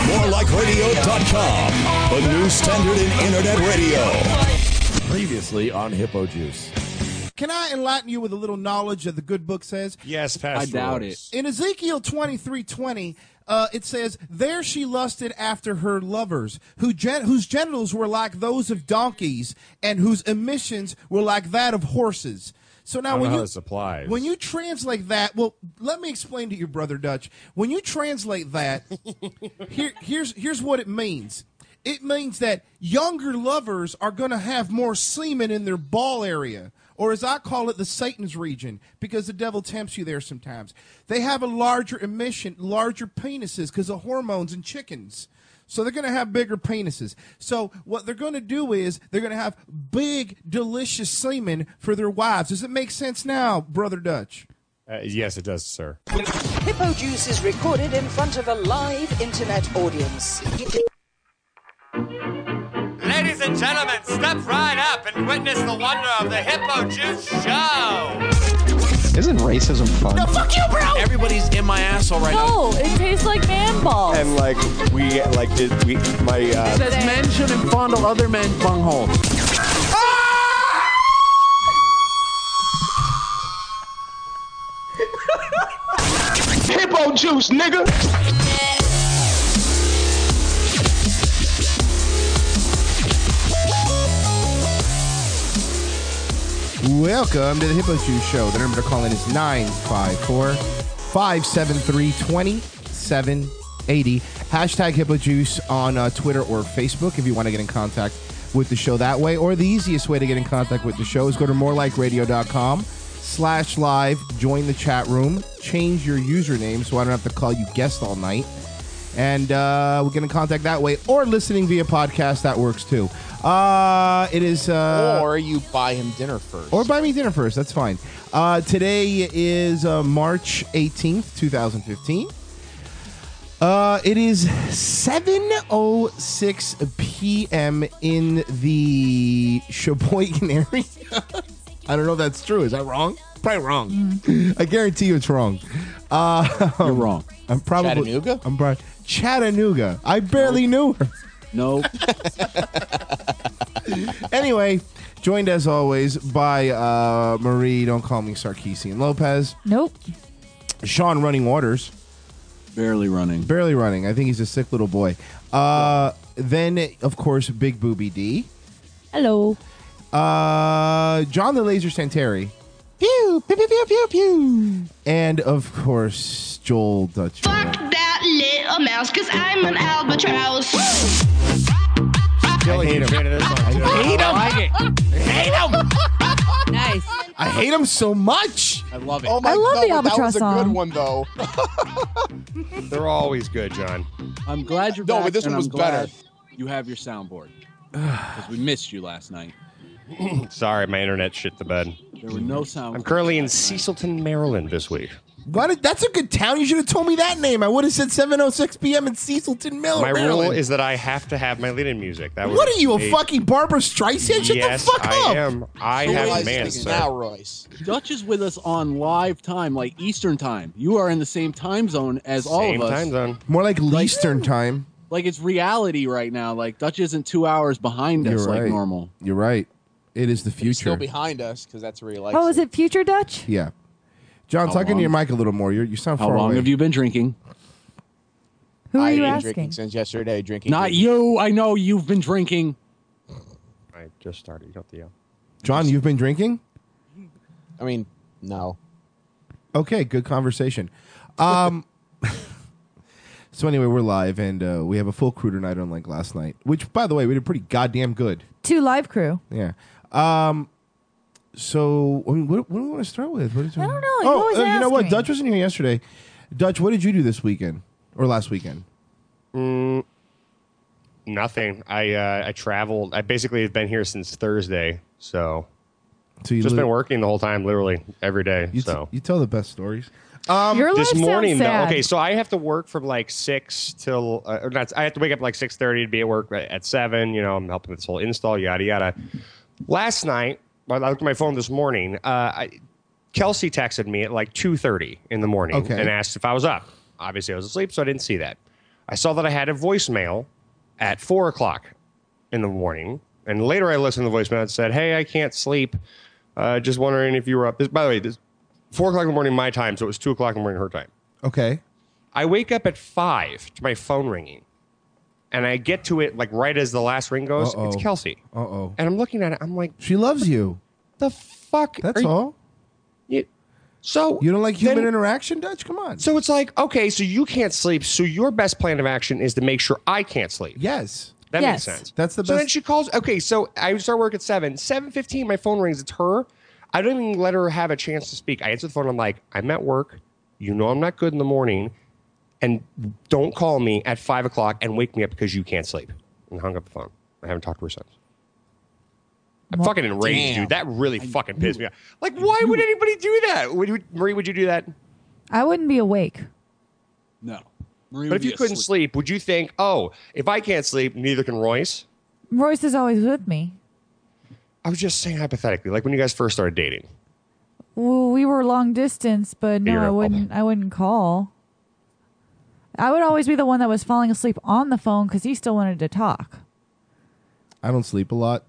morelikeradio.com, the new standard in internet radio. Previously on Hippo Juice. Can I enlighten you with a little knowledge that the good book says? Yes, Pastor. I doubt it. In Ezekiel 23:20, it says, "There she lusted after her lovers, whose genitals were like those of donkeys, and whose emissions were like that of horses." So now, how this applies. when you translate that, well, let me explain to you, Brother Dutch. When you translate that, here's what it means. It means that younger lovers are going to have more semen in their ball area, or as I call it, the Satan's region, because the devil tempts you there sometimes. They have a larger emission, larger penises because of hormones in chickens. So they're going to have bigger penises. So what they're going to do is they're going to have big, delicious semen for their wives. Does it make sense now, Brother Dutch? Yes, it does, sir. Hippo Juice is recorded in front of a live internet audience. Ladies and gentlemen, step right up and witness the wonder of the Hippo Juice Show. Isn't racism fun? No, fuck you, bro! Everybody's in my asshole right now. No, it tastes like man balls. And my It says men shouldn't fondle other men's bungholes. Hippo Juice, nigga! Welcome to the Hippo Juice Show. The number to call in is 954-573-2780. Hashtag Hippo Juice on Twitter or Facebook if you want to get in contact with the show that way. Or the easiest way to get in contact with the show is go to morelikeradio.com/live. Join the chat room. Change your username so I don't have to call you guest all night. And we'll get in contact that way. Or listening via podcast, that works too. It is... Or you buy him dinner first. Or buy me dinner first. That's fine. Today is March 18th, 2015. It is 7:06 p.m. in the Sheboygan area. I don't know if that's true. Is that wrong? Probably wrong. I guarantee you it's wrong. You're wrong. I'm probably Chattanooga? I'm probably Chattanooga. I barely knew her. Nope. Anyway, joined as always by Marie, don't call me Sarkeesian Lopez. Nope. Sean Running Waters. Barely running. Barely running. I think he's a sick little boy. Then, of course, Big Booby D. Hello. John the Laser Santeri. Pew, pew, pew, pew, pew, pew. And, of course, Joel Dutch. Fuck that little mouse, cause I'm an albatross. I hate him. Nice. I hate him so much. I love it. Oh my I love God, the albatross that was a good song. one, though. They're always good, John. I'm glad you're No, back. but this and one was I'm glad better. You have your soundboard. Because we missed you last night. Sorry, my internet shit the bed. There were no sound. I'm currently in Cecilton, Maryland this week. That's a good town. You should have told me that name. I would have said 7:06 p.m. in Cecilton, My Maryland. rule is that I have to have my lead-in music. That What are you, a fucking Barbara Streisand? Shut Yes, the fuck up. I am. I have Royce demands, is sir. now, Royce. Dutch is with us on live time, like Eastern time. You are in the same time zone as all Same of us. time zone. More like Eastern time. Like it's reality right now. Like Dutch isn't 2 hours behind us You're like right. normal. You're right. It is the He's still future. behind us because that's where he likes Oh, is it Future Dutch? Yeah. John, How talk into long? your mic a little more. You sound How far long away. have you been drinking? Who are I've you been asking? drinking since yesterday. Drinking. Not you. I know you've been drinking. I just started. You got the John, you've been drinking? I mean, no. Okay, good conversation. So anyway, we're live, and we have a full crew tonight, unlike last night. Which, by the way, we did pretty goddamn good. 2 live crew. Yeah. So, I mean, what do we want to start with? What is I don't know. You always you know ask what? me. Dutch wasn't here yesterday. Dutch, what did you do this weekend or last weekend? Nothing. I traveled. I basically have been here since Thursday, so So just been working the whole time, literally every day. You, So you tell the best stories. Your this life morning, sounds though. sad. Okay, so I have to work from like 6 till, or not. I have to wake up at like 6:30 to be at work at 7. You know, I'm helping with this whole install, yada yada. Last night, when I looked at my phone this morning. Kelsey texted me at like 2:30 in the morning Okay. and asked if I was up. Obviously, I was asleep, so I didn't see that. I saw that I had a voicemail at 4 o'clock in the morning. And later I listened to the voicemail and said, hey, I can't sleep. Just wondering if you were up. By the way, this 4 o'clock in the morning my time, so it was 2 o'clock in the morning her time. Okay. I wake up at 5 to my phone ringing. And I get to it like right as the last ring goes. Uh-oh. It's Kelsey. Uh-oh. And I'm looking at it. I'm like, she loves you. The fuck? That's all. So you don't like human interaction, Dutch? Come on. So it's like, okay, so you can't sleep. So your best plan of action is to make sure I can't sleep. Yes. That makes sense. That's the best. So then she calls. Okay, so I start work at 7. 7:15, my phone rings. It's her. I don't even let her have a chance to speak. I answer the phone. I'm like, I'm at work. You know I'm not good in the morning. And don't call me at 5 o'clock and wake me up because you can't sleep. And hung up the phone. I haven't talked to her since. I'm fucking enraged, dude. That really fucking pissed me off. Like, why would anybody do that? Marie, would you do that? I wouldn't be awake. No. But if you couldn't sleep, would you think, oh, if I can't sleep, neither can Royce? Royce is always with me. I was just saying hypothetically, like when you guys first started dating. Well, we were long distance, but no, I wouldn't call. I would always be the one that was falling asleep on the phone because he still wanted to talk. I don't sleep a lot.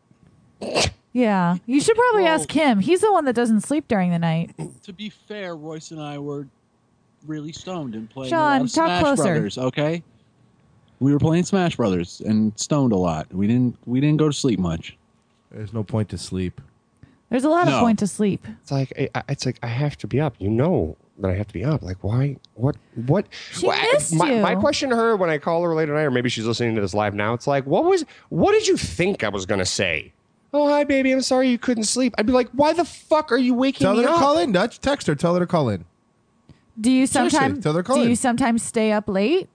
Yeah. You should probably ask him. He's the one that doesn't sleep during the night. To be fair, Royce and I were really stoned and playing Sean, a lot of talk Smash closer. Brothers, okay? We were playing Smash Brothers and stoned a lot. We didn't go to sleep much. There's no point to sleep. There's a lot of point to sleep. It's like I have to be up. You know that I have to be up. Like, why? What? She missed you. My question to her when I call her later tonight, or maybe she's listening to this live now, it's like, what did you think I was going to say? Oh, hi, baby. I'm sorry you couldn't sleep. I'd be like, why the fuck are you waking Tell me her up? to call in, Dutch. Text her. Tell her to call in. Do you Seriously, sometimes tell her to call in. stay up late?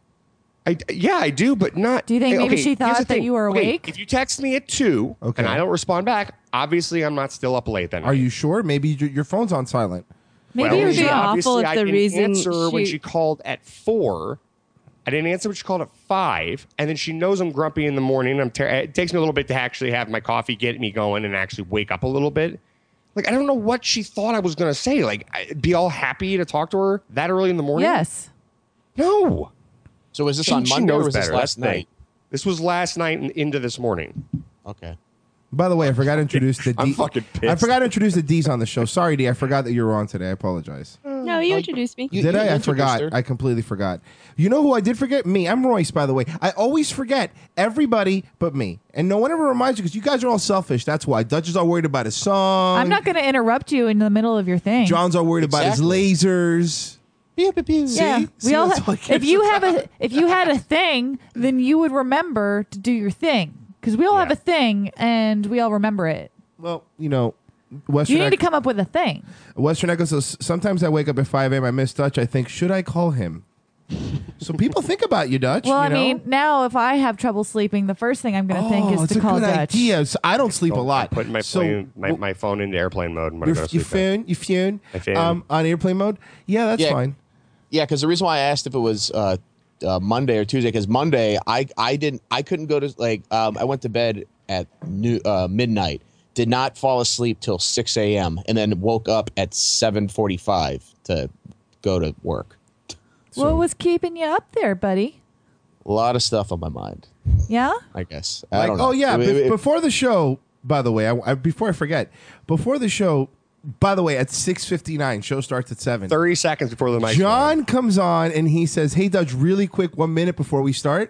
Yeah, I do, but not. Do you think maybe she here's the thought that thing. you were Okay, awake? if you text me at 2 and I don't respond back, obviously I'm not still up late then. Are you sure? Maybe your phone's on silent. Maybe it would be obviously awful if I the didn't reason answer when she- she called at 4. I didn't answer when she called at 5, and then she knows I'm grumpy in the morning. It takes me a little bit to actually have my coffee, get me going, and actually wake up a little bit. Like, I don't know what she thought I was going to say. Like, I'd be all happy to talk to her that early in the morning? Yes. No. So was this on She Monday or knows was this better. last That's the thing. night? This was last night and into this morning. Okay. By the way, I forgot to introduce the D. I'm fucking pissed. I forgot to introduce the D's on the show. Sorry, D. I forgot that you were on today. I apologize. No, you introduced me. Did I? I forgot. her. I completely forgot. You know who I did forget? Me. I'm Royce, by the way. I always forget everybody but me. And no one ever reminds you because you guys are all selfish. That's why. Dutch is all worried about his song. I'm not going to interrupt you in the middle of your thing. John's all worried about his lasers. Pew, pew, pew. Yeah, See, we all. that's all I care If you about. if you had a thing, then you would remember to do your thing because we all have a thing and we all remember it. Well, you know, Western You need to come up with a thing. Western Echo says, sometimes I wake up at 5 a.m. I miss Dutch. I think, should I call him? So people think about you, Dutch. Well, you I know? mean, now if I have trouble sleeping, the first thing I'm going to think is it's to a call good Dutch. idea. So I don't sleep a lot. Putting my my phone into airplane mode and when I go to Your sleep. phone, My phone. on airplane mode. Yeah, that's fine. Yeah, because the reason why I asked if it was Monday or Tuesday, because Monday I couldn't go to I went to bed at midnight, did not fall asleep till 6 a.m. and then woke up at 7:45 to go to work. What was keeping you up there, buddy? A lot of stuff on my mind, Yeah? I guess. I don't know. Oh yeah, It- before the show. By the way, before I forget, before the show. By the way, at 6:59, show starts at 7. 30 seconds before the mic. John comes on and he says, "Hey, Dutch, really quick, 1 minute before we start.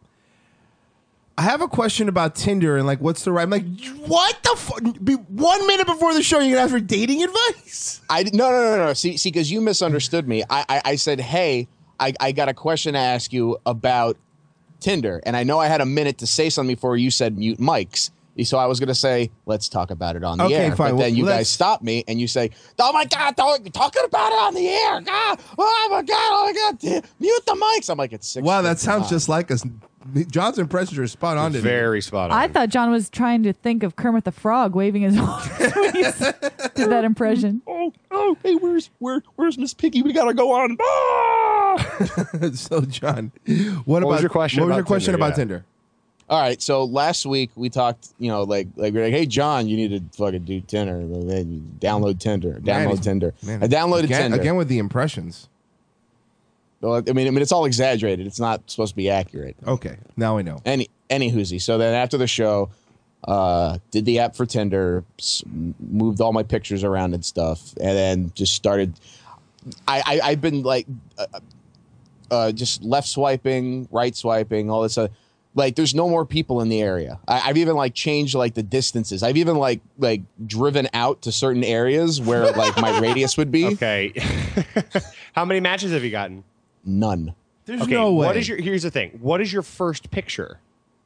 I have a question about Tinder and like, what's the right?" I'm like, "What the fuck? 1 minute before the show, you're gonna ask for dating advice?" No. See, because you misunderstood me. I said, hey, I got a question to ask you about Tinder, and I know I had a minute to say something before you said mute mics. So I was going to say, let's talk about it on the air. fine. But then you Well, guys stopped me and you say, oh my God, you're talking about it on the air. God, oh my God, mute the mics. I'm like, it's 6. Wow, that sounds just like us. John's impressions are spot on today. Very spot on. I thought John was trying to think of Kermit the Frog waving his arms when he did that impression. Oh, hey, where's Miss Piggy? We got to go on. So, John, what was about your question What was about your question Tinder? about Yeah. Tinder? All right, so last week we talked, we're like, hey, John, you need to fucking do Tinder. Download Tinder. Man, Download Tinder. man, I downloaded again, Tinder. again with the impressions. Well, I mean, it's all exaggerated. It's not supposed to be accurate. Okay, now I know. Any hoozy. So then after the show, did the app for Tinder, moved all my pictures around and stuff, and then just started. I've been like, just left swiping, right swiping, all this. Like, there's no more people in the area. I've even like changed like the distances. I've even like driven out to certain areas where like my radius would be. Okay. How many matches have you gotten? None. There's no way. Here's the thing. What is your first picture?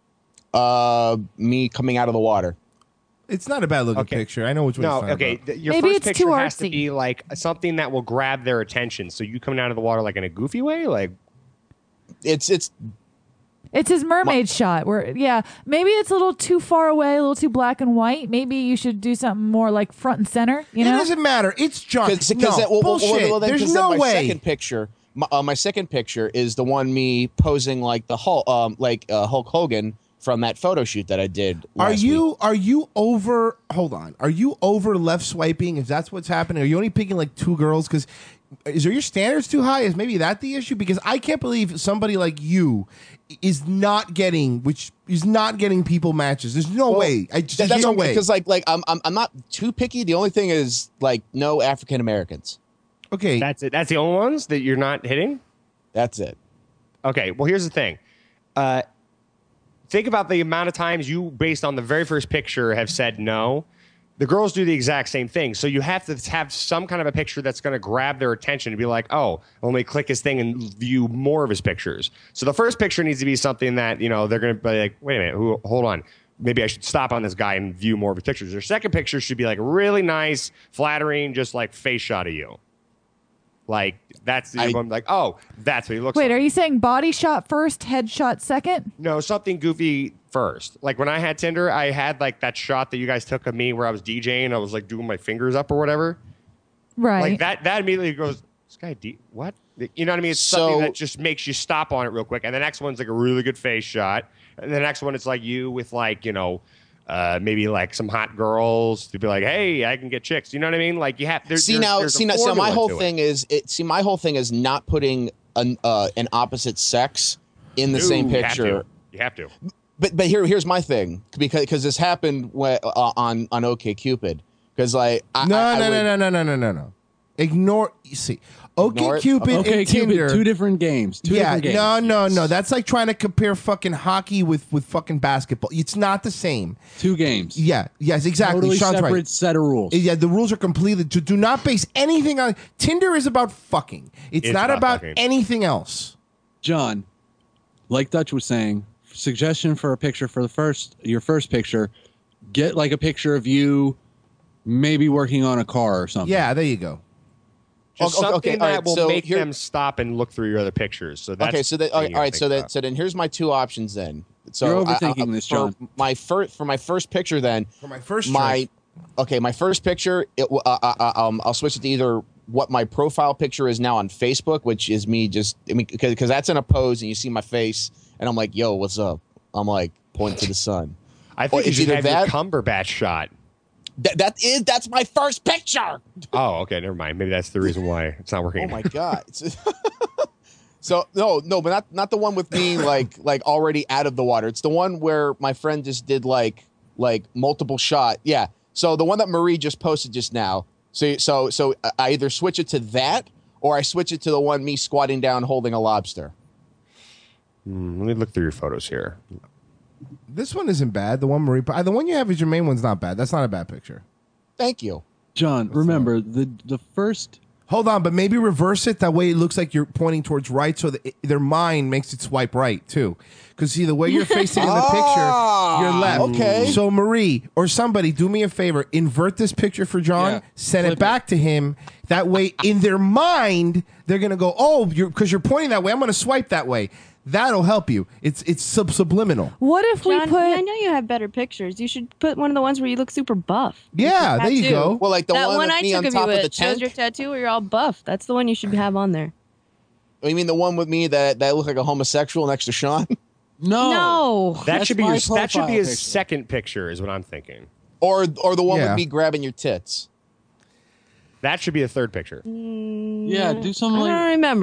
Me coming out of the water. It's not a bad looking picture. I know which one. No, you're talking okay. about. Your Maybe first it's picture too has to artsy. be like something that will grab their attention. So you coming out of the water like in a goofy way, like It's It's his mermaid shot. Where maybe it's a little too far away, a little too black and white. Maybe you should do something more like front and center. You know, It doesn't matter. It's John. Bullshit. Well, then, There's no my way. Second picture. My second picture is the one me posing like the Hulk, Hulk Hogan from that photo shoot that I did. Last week. Are you over? Hold on. Are you over left swiping? If that's what's happening, are you only picking like 2 girls? Because are your standards too high? Is maybe that the issue? Because I can't believe somebody like you is not getting people matches. There's no way. There's no way. Because like I'm not too picky. The only thing is like no African Americans. Okay, that's it. That's the only ones that you're not hitting. That's it. Okay. Well, here's the thing. Think about the amount of times you, based on the very first picture, have said no. The girls do the exact same thing. So you have to have some kind of a picture that's going to grab their attention and be like, oh, let me click his thing and view more of his pictures. So the first picture needs to be something that, they're going to be like, wait a minute, hold on. Maybe I should stop on this guy and view more of his pictures. Their second picture should be like really nice, flattering, just like face shot of you. Like, I'm like, oh, that's what he looks like. Wait, are you saying body shot first, head shot second? No, something goofy first. Like when I had Tinder, I had like that shot that you guys took of me where I was DJing. I was like doing my fingers up or whatever. Right. Like that immediately goes, this guy, what? You know what I mean? It's something that just makes you stop on it real quick. And the next one's like a really good face shot. And the next one, it's like you with like, maybe like some hot girls to be like, hey, I can get chicks. You know what I mean? Like you have. So my whole thing is not putting an opposite sex in the same picture. You have to. But here's my thing, because this happened on OkCupid, because like no. Ignore. You see, OkCupid and Tinder, two different games. Different games. No. That's like trying to compare fucking hockey with fucking basketball. It's not the same. 2 games. Yeah. Yes. Exactly. Totally Sean's separate right. set of rules. Yeah. The rules are completely. Do not base anything on. Tinder is about fucking. It's not about fucking. anything else. John, like Dutch was saying, suggestion for a picture for your first picture, get like a picture of you maybe working on a car or something. Yeah. There you go. Just something that will make here, them stop and look through your other pictures. So that's okay. So that, all right. So then here's my 2 options then. So you're overthinking this, John. For my first picture then. For my first my first picture. I'll switch it to either what my profile picture is now on Facebook, which is me because that's in a pose and you see my face and I'm like, yo, what's up? I'm like pointing to the sun. I think you should have your Cumberbatch shot. That's my first picture. Oh, okay, never mind. Maybe that's the reason why it's not working. Oh my god. So no, but not the one with me like already out of the water. It's the one where my friend just did like multiple shot. Yeah. So the one that Marie just posted just now. So I either switch it to that or I switch it to the one me squatting down holding a lobster. Let me look through your photos here. This one isn't bad. The one the one you have as your main one's not bad. That's not a bad picture. Thank you, John. Remember the first. Hold on, but maybe reverse it. That way it looks like you're pointing towards right, so that their mind makes it swipe right too. Because see, the way you're facing in the picture, you're left. Okay. So Marie or somebody, do me a favor. Invert this picture for John. Yeah, send it back to him. That way, in their mind, they're gonna go, "Oh, because you're pointing that way. I'm gonna swipe that way." That'll help you. It's subliminal. What if we John, put? I know you have better pictures. You should put one of the ones where you look super buff. Yeah, there you go. Well, like the that one one with I me on took of top you of the it shows tent. your tattoo where you're all buff. That's the one you should have on there. You mean the one with me that looked like a homosexual next to Sean? No. That should be my his profile picture. second picture, is what I'm thinking. Or the one Yeah. with me grabbing your tits. That should be a third picture. Yeah, do something I like. don't remember.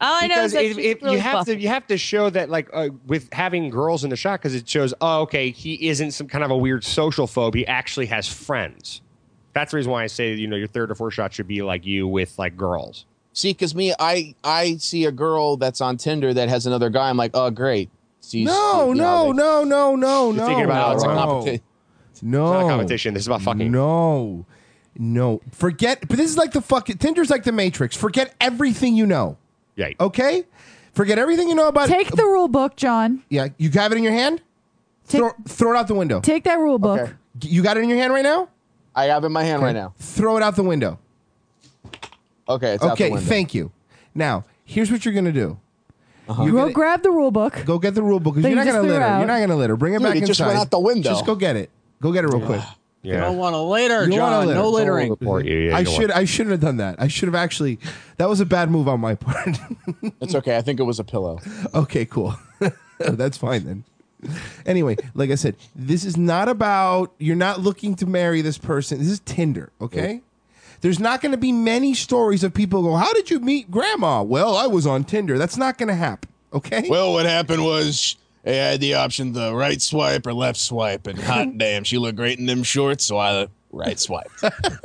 All I know is Because that she's really buff. you have to show that like with having girls in the shot because it shows okay he isn't some kind of a weird social phobe. He actually has friends. That's the reason why I say your third or fourth shot should be like you with like girls. See, because I see a girl that's on Tinder that has another guy. I'm like, oh, great. No. You're thinking about it's a it wrong. competition. No. It's not a competition. This is about fucking. No. Forget. But this is like the fucking Tinder's like the Matrix. Forget everything you know. Yeah. Okay. Forget everything you know about. Take the rule book, John. Yeah. You have it in your hand. Throw it out the window. Take that rule book. Okay. You got it in your hand right now. I have it in my hand right now. Throw it out the window. Okay. It's out the Okay. window. Thank you. Now here's what you're gonna do. Go grab the rule book. Go get the rule book because That you're you not just gonna threw litter. out. You're not gonna litter. Bring it Dude, back it inside. just went out the window. Just go get it. Go get it real quick. You don't want to later, You wanna John. litter. No littering. Report you. Yeah, I you don't want- I shouldn't have done that. I should have actually. That was a bad move on my part. It's okay. I think it was a pillow. Okay, cool. That's fine then. Anyway, like I said, this is not about you're not looking to marry this person. This is Tinder, okay? There's not going to be many stories of people go, "How did you meet grandma?" Well, I was on Tinder. That's not going to happen, okay? Well, what happened was I had the option the right swipe or left swipe, and hot damn, she looked great in them shorts, so I right swiped.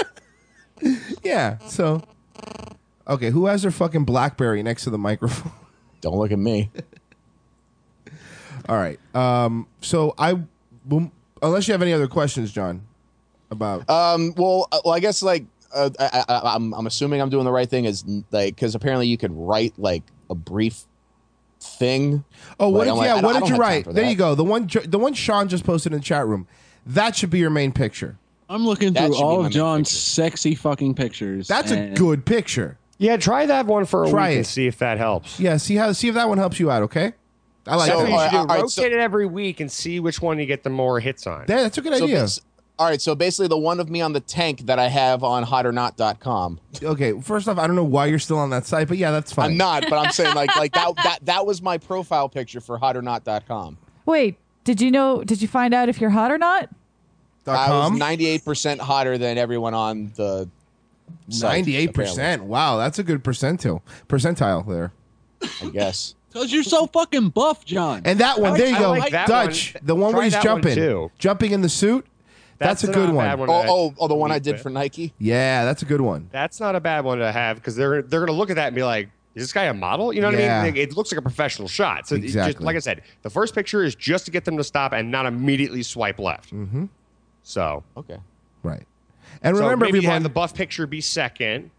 Yeah. So, okay, who has their fucking BlackBerry next to the microphone? Don't look at me. All right. So unless you have any other questions, John, about Well, I guess like I'm assuming I'm doing the right thing is like because apparently you could write like a brief thing. Oh, what Like, did I'm like, I what don't did you have time write? for There that. you go. The one Sean just posted in the chat room. That should be your main picture. I'm looking That through should be all my of main John's picture. sexy fucking pictures. That's a and good picture. Yeah, try that one for a Try week it. and see if that helps. Yeah, see if that one helps you out, okay? I like That's So, what you that. should do. all right, Rotate so- it every week and see which one you get the more hits on. Yeah, that's a good idea. All right, so basically the one of me on the tank that I have on hotornot.com. Okay, first off, I don't know why you're still on that site, but yeah, that's fine. I'm not, but I'm saying like that was my profile picture for hotornot.com. Wait, did you find out if you're hot or not? I was 98% hotter than everyone on the site, 98%. apparently, Wow, that's a good percentile there. I guess. because you're so fucking buff, John. And that one, there you I go. like that Dutch, one. the one where Try he's that one, jumping. too. Jumping in the suit. That's a not good bad one. to The one I lead did with. for Nike. Yeah, that's a good one. That's not a bad one to have because they're going to look at that and be like, is this guy a model? You know what Yeah. I mean? Like, it looks like a professional shot. So it's just, Exactly. like I said, the first picture is just to get them to stop and not immediately swipe left. Mm-hmm. So, Okay. Right. And so remember, maybe have everyone, the buff picture be second.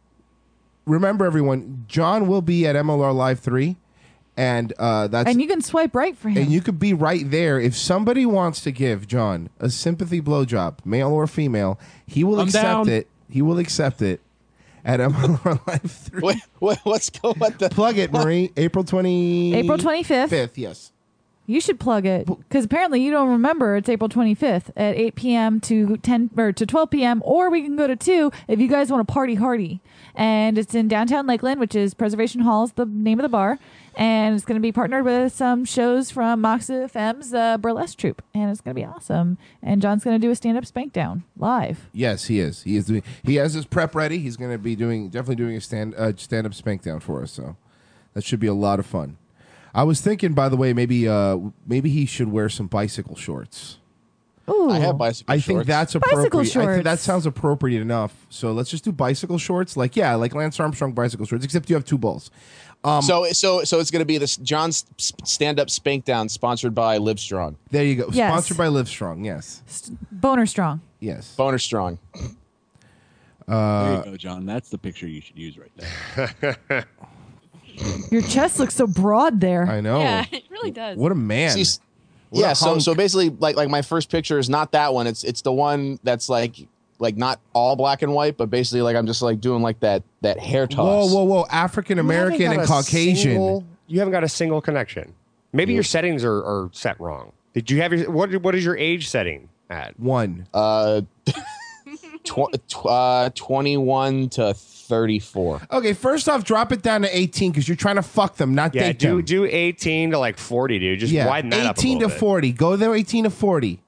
John will be at MLR Live 3, and that's And you can swipe right for him. and you could be right there. If somebody wants to give John a sympathy blowjob, male or female, he will I'm accept down. it. He will accept it at MLR Live 3. Wait, let's go at the Plug it, Marie. April 25th. 5th, yes. You should plug it because apparently you don't remember. It's April 25th at 8 p.m. to 10 or to 12 p.m. Or we can go to 2 if you guys want to party hardy. And it's in downtown Lakeland, which is Preservation Hall is the name of the bar. And it's going to be partnered with some shows from Moxa FM's burlesque troupe, and it's going to be awesome. And John's going to do a stand-up spank down live. Yes, he is. He is doing. He has his prep ready. He's going to be definitely doing a stand up spank down for us. So that should be a lot of fun. I was thinking, by the way, maybe he should wear some bicycle shorts. Ooh, I have bicycle I shorts. think that's Bicycle appropriate. I think that shorts. sounds appropriate enough. So let's just do bicycle shorts, like Lance Armstrong bicycle shorts, except you have two balls. So it's going to be this John's stand-up spank down sponsored by Livestrong. There you go. Yes. Sponsored by Livestrong. Yes. Boner strong. Yes. Boner Strong. There you go, John. That's the picture you should use right there. Your chest looks so broad there. I know. Yeah, it really does. What a man. See, What a yeah, so hunk. basically like my first picture is not that one. It's the one that's like not all black and white, but basically like I'm just like doing like that hair toss. Whoa. African American and Caucasian. You haven't got a single connection. Maybe your settings are set wrong. Did you have your what is your age setting at? 1. 21 to 34. Okay, first off, drop it down to 18 because you're trying to fuck them, not Yeah, date them. do 18 to like 40, dude. Just widen that up a 18 to little bit. 40. Go there, 18 to 40.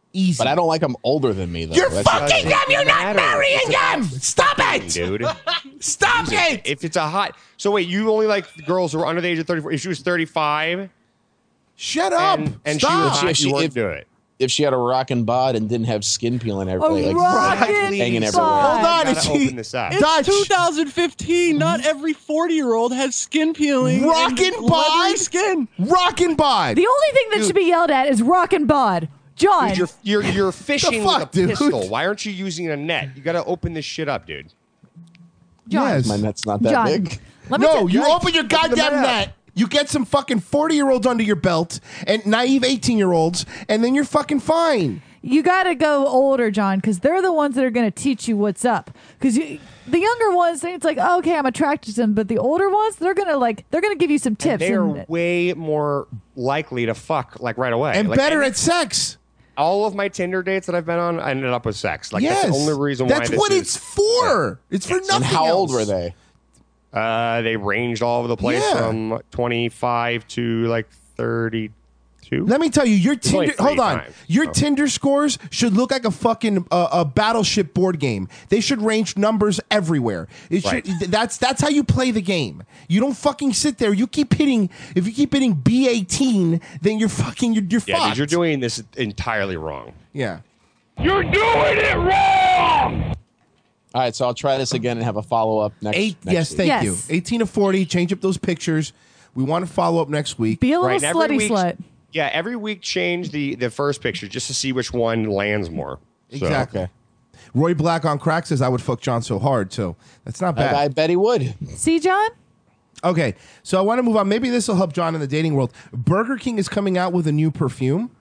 Easy. But I don't like them older than me, though. You're That's- fucking them. You're not marrying them. Stop it, dude. Stop it. If it's a hot, so wait, you only like girls who are under the age of 34. If she was 35, shut up, and she stop. was hot, you wouldn't do it. If she had a rockin' bod and didn't have skin peeling everywhere, hanging everywhere. Hold on, Open this up. It's 2015. Not every 40-year-old has skin peeling. Rockin' and bod. leathery skin. Rockin' bod. The only thing that should be yelled at is rockin' bod. John. Dude, you're fishing fuck, with a dude? pistol. Why aren't you using a net? You got to open this shit up, dude. Yes. My net's not that John, big. let me No, tell- you open your Open the goddamn net. net. You get some fucking 40-year-olds under your belt and naive 18-year-olds, and then you're fucking fine. You got to go older, John, because they're the ones that are going to teach you what's up. Because the younger ones, it's like, oh, okay, I'm attracted to them, but the older ones, they're gonna give you some tips. They're and- way more likely to fuck like right away. And Like, better at sex. all of my Tinder dates that I've been on, I ended up with sex. Like Yes. that's the only reason why. That's this what is- it's for. It's for nothing And how old else. were they? They ranged all over the place Yeah. from 25 to like 32. Let me tell you, your only Tinder. 3 Hold on, times, your so. Tinder scores should look like a fucking a battleship board game. They should range numbers everywhere. It should. Right. That's how you play the game. You don't fucking sit there. You keep hitting. If you keep hitting B18, then you're fucking. You're Yeah, fucked. dude, you're doing this entirely wrong. Yeah. You're doing it wrong! All right, so I'll try this again and have a follow up next. Yes, next week. thank you. 18 to 40. Change up those pictures. We want to follow up next week. Be a little Right, and every slutty week- slut. Yeah, every week change the first picture just to see which one lands more. So- Exactly. Okay. Roy Black on crack says I would fuck John so hard too. That's not bad. I bet he would. See, John? Okay, so I want to move on. Maybe this will help John in the dating world. Burger King is coming out with a new perfume.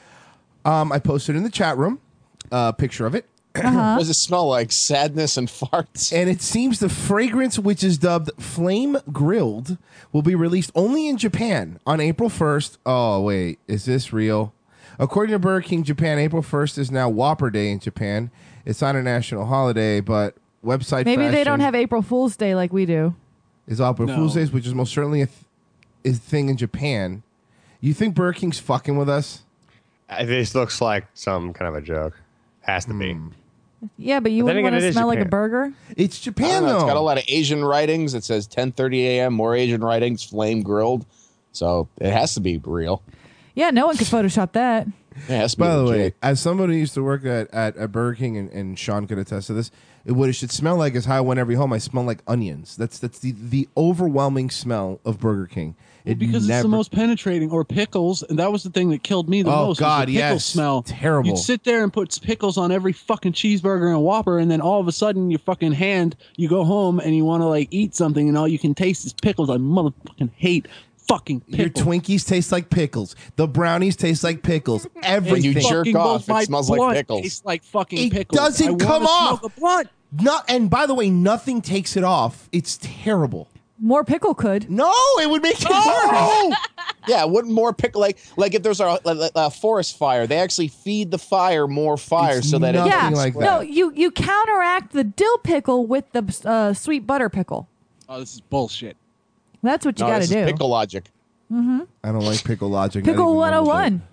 I posted in the chat room a picture of it. What does it smell like? Sadness and farts. And it seems the fragrance, which is dubbed Flame Grilled, will be released only in Japan on April 1st. Oh, wait. Is this real? According to Burger King Japan, April 1st is now Whopper Day in Japan. It's not a national holiday, but website Maybe they fashion don't have April Fool's Day like we do. is April No. Fool's Day, which is most certainly a thing in Japan. You think Burger King's fucking with us? This looks like some kind of a joke. Has to be. Yeah, but you But then wouldn't want again, to it is smell like a Japan. burger. It's I Japan, don't know, though. it's got a lot of Asian writings. It says 10:30 a.m. More Asian writings. Flame grilled. So it has to be real. Yeah, no one could Photoshop that. Yeah, it has to be By the way, legit. as somebody who used to work at Burger King, and Sean could attest to this, what it should smell like is how I went every home. I smell like onions. That's the overwhelming smell of Burger King. Because it's the most penetrating, or pickles, and that was the thing that killed me the Oh, most. was God, the pickle yes. smell. Terrible. You'd sit there and put pickles on every fucking cheeseburger and Whopper, and then all of a sudden, your fucking hand, you go home and you want to like eat something, and all you can taste is pickles. I motherfucking hate fucking pickles. Your Twinkies taste like pickles. The brownies taste like pickles. Everything. you jerk Fucking off, both my it smells like blunt pickles. tastes like fucking It pickles. doesn't I wanna come off. smoke a blunt. And by the way, nothing takes it off. It's terrible. More pickle could. No, it would make it worse. Yeah, wouldn't more pickle like if there's a forest fire, they actually feed the fire more fire It's so that it nothing Yeah, like that. no, you counteract the dill pickle with the sweet butter pickle. Oh, this is bullshit. That's what you no, got to this is do. pickle logic. I don't like pickle logic. not Pickle even a little 101. bit.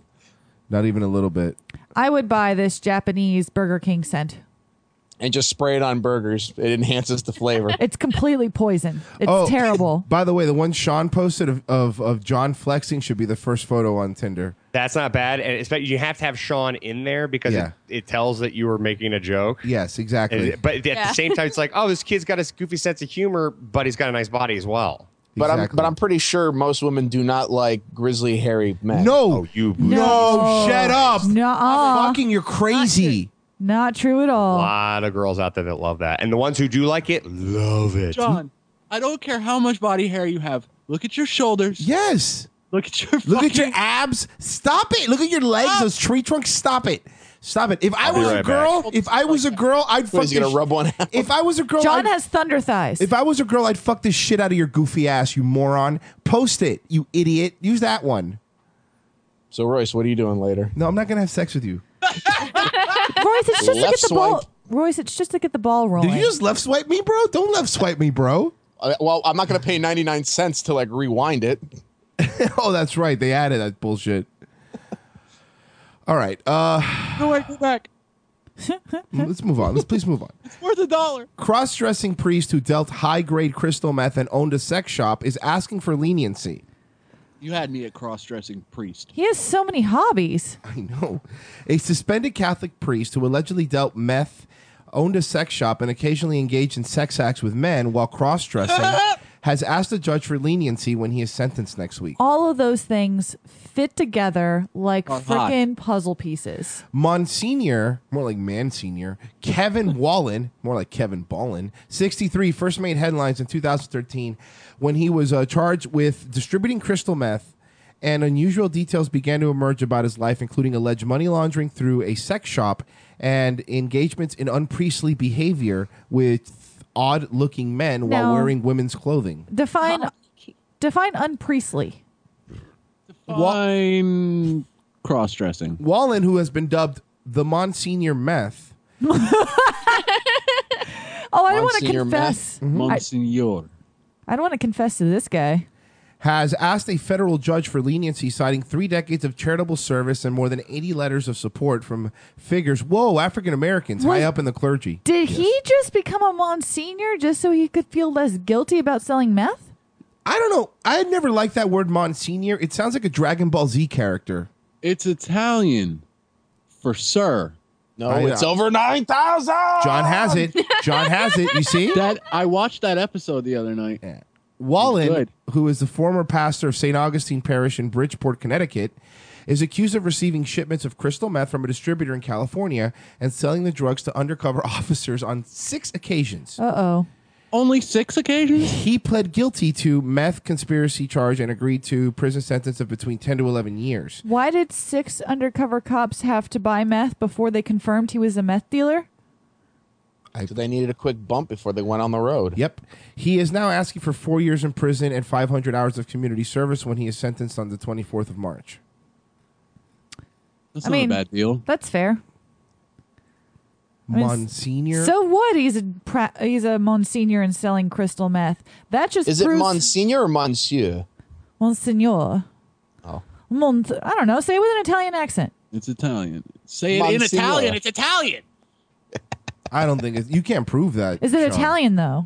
Not even a little bit. I would buy this Japanese Burger King scent. And just spray it on burgers. It enhances the flavor. It's completely poison. It's terrible. By the way, the one Sean posted of John flexing should be the first photo on Tinder. That's not bad, and especially you have to have Sean in there because Yeah. it tells that you were making a joke. Yes, exactly. But at the same time, it's like, oh, this kid's got a goofy sense of humor, but he's got a nice body as well. But Exactly. I'm pretty sure most women do not like grizzly hairy men. No, You no, shut up. Nuh-uh. Fucking, you're crazy. Not true at a all. lot of girls out there that love that, and the ones who do like it love it. John, I don't care how much body hair you have. Look at your shoulders. Yes. Look at your Look at your fucking- abs. Stop it. Look at your legs, those tree trunks. Stop it. Stop it. If I I'll be was a right girl, I'd What, fuck is he gonna this- rub one out? If I was a girl, John I'd- has thunder thighs. If I was a girl, I'd fuck this shit out of your goofy ass, you moron. Post it, you idiot. Use that one. So Royce, what are you doing later? No, I'm not gonna have sex with you. Royce, it's just to Left get the ball. swipe. Royce, it's just to get the ball rolling. Did you just left swipe me, bro? Don't left swipe me, bro. Well, I'm not going to pay 99 cents to like rewind it. Oh, that's right. They added that bullshit. All right. No, wait, go back. Let's move on. Please move on. It's worth $1. Cross-dressing priest who dealt high-grade crystal meth and owned a sex shop is asking for leniency. You had me at cross-dressing priest. He has so many hobbies. I know. A suspended Catholic priest who allegedly dealt meth, owned a sex shop, and occasionally engaged in sex acts with men while cross-dressing has asked the judge for leniency when he is sentenced next week. All of those things fit together like Are hot. freaking puzzle pieces. Monsignor, more like Mansenior, Kevin Wallen, more like Kevin Ballin, 63, first made headlines in 2013 when he was charged with distributing crystal meth, and unusual details began to emerge about his life, including alleged money laundering through a sex shop and engagements in unpriestly behavior with odd-looking men while Now- wearing women's clothing. Define unpriestly. Fine cross-dressing. Wallen, who has been dubbed the Monsignor Meth, Oh, I don't want to Monsignor confess. Monsignor. I don't want to confess to this guy. has asked a federal judge for leniency, citing 3 decades of charitable service and more than 80 letters of support from figures, African Americans high up in the clergy. Did he just become a Monsignor just so he could feel less guilty about selling meth? I don't know. I had never liked that word Monsignor. It sounds like a Dragon Ball Z character. It's Italian for sir. No, it's over 9,000. John has it. John has it. You see? That I watched that episode the other night. Yeah. Wallen, Good. who is the former pastor of St. Augustine Parish in Bridgeport, Connecticut, is accused of receiving shipments of crystal meth from a distributor in California and selling the drugs to undercover officers on 6 occasions. Uh-oh. Only 6 occasions? He pled guilty to meth conspiracy charge and agreed to prison sentence of between 10 to 11 years. Why did 6 undercover cops have to buy meth before they confirmed he was a meth dealer? So they needed a quick bump before they went on the road. Yep. He is now asking for 4 years in prison and 500 hours of community service when he is sentenced on the 24th of March. That's not a bad deal. That's fair. I mean, Monsignor? So what? He's a Monsignor and selling crystal meth. That just Is it proves Monsignor or Monsieur? Monsignor. Oh. I don't know. Say it with an Italian accent. It's Italian. Say it in Monsignor. Italian. It's Italian. I don't think you can't prove that. Is it Sean. Italian though?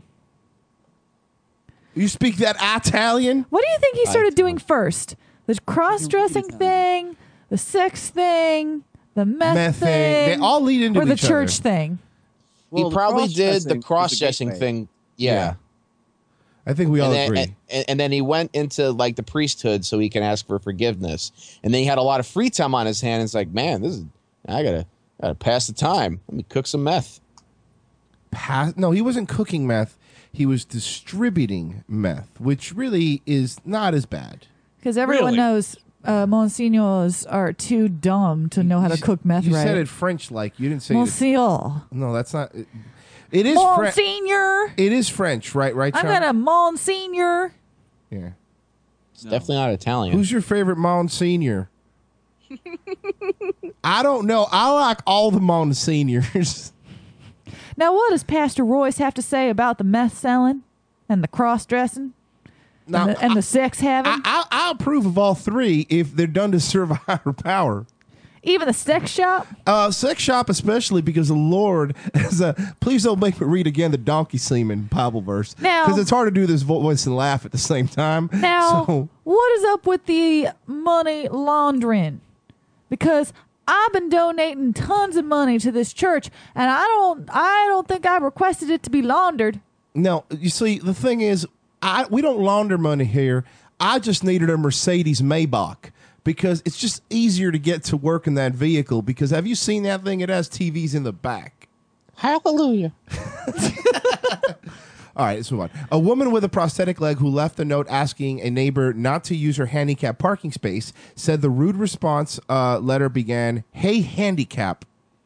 You speak that Italian? What do you think he started doing first? The cross-dressing thing, the sex thing, the meth thing. They all lead into or the each church other. thing. He probably did the cross-dressing cross-dressing is a gateway. thing. Yeah. I think we all and agree. then, and then he went into like the priesthood so he can ask for forgiveness. And then he had a lot of free time on his hands. It's like, man, I gotta pass the time. Let me cook some meth. No, he wasn't cooking meth. He was distributing meth, which really is not as bad. Because everyone knows Monsignors are too dumb to know how to cook meth You right. said it French like. You didn't say Monsieur. No, that's not. It is French. Monsignor. It is French, right, I'm Sean? gonna Monsignor. Yeah. It's definitely not Italian. Who's your favorite Monsignor? I don't know. I like all the Monsignors. Now, what does Pastor Royce have to say about the meth selling and the cross-dressing Now, and the sex having? I approve of all 3 if they're done to serve a higher power. Even the sex shop? Sex shop especially because the Lord has please don't make me read again the donkey semen Bible verse. Now- Because it's hard to do this voice and laugh at the same time. Now, So, what is up with the money laundering? Because I've been donating tons of money to this church, and I don't think I requested it to be laundered. no, you see, the thing is, we don't launder money here. I just needed a Mercedes Maybach because it's just easier to get to work in that vehicle. Because have you seen that thing? It has TVs in the back. Hallelujah. All right, let's move on. A woman with a prosthetic leg who left a note asking a neighbor not to use her handicap parking space said the rude response letter began, "Hey, handicap."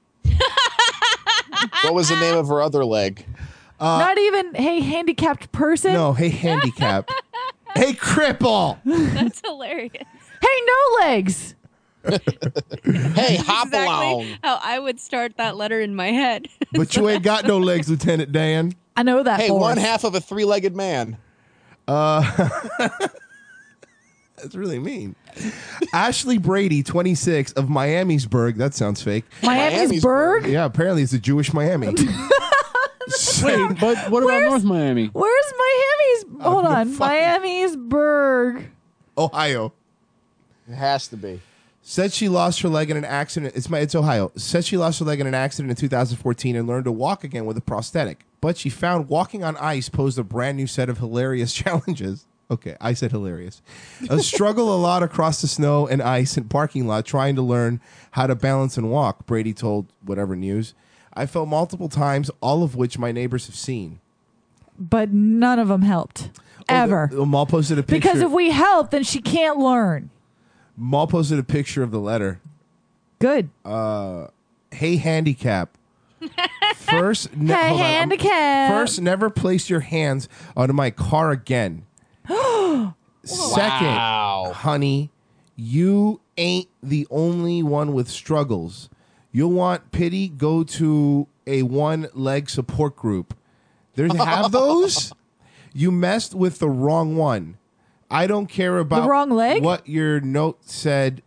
What was the name of her other leg? Not even, hey, handicapped person? No, hey, handicap. Hey, cripple. That's hilarious. Hey, no legs. Hey, hop Exactly along. how I would start that letter in my head. But you ain't got no legs, Lieutenant Dan. I know that. Hey, for one us. half of a 3-legged man. That's really mean. Ashley Brady, 26, of Miamisburg. That sounds fake. Miamisburg? Yeah, apparently it's a Jewish Miami. Wait, but what about North Miami? Where's Miami's? Hold on. Miamisburg. Ohio. It has to be. Said she lost her leg in an accident. It's Ohio. Said she lost her leg in an accident in 2014 and learned to walk again with a prosthetic. But she found walking on ice posed a brand new set of hilarious challenges. Okay, I said hilarious. Struggle a lot across the snow and ice and parking lot trying to learn how to balance and walk, Brady told Whatever News. I fell multiple times, all of which my neighbors have seen. But none of them helped. Ever. Maul posted a picture. Because if we help, then she can't learn. Maul posted a picture of the letter. Good. Hey, handicap. First, Hey, handicap. First, never place your hands on my car again. Second, honey, you ain't the only one with struggles. You'll want pity, go to a one-leg support group. There's have those? You messed with the wrong one. I don't care about the wrong leg? What your note said.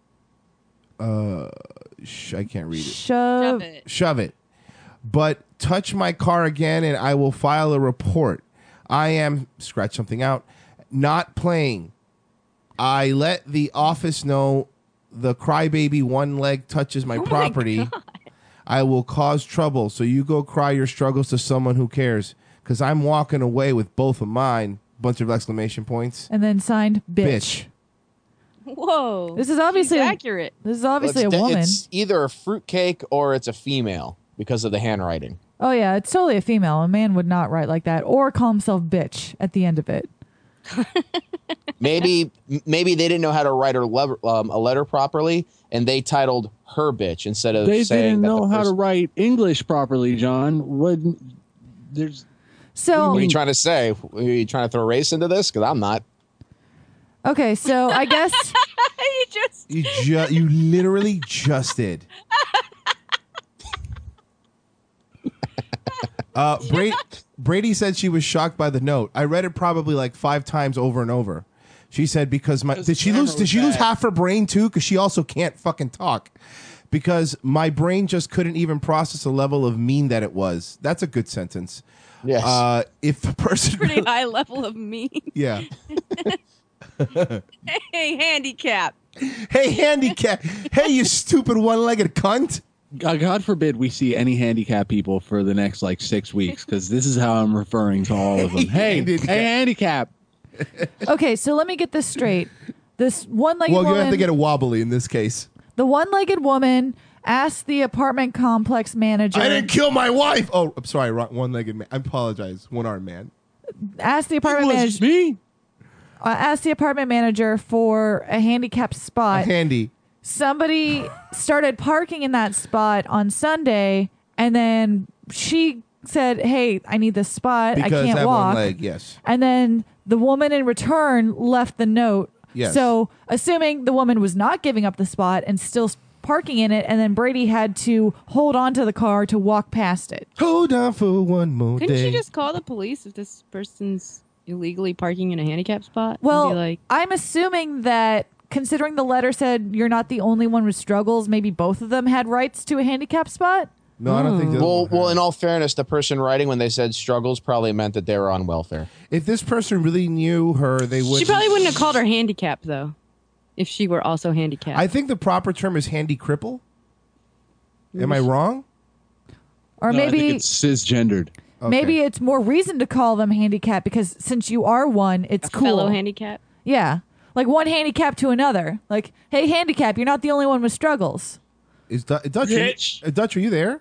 I can't read it. Shove it. But touch my car again and I will file a report. I am, scratch something out, not playing. I let the office know the crybaby one leg touches my property. I will cause trouble. So you go cry your struggles to someone who cares. Because I'm walking away with both of mine. Bunch of exclamation points. And then signed bitch. Whoa. This is obviously accurate. This is obviously a woman. It's either a fruitcake or it's a female because of the handwriting. Oh yeah, it's totally a female. A man would not write like that or call himself bitch at the end of it. Maybe they didn't know how to write a letter properly, and they titled her bitch instead of They saying didn't that know the how to person- write English properly, John. There's So what are you trying to say? Are you trying to throw race into this? Because I'm not. Okay, so I guess You literally just did. Brady said she was shocked by the note. I read it probably like 5 times over and over. She said because did she lose half her brain too? Because she also can't fucking talk. Because my brain just couldn't even process the level of mean that it was. That's a good sentence. Yes. If the person Pretty high level of mean. Yeah. Hey, handicap. Hey, handicap. Hey, you stupid one-legged cunt. God forbid we see any handicap people for the next like 6 weeks, because this is how I'm referring to all of them. Hey, handicap. Okay, so let me get this straight. This one-legged Well, woman. you have to get a wobbly in this case. The one-legged woman asked the apartment complex manager. I didn't kill my wife. Oh, I'm sorry. One-legged man. I apologize. One-armed man. Asked the apartment manager. Me? Asked the apartment manager for a handicapped spot. Handy. Somebody started parking in that spot on Sunday, and then she said, "Hey, I need this spot. Because I can't that walk." one leg, yes. And then the woman in return left the note. Yes. So, assuming the woman was not giving up the spot and still parking in it, and then Brady had to hold on to the car to walk past it. Hold on for one more Couldn't day. you just call the police if this person's illegally parking in a handicap spot? Well, and be like, I'm assuming that considering the letter said you're not the only one with struggles, maybe both of them had rights to a handicap spot? No, I don't think. Well, in all fairness, the person writing when they said struggles probably meant that they were on welfare. If this person really knew her, they would. she probably wouldn't have called her handicapped though, if she were also handicapped. I think the proper term is handy cripple. Am I wrong? Or No, I maybe think it's cisgendered. maybe it's more reason to call them handicap because since you are one, it's cool. Fellow handicap. Yeah. Like one handicap to another. Like, hey, handicap, you're not the only one with struggles. Is Dutch? Bitch. Dutch, are you there?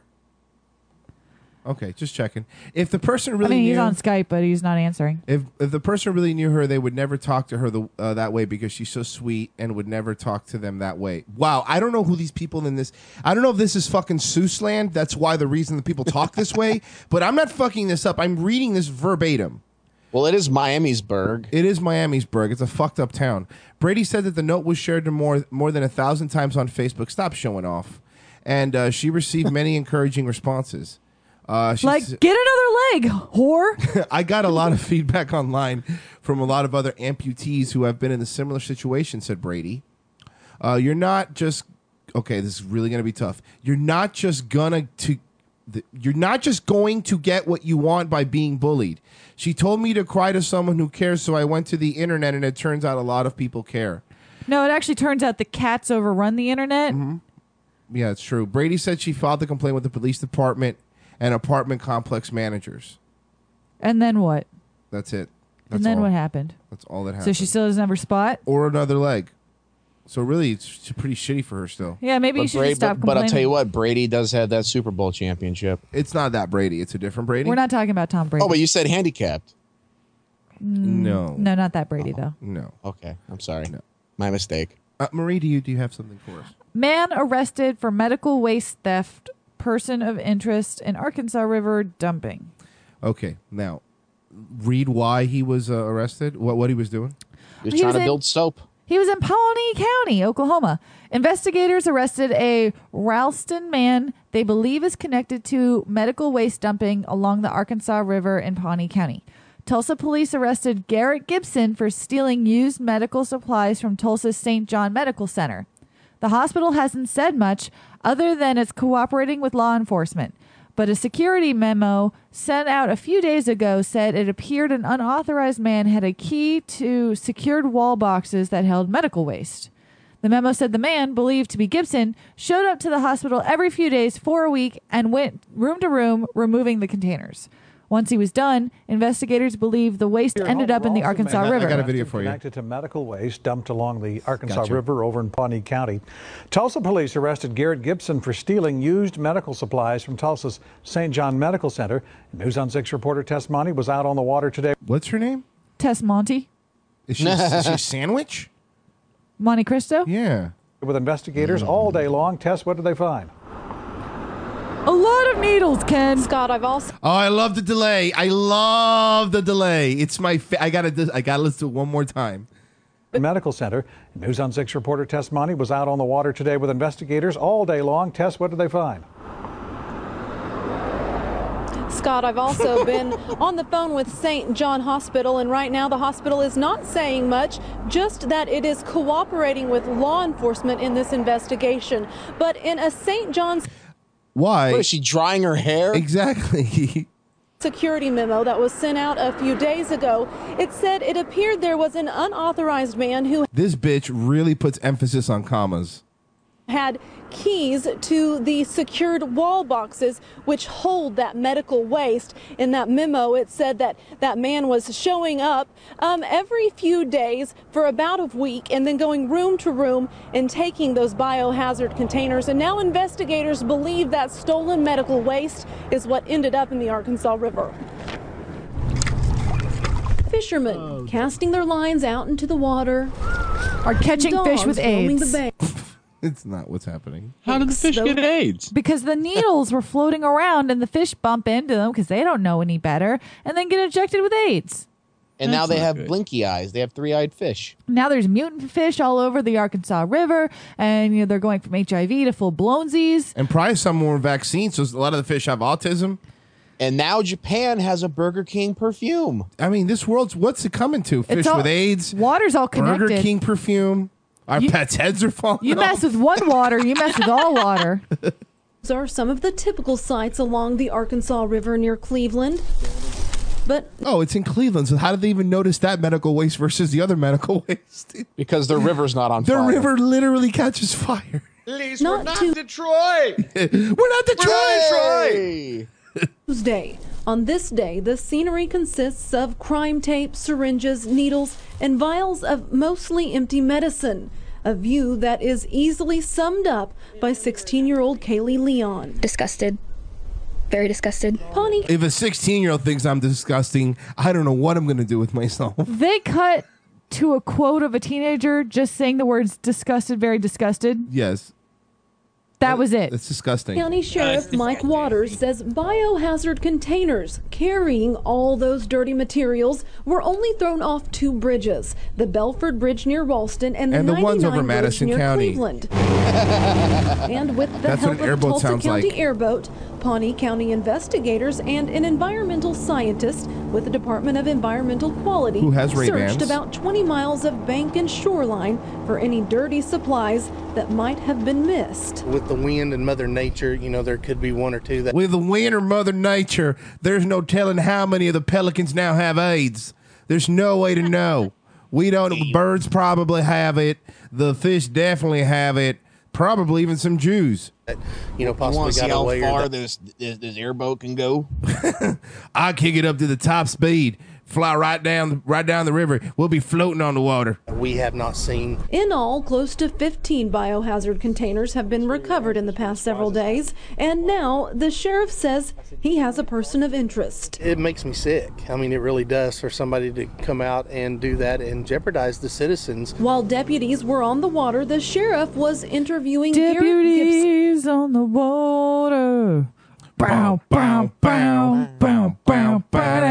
Okay, just checking. If the person I really mean, he's knew, on Skype, but he's not answering. if the person really knew her, they would never talk to her that way because she's so sweet and would never talk to them that way. Wow, I don't know who these people in this. I don't know if this is fucking Seuss land. That's why the reason the people talk this way. But I'm not fucking this up. I'm reading this verbatim. Well, it is Miamisburg. It is Miamisburg. It's a fucked up town. Brady said that the note was shared to more than 1,000 times on Facebook. Stop showing off. And she received many encouraging responses. Like, get another leg, whore. I got a lot of feedback online from a lot of other amputees who have been in a similar situation, said Brady. You're not just okay, this is really going to be tough. You're not just going to get what you want by being bullied. She told me to cry to someone who cares, so I went to the internet, and it turns out a lot of people care. No, it actually turns out the cats overrun the internet. Mm-hmm. Yeah, it's true. Brady said she filed the complaint with the police department and apartment complex managers. And then what? That's it. And then what happened? That's all that happened. So she still doesn't have her spot? Or another leg. So really, it's pretty shitty for her still. Yeah, maybe you should just stop complaining. But I'll tell you what, Brady does have that Super Bowl championship. It's not that Brady. It's a different Brady. We're not talking about Tom Brady. Oh, but you said handicapped. No. No, not that Brady, though. No. Okay, I'm sorry. No. My mistake. Marie, do you have something for us? Man arrested for medical waste theft, person of interest in Arkansas River dumping. Okay, now, read why he was arrested, what he was doing. He was trying to build soap. He was in Pawnee County, Oklahoma. Investigators arrested a Ralston man they believe is connected to medical waste dumping along the Arkansas River in Pawnee County. Tulsa police arrested Garrett Gibson for stealing used medical supplies from Tulsa's St. John Medical Center. The hospital hasn't said much other than it's cooperating with law enforcement. But a security memo sent out a few days ago said it appeared an unauthorized man had a key to secured wall boxes that held medical waste. The memo said the man, believed to be Gibson, showed up to the hospital every few days for a week and went room to room removing the containers. Once he was done, investigators believe the waste ended up in the Arkansas River. I got a video for you. Connected to medical waste dumped along the Arkansas River over in Pawnee County. Tulsa police arrested Garrett Gibson for stealing used medical supplies from Tulsa's St. John Medical Center. News on 6 reporter Tess Monty was out on the water today. What's her name? Tess Monty. Is she a sandwich? Monte Cristo? Yeah. With investigators all day long. Tess, what did they find? A lot of needles, Ken. Scott, I've also... Oh, I love the delay. I love the delay. It's my... I gotta listen to it one more time. The medical center. News on 6 reporter Tess Monty was out on the water today with investigators all day long. Tess, what did they find? Scott, I've also been on the phone with St. John Hospital, and right now the hospital is not saying much, just that it is cooperating with law enforcement in this investigation. But in a St. John's... Why? What, is she drying her hair? Exactly. Security memo that was sent out a few days ago, it said it appeared there was an unauthorized man who... This bitch really puts emphasis on commas. ...had keys to the secured wall boxes which hold that medical waste. In that memo, it said that that man was showing up every few days for about a week and then going room to room and taking those biohazard containers. And now investigators believe that stolen medical waste is what ended up in the Arkansas River. Fishermen casting their lines out into the water are catching fish with AIDS. It's not what's happening. How did the fish get AIDS? Because the needles were floating around and the fish bump into them because they don't know any better and then get injected with AIDS. And now they have blinky eyes. They have three-eyed fish. Now there's mutant fish all over the Arkansas River, and they're going from HIV to full-blownsies. And probably some more vaccines, so a lot of the fish have autism. And now Japan has a Burger King perfume. I mean, this world's, what's it coming to? Fish with AIDS? Water's all connected. Burger King perfume. Our pets' heads are falling You off. mess with one water, you mess with all water. These are some of the typical sites along the Arkansas River near Cleveland. But it's in Cleveland, so how did they even notice that medical waste versus the other medical waste? Because their river's not on fire. Their river literally catches fire. At least we're not Detroit. We're not Detroit. Hey! Tuesday. On this day, the scenery consists of crime tape, syringes, needles, and vials of mostly empty medicine. A view that is easily summed up by 16-year-old Kaylee Leon. Disgusted. Very disgusted. Pawnee. If a 16-year-old thinks I'm disgusting, I don't know what I'm going to do with myself. They cut to a quote of a teenager just saying the words disgusted, very disgusted. Yes. That was it. That's disgusting. County Sheriff Mike Waters says biohazard containers carrying all those dirty materials were only thrown off 2 bridges, the Belford Bridge near Ralston and the 99 ones over Bridge Madison near County. Cleveland. And with the That's what help an of airboat Tulsa sounds County like. Airboat, Pawnee County investigators and an environmental scientist with the Department of Environmental Quality who has Ray-Bans, searched about 20 miles of bank and shoreline for any dirty supplies that might have been missed. With the wind and Mother Nature, there could be one or two that... With the wind or Mother Nature, there's no telling how many of the pelicans now have AIDS. There's no way to know. We don't know. The birds probably have it. The fish definitely have it. Probably even some Jews. Possibly got how far this airboat can go? I'll kick it up to the top speed. Fly right down the river. We'll be floating on the water. We have not seen. In all, close to 15 biohazard containers have been recovered in the past several days, and now the sheriff says he has a person of interest. It makes me sick. It really does for somebody to come out and do that and jeopardize the citizens. While deputies were on the water, the sheriff was interviewing deputies on the water. Bow, bow, bow, bow, bow,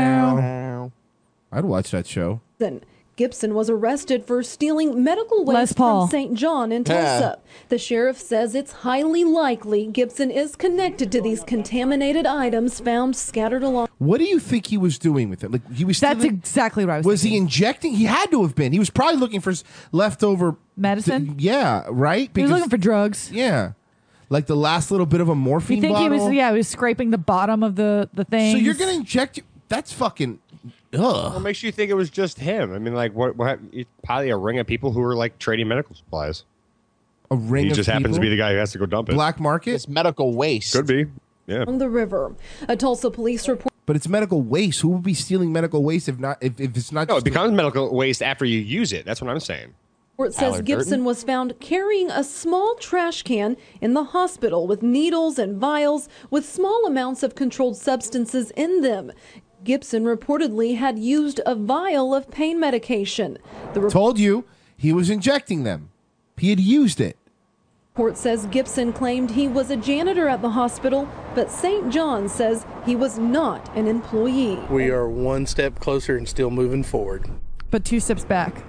bow. I'd watch that show. Gibson was arrested for stealing medical waste from St. John in Tulsa. The sheriff says it's highly likely Gibson is connected to these contaminated items found scattered along. What do you think he was doing with it? That's exactly what I was Was thinking. he injecting? He had to have been. He was probably looking for leftover medicine. Yeah, right? He was looking for drugs. Yeah. Like the last little bit of a morphine You think bottle? he was scraping the bottom of the thing. So you're going to inject... That's fucking... Ugh. What makes you think it was just him? What probably a ring of people who are trading medical supplies. A ring he of just happens to be the guy who has to go dump it. Black market? It's medical waste. Could be. Yeah. On the river. A Tulsa police report. But it's medical waste. Who would be stealing medical waste if it's not? No, it becomes medical waste after you use it. That's what I'm saying. It says Gibson was found carrying a small trash can in the hospital with needles and vials with small amounts of controlled substances in them. Gibson reportedly had used a vial of pain medication. Told you he was injecting them. He had used it. Report says Gibson claimed he was a janitor at the hospital, but St. John says he was not an employee. We are one step closer and still moving forward. But 2 steps back.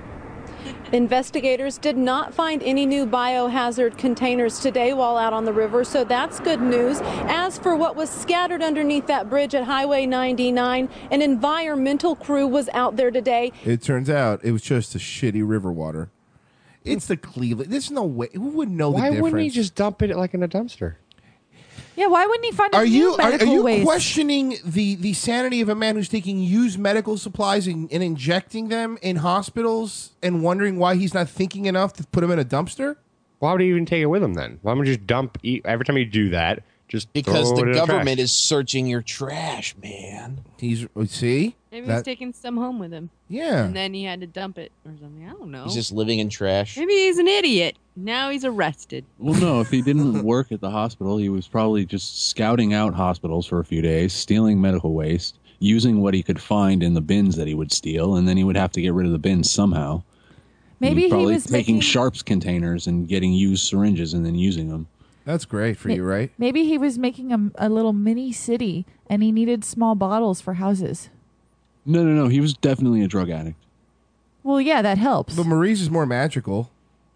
Investigators did not find any new biohazard containers today while out on the river, so that's good news. As for what was scattered underneath that bridge at Highway 99, an environmental crew was out there today. It turns out it was just a shitty river water. It's the Cleveland. There's no way. Who would know the difference? Why wouldn't he just dump it in a dumpster? Yeah, why wouldn't he find a new medical Are you waste? questioning the sanity of a man who's taking used medical supplies and injecting them in hospitals and wondering why he's not thinking enough to put them in a dumpster? Why would he even take it with him then? Why would you just dump every time you do that? Just because throw it the in government trash. is searching your trash, man. See? Maybe he's taking some home with him. Yeah. And then he had to dump it or something. I don't know. He's just living in trash. Maybe he's an idiot. Now he's arrested. Well, no, if he didn't work at the hospital, he was probably just scouting out hospitals for a few days, stealing medical waste, using what he could find in the bins that he would steal, and then he would have to get rid of the bins somehow. Maybe he probably was taking making- Sharps containers and getting used syringes and then using them. That's great for you, right? Maybe he was making a little mini city and he needed small bottles for houses. No. He was definitely a drug addict. Well, yeah, that helps. But Marie's is more magical.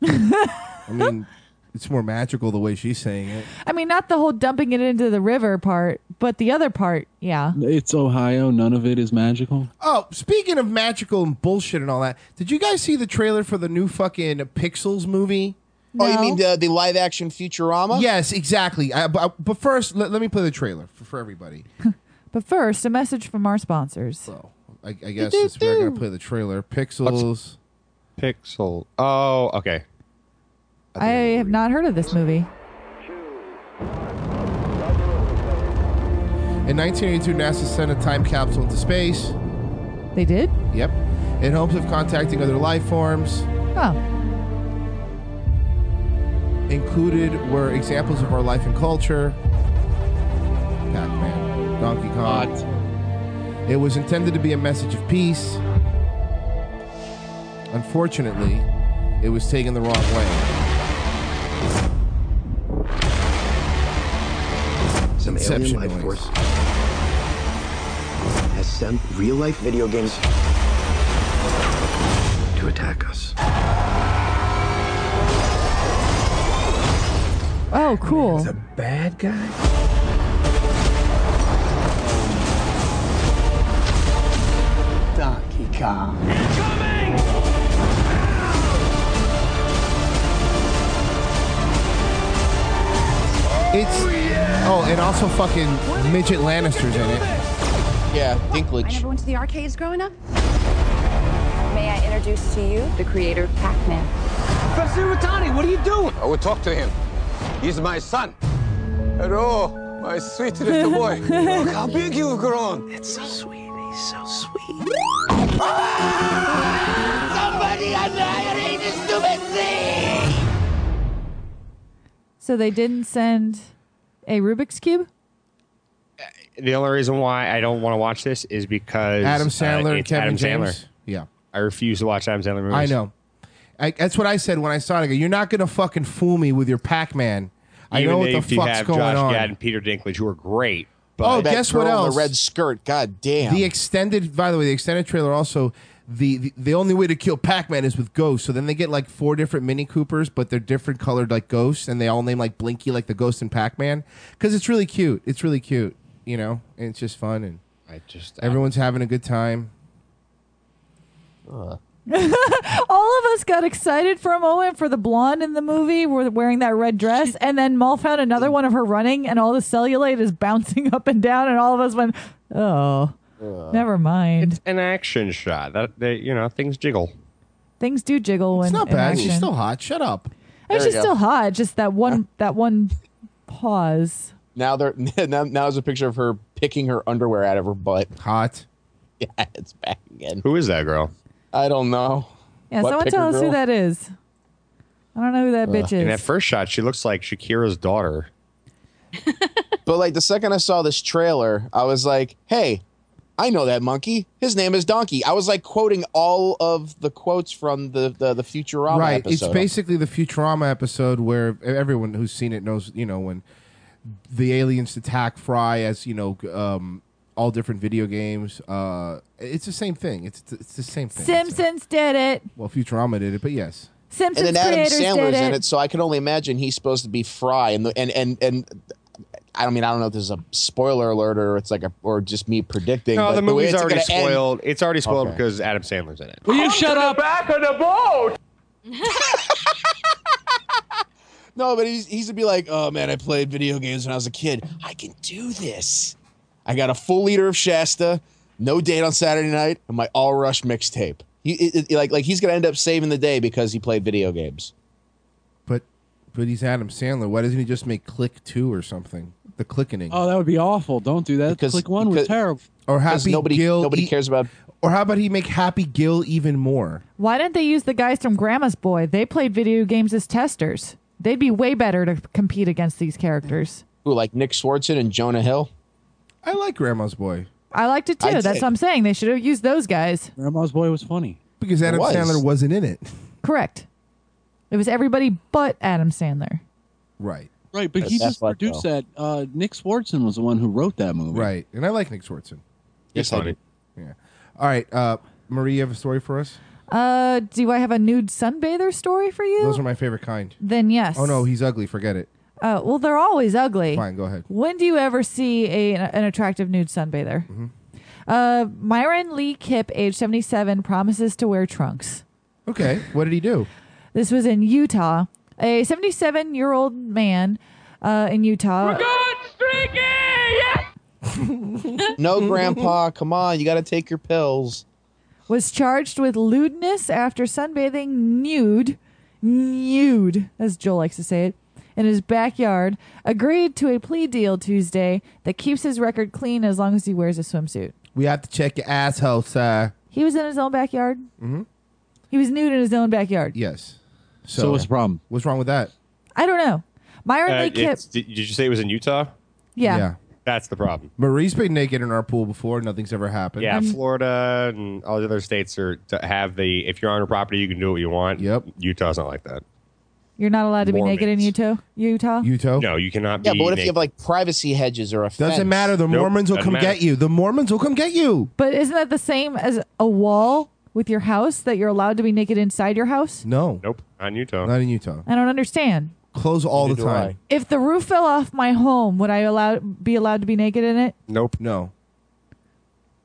I mean, it's more magical the way she's saying it. I mean, not the whole dumping it into the river part, but the other part, yeah. It's Ohio. None of it is magical. Oh, speaking of magical and bullshit and all that, did you guys see the trailer for the new fucking Pixels movie? Oh, you mean the live action Futurama? Yes, exactly. But first, let me play the trailer for everybody. But first, a message from our sponsors. I guess we're going to play the trailer. Pixels. Pixel. Oh, okay. I have not heard of this movie. In 1982, NASA sent a time capsule into space. They did? Yep. In hopes of contacting other life forms. Oh. Included were examples of our life and culture. Pac-Man, Donkey Kong. It was intended to be a message of peace. Unfortunately, it was taken the wrong way. Some Inception alien life noise. force has sent real-life video games to attack us. Oh, cool. He's a bad guy? car. And also fucking Midget Lannister's in it. Yeah, I Dinklage. never went to the arcades growing up. May I introduce to you the creator of Pac-Man? Professor Rutani, what are you doing? I will talk to him. He's my son. Hello, my sweet little boy. Look how big you've grown. It's so sweet. He's so sweet. Somebody annihilate this stupid thing! So they didn't send a Rubik's Cube? The only reason why I don't want to watch this is because Adam Sandler and it's Kevin Adam James. Sandler. Yeah. I refuse to watch Adam Sandler movies. I know. That's what I said when I saw it. I go, you're not going to fucking fool me with your Pac-Man. I know what the if you fuck's have going Josh on. Gad and Peter Dinklage, who are great. Oh, That guess girl what in else? The red skirt. God damn. The extended, by the way, the extended trailer also, the only way to kill Pac-Man is with ghosts. So then they get like 4 different Mini Coopers, but they're different colored like ghosts, and they all name like Blinky, like the ghost in Pac-Man. Because it's really cute. It's really cute, you know? And it's just fun, and everyone's having a good time. All of us got excited for a moment for the blonde in the movie wearing that red dress, and then Mull found another one of her running, and all the cellulite is bouncing up and down, and all of us went, oh, never mind. It's an action shot. Things jiggle. Things do jiggle when It's not in bad. action. She's still hot. Shut up. And There she's you go. still hot. Just that one pause. Now there's a picture of her picking her underwear out of her butt. Hot. Yeah, it's back again. Who is that girl? I don't know. Yeah, Butt someone picker tell us who girl? that is. I don't know who that bitch In that is. first shot, she looks like Shakira's daughter. But like the second I saw this trailer, I was like, hey, I know that monkey. His name is Donkey. I was like quoting all of the quotes from the Futurama Right. episode. It's basically the Futurama episode where everyone who's seen it knows, when the aliens attack Fry as, all different video games. It's the same thing. It's the same thing. Simpsons did it. Well, Futurama did it, but yes. Simpsons and then Adam creators Sandler's did in it, so I can only imagine he's supposed to be Fry. And I don't know if this is a spoiler alert or it's like or just me predicting. No, but the movie's way it's already gonna end- spoiled. It's already spoiled Okay. because Adam Sandler's in it. Will you shut up? Back of the boat! No, but he's to be like, oh man, I played video games when I was a kid. I can do this. I got a full liter of Shasta, no date on Saturday night, and my All Rush mixtape. He's gonna end up saving the day because he played video games. But he's Adam Sandler. Why doesn't he just make Click 2 or something? The Clickening. Oh, that would be awful. Don't do that. Because- Click 1 was because- terrible. Or Happy nobody Gil. cares about. Or how about he make Happy Gil even more? Why didn't they use the guys from Grandma's Boy? They played video games as testers. They'd be way better to compete against these characters. Who, like Nick Swardson and Jonah Hill? I like Grandma's Boy. I liked it too. I'd That's say- what I'm saying. They should have used those guys. Grandma's Boy was funny. Because Adam was. Sandler wasn't in it. Correct. It was everybody but Adam Sandler. Right. Right, but he That's just what, produced that. Nick Swardson was the one who wrote that movie. Right. And I like Nick Swardson. Yes, I do. Yeah. All right. Marie, you have a story for us? Do I have a nude sunbather story for you? Those are my favorite kind. Then yes. Oh, no, he's ugly. Forget it. Well, they're always ugly. Fine, go ahead. When do you ever see an attractive nude sunbather? Myron Lee Kipp, age 77, promises to wear trunks. Okay. What did he do? This was in Utah. A 77-year-old man in Utah. No, Grandpa, come on, you got to take your pills. Was charged with lewdness after sunbathing nude, as Joel likes to say it, in his backyard, agreed to a plea deal Tuesday that keeps his record clean as long as he wears a swimsuit. We have to check your asshole, sir. He was in his own backyard? Mm-hmm. He was nude in his own backyard? Yes. So what's the problem? What's wrong with that? I don't know. Myron Lee Kipp. Did you say it was in Utah? Yeah. That's the problem. Marie's been naked in our pool before. Nothing's ever happened. Yeah, Florida and all the other states are to have if you're on your property, you can do what you want. Yep. Utah's not like that. You're not allowed to be naked in Utah? Utah? No, you cannot be. Yeah, but what if you naked. have like privacy hedges or a fence? Doesn't matter. The Mormons will come get you. The Mormons will come get you. But isn't that the same as a wall with your house that you're allowed to be naked inside your house? No. Nope, not in Utah. Not in Utah. I don't understand. Close all the Neither do time. If the roof fell off my home, would I be allowed to be naked in it? Nope. No.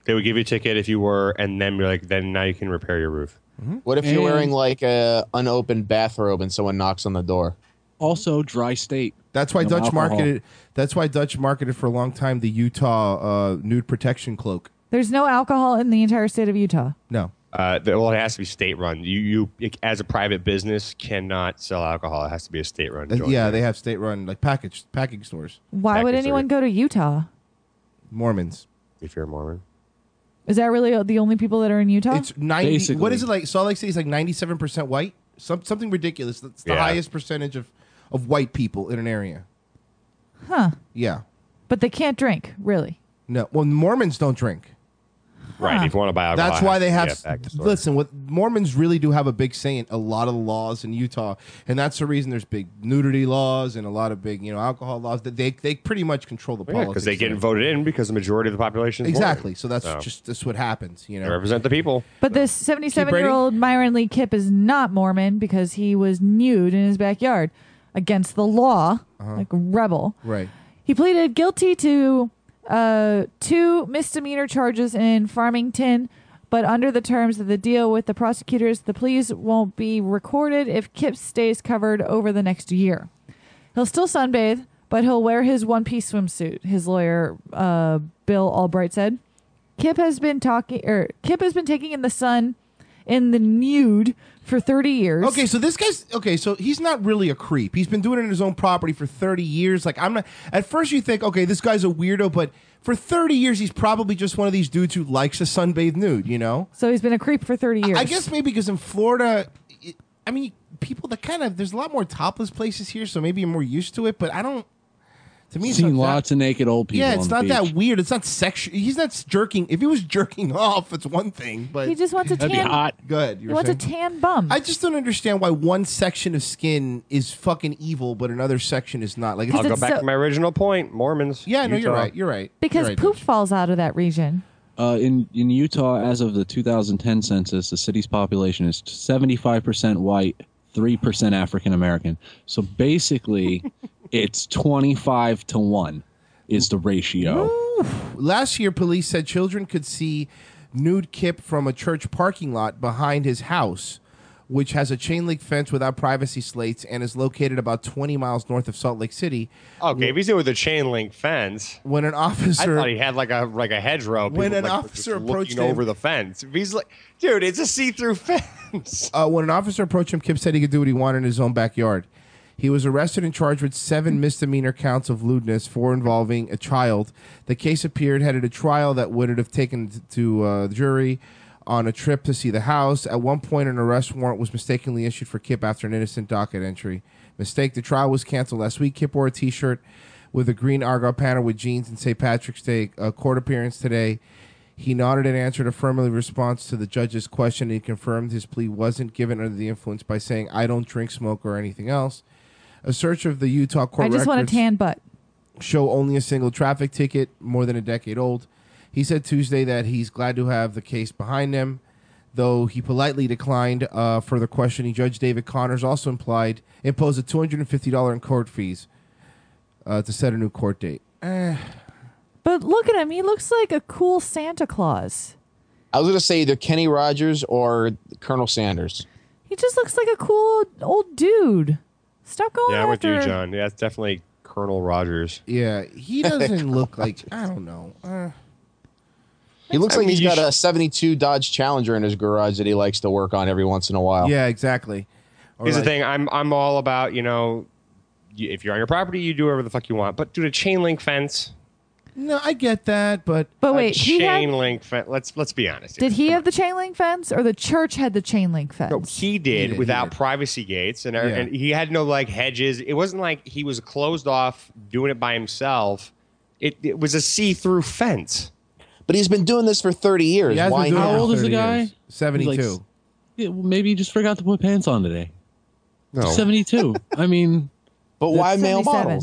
They would give you a ticket if you were, and then you're like, then now you can repair your roof. What if you're wearing like a unopened bathrobe and someone knocks on the door? Also, dry state. That's why No Dutch alcohol. marketed. That's why Dutch marketed for a long time the Utah nude protection cloak. There's no alcohol in the entire state of Utah. No. Well, it has to be state run. You as a private business cannot sell alcohol. It has to be a state run. Yeah, they have state run like packaging stores. Why would anyone go to Utah? Mormons. If you're a Mormon. Is that really the only people that are in Utah? It's 90. What is it like? Salt Lake City is like 97% white. Something ridiculous. That's the highest percentage of white people in an area. Huh. Yeah. But they can't drink, really. No. Well, Mormons don't drink. Right. If you want to buy alcohol, That's why they it has have. to be at the store. Listen, what Mormons really do have a big say in a lot of the laws in Utah, and that's the reason there's big nudity laws and a lot of big, alcohol laws. That they pretty much control the politics. Because they get voted in because the majority of the population is exactly. Mormon. So that's what happens. They represent the people. But this 77-year-old Myron Lee Kipp is not Mormon because he was nude in his backyard against the law, like a rebel. Right. He pleaded guilty to 2 misdemeanor charges in Farmington, but under the terms of the deal with the prosecutors, the pleas won't be recorded if Kipp stays covered over the next year. He'll still sunbathe, but he'll wear his one-piece swimsuit, his lawyer, Bill Albright, said. Kipp has been taking in the sun in the nude for 30 years. Okay, so this guy's so he's not really a creep. He's been doing it in his own property for 30 years. Like, I'm not. At first, you think, okay, this guy's a weirdo, but for 30 years, he's probably just one of these dudes who likes to sunbathe nude. So he's been a creep for 30 years. I guess maybe because in Florida, people that there's a lot more topless places here, so maybe you're more used to it. But I don't. To me, it's Seen not lots of naked old people. Yeah, on it's the not that beach. weird. It's not sexual. He's not jerking. If he was jerking off, it's one thing. But He just wants a That'd be tan- hot. Good. He wants a tan bum. I just don't understand why one section of skin is fucking evil, but another section is not. Like, I'll go back to my original point. Mormons. Yeah, no, you're Utah. right. You're right. Because You're right, poop falls out of that region. In Utah, as of the 2010 census, the city's population is 75% white, 3% African American. So basically, it's 25-1 is the ratio. Last year, police said children could see nude Kipp from a church parking lot behind his house, which has a chain link fence without privacy slates and is located about 20 miles north of Salt Lake City. Okay, if he's doing with a chain link fence. When an officer, I thought he had like a hedgerow. When People, an like, officer just approached looking him- over the fence. If he's like, dude, it's a see-through fence. When an officer approached him, Kipp said he could do what he wanted in his own backyard. He was arrested and charged with 7 misdemeanor counts of lewdness, 4 involving a child. The case appeared headed a trial that would have taken to the jury on a trip to see the house. At one point, an arrest warrant was mistakenly issued for Kipp after an innocent docket entry mistake. The trial was canceled last week. Kipp wore a T-shirt with a green Argyle banner with jeans and St. Patrick's Day. Court appearance today. He nodded and answered affirmative response to the judge's question. He confirmed his plea wasn't given under the influence by saying, "I don't drink, smoke, or anything else." A search of the Utah court I just want a records tan butt. show only a single traffic ticket, more than a decade old. He said Tuesday that he's glad to have the case behind him, though he politely declined further questioning. Judge David Connors also imposed a $250 in court fees to set a new court date. But look at him. He looks like a cool Santa Claus. I was going to say either Kenny Rogers or Colonel Sanders. He just looks like a cool old dude. Stop going Yeah, I'm with after... you, John. Yeah, it's definitely Colonel Rogers. Yeah, he doesn't look like, I don't know. He looks like mean, he's you got a 72 Dodge Challenger in his garage that he likes to work on every once in a while. Yeah, exactly. Here's the thing. I'm all about, if you're on your property, you do whatever the fuck you want. But dude, a chain link fence. No, I get that, but wait, he chain had- link fence. Let's be honest. Did he have the chain link fence or the church had the chain link fence? No, he did without privacy gates, and he had no like hedges. It wasn't like he was closed off doing it by himself. It was a see-through fence. But he's been doing this for 30 years. Why not? How old is the guy? years. 72. He's like, yeah, well, maybe he just forgot to put pants on today. No. 72. I mean, but why male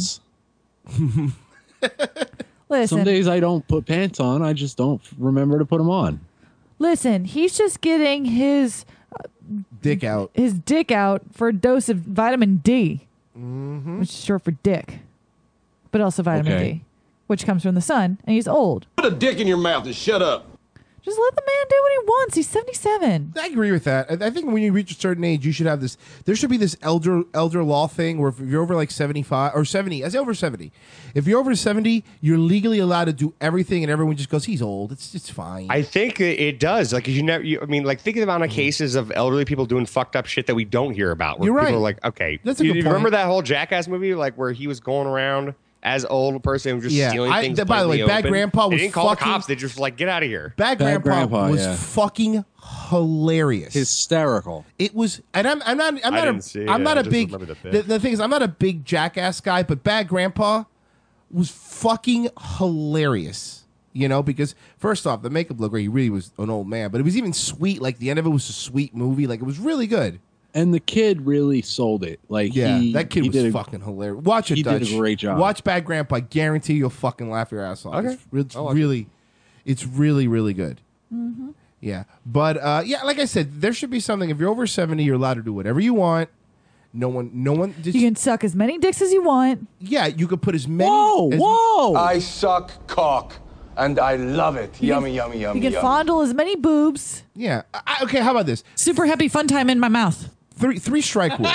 77. models? Listen, some days I don't put pants on. I just don't remember to put them on. listen, he's just getting his dick out. His dick out for a dose of vitamin D, which is short for dick, but also vitamin Okay. D, which comes from the sun, and he's old. Put a dick in your mouth and shut up. Just let the man do what he wants. He's 77. I agree with that. I think when you reach a certain age, you should have this. There should be this elder law thing where if you're over like 75 or 70, I say over 70. If you're over 70, you're legally allowed to do everything, and everyone just goes, "He's old. It's fine." I think it does. Like I mean, like think of the amount of cases of elderly people doing fucked up shit that we don't hear about. Where You're people right. are like, okay, That's a good you point. remember that whole Jackass movie, like where he was going around as old person just stealing things. By the way, Bad Grandpa They was didn't call the fucking. cops. They just like get out of here. Bad Grandpa was fucking hilarious, hysterical. It was, and I'm not a big. The thing is, I'm not a big Jackass guy, but Bad Grandpa was fucking hilarious. You know, because first off, the makeup looked great. He really was an old man, but it was even sweet. Like the end of it was a sweet movie. Like it was really good. And the kid really sold it. Like that kid was fucking hilarious. Watch it, He Dutch. did a great job. Watch Bad Grandpa. I guarantee you'll fucking laugh your ass off. Okay. It's really, really good. Mm-hmm. Yeah, but like I said, there should be something. If you're over 70, you're allowed to do whatever you want. No one. Just, You can suck as many dicks as you want. yeah, you could put as many. Whoa! I suck cock, and I love it. Yummy, yummy, yummy, You can yummy. fondle as many boobs. Yeah. Okay. How about this? Super happy fun time in my mouth. Three strike rule.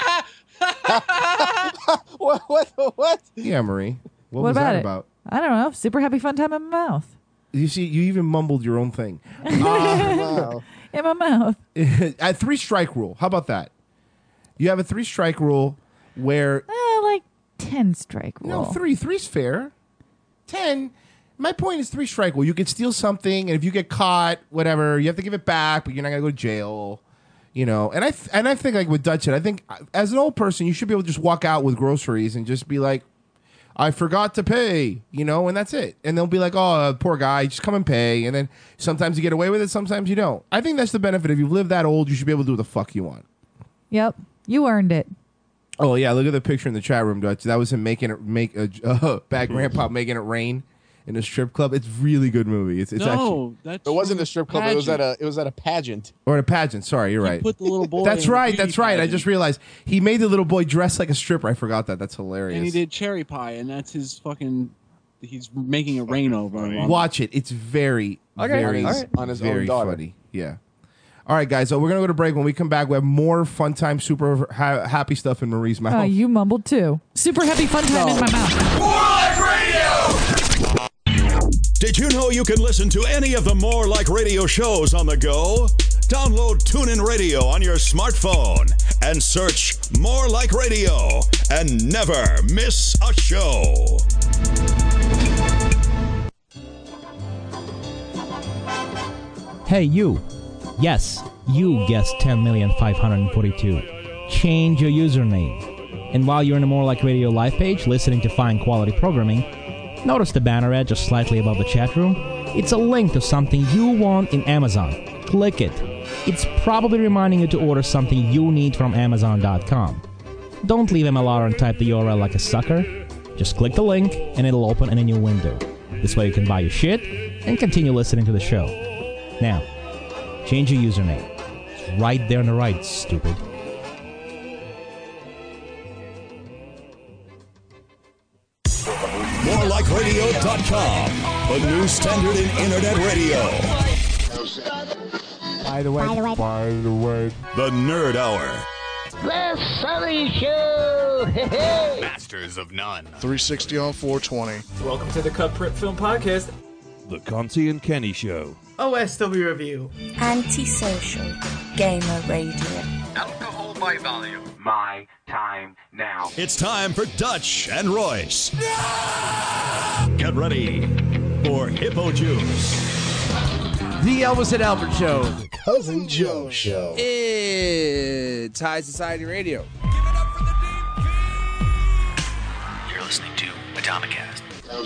What? Yeah, Marie. What What was about that it? about? I don't know. Super happy fun time in my mouth. You see, you even mumbled your own thing. Wow. In my mouth. A 3 strike rule. How about that? You have a 3 strike rule where Like 10 strike rule. no 3's fair. 10. My point is 3 strike rule. You could steal something, and if you get caught, whatever, you have to give it back, but you're not gonna go to jail. You know, and I think like with Dutch said, I think as an old person, you should be able to just walk out with groceries and just be like, I forgot to pay, you know, and that's it. And they'll be like, oh, poor guy, just come and pay. And then sometimes you get away with it, sometimes you don't. I think that's the benefit. If you've lived that old, you should be able to do what the fuck you want. Yep. You earned it. Oh yeah, look at the picture in the chat room, Dutch. That was him Bad Grandpa making it rain in a strip club. It's a really good movie. It's actually It wasn't a strip club. It was at a pageant. or a pageant. Sorry, you're right. Put the little boy. That's in a right. beauty That's right. I pageant. just realized he made the little boy dress like a stripper. I forgot that. That's hilarious. And he did cherry pie, and that's his fucking. He's making it rain over him. Watch it. It's very, very all right. On his own very daughter. funny. Yeah. All right, guys. So we're gonna go to break. When we come back, we have more fun time, super happy stuff in Marie's mouth. You mumbled too. Super happy fun time in my mouth. More Like Radio! Did you know you can listen to any of the More Like Radio shows on the go? Download TuneIn Radio on your smartphone and search More Like Radio and never miss a show. Hey, you. Yes, you guessed 10,542,000. Change your username. And while you're in the More Like Radio live page listening to fine quality programming, notice the banner ad just slightly above the chat room? It's a link to something you want in Amazon. Click it. It's probably reminding you to order something you need from Amazon.com. Don't leave MLR and type the URL like a sucker. Just click the link and it'll open in a new window. This way you can buy your shit and continue listening to the show. Now, change your username. It's right there on the right, stupid. MoreLikeRadio.com, the new standard in internet radio. By the way, The Nerd Hour. The Sully Show! Hey! Masters of None. 360 on 420. Welcome to the Cut Print Film Podcast. The Conti and Kenny Show. OSW Review. Antisocial Gamer Radio. Alcohol by volume. My time now. It's time for Dutch and Royce. Get ready for Hippo Juice. The Elvis and Albert Show. The Cousin Joe Show. It's High Society Radio. You're listening to Atomicast.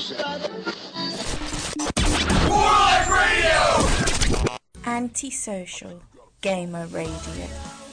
More Like Radio! Antisocial Gamer Radio.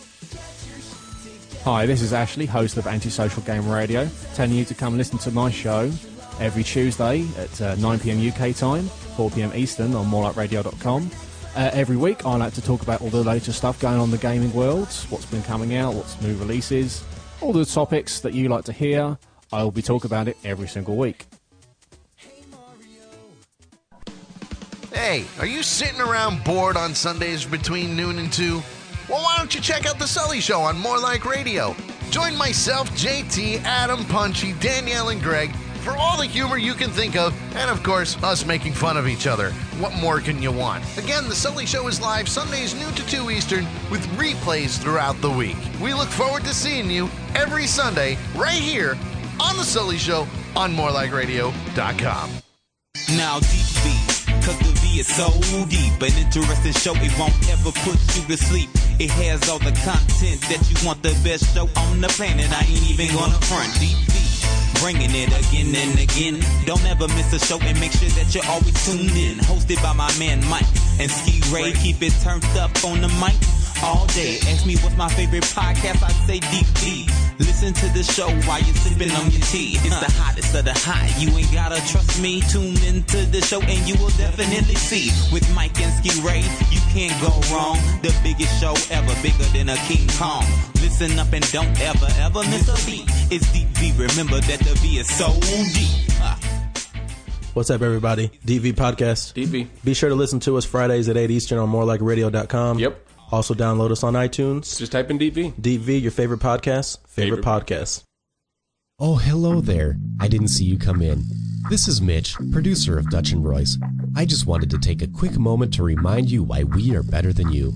Hi, this is Ashley, host of Antisocial Gamer Radio, telling you to come listen to my show every Tuesday at 9 p.m. UK time, 4 p.m. Eastern on morelikeradio.com. Every week I like to talk about all the latest stuff going on in the gaming world, what's been coming out, what's new releases, all the topics that you like to hear. I will be talking about it every single week. Hey, are you sitting around bored on Sundays between noon and 2? Well, why don't you check out The Sully Show on More Like Radio? Join myself, JT, Adam, Punchy, Danielle, and Greg for all the humor you can think of, and of course, us making fun of each other. What more can you want? Again, The Sully Show is live Sundays noon to 2 Eastern with replays throughout the week. We look forward to seeing you every Sunday right here on The Sully Show on morelikeradio.com. Now deep V, cause the V is so deep. An interesting show, it won't ever put you to sleep. It has all the content that you want, the best show on the planet. I ain't even gonna front. Deep V, bringing it again and again. Don't ever miss a show and make sure that you're always tuned in. Hosted by my man Mike and Ski Ray. Keep it turned up on the mic all day. Ask me what's my favorite podcast, I say Deep V. Listen to the show while you're sipping on your tea. It's the hottest of the hot. You ain't gotta trust me. Tune into the show and you will definitely see. With Mike and Ski Ray, you can't go wrong. The biggest show ever, bigger than a King Kong. Listen up and don't ever miss a beat. It's Deep V. Remember that the V is so deep. What's up, everybody? DV Podcast. DV. Be sure to listen to us Fridays at 8 Eastern on morelikeradio.com. Yep. Also, download us on iTunes. Just type in DV. DV, your favorite podcast. Favorite podcast. Oh, hello there. I didn't see you come in. This is Mitch, producer of Dutch and Royce. I just wanted to take a quick moment to remind you why we are better than you.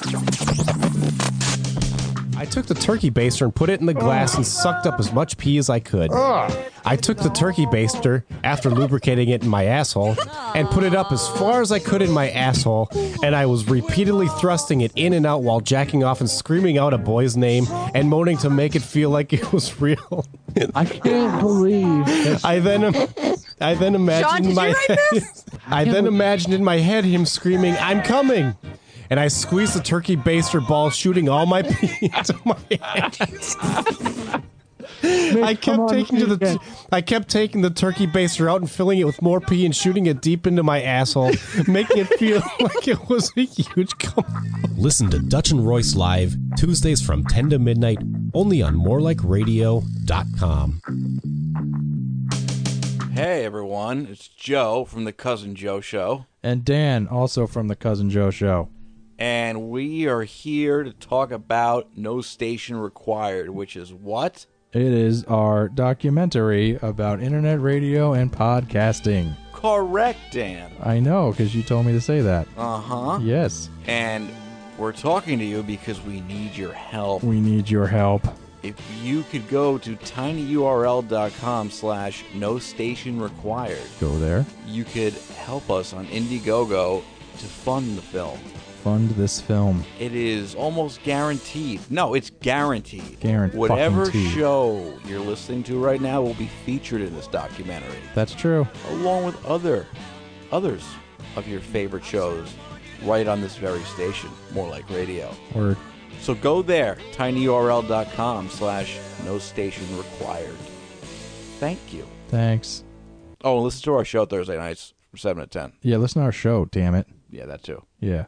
I took the turkey baster and put it in the glass and sucked up as much pee as I could. I took the turkey baster, after lubricating it in my asshole, and put it up as far as I could in my asshole, and I was repeatedly thrusting it in and out while jacking off and screaming out a boy's name and moaning to make it feel like it was real. I can't believe this. I then imagined Sean, did you write this? I then imagined in my head him screaming, "I'm coming!" And I squeezed the turkey baster ball, shooting all my pee into my hands. I kept taking the turkey baster out and filling it with more pee and shooting it deep into my asshole, making it feel like it was a huge cum. Listen to Dutch and Royce live Tuesdays from 10 to midnight, only on morelikeradio.com. Hey everyone, it's Joe from the Cousin Joe Show. And Dan, also from the Cousin Joe Show. And we are here to talk about No Station Required, which is what? It is our documentary about internet radio and podcasting. Correct, Dan. I know, because you told me to say that. Uh-huh. Yes. And we're talking to you because we need your help. We need your help. If you could go to tinyurl.com/no station required. Go there. You could help us on Indiegogo to fund the film. Fund this film. It is almost guaranteed. No, it's guaranteed. Guaranteed. Whatever show you're listening to right now will be featured in this documentary. That's true. Along with others of your favorite shows right on this very station, More Like Radio. Word. So go there, tinyurl.com/no station required. Thank you. Thanks. Oh, and listen to our show Thursday nights from 7 to 10. Yeah, listen to our show, damn it. Yeah, that too. Yeah.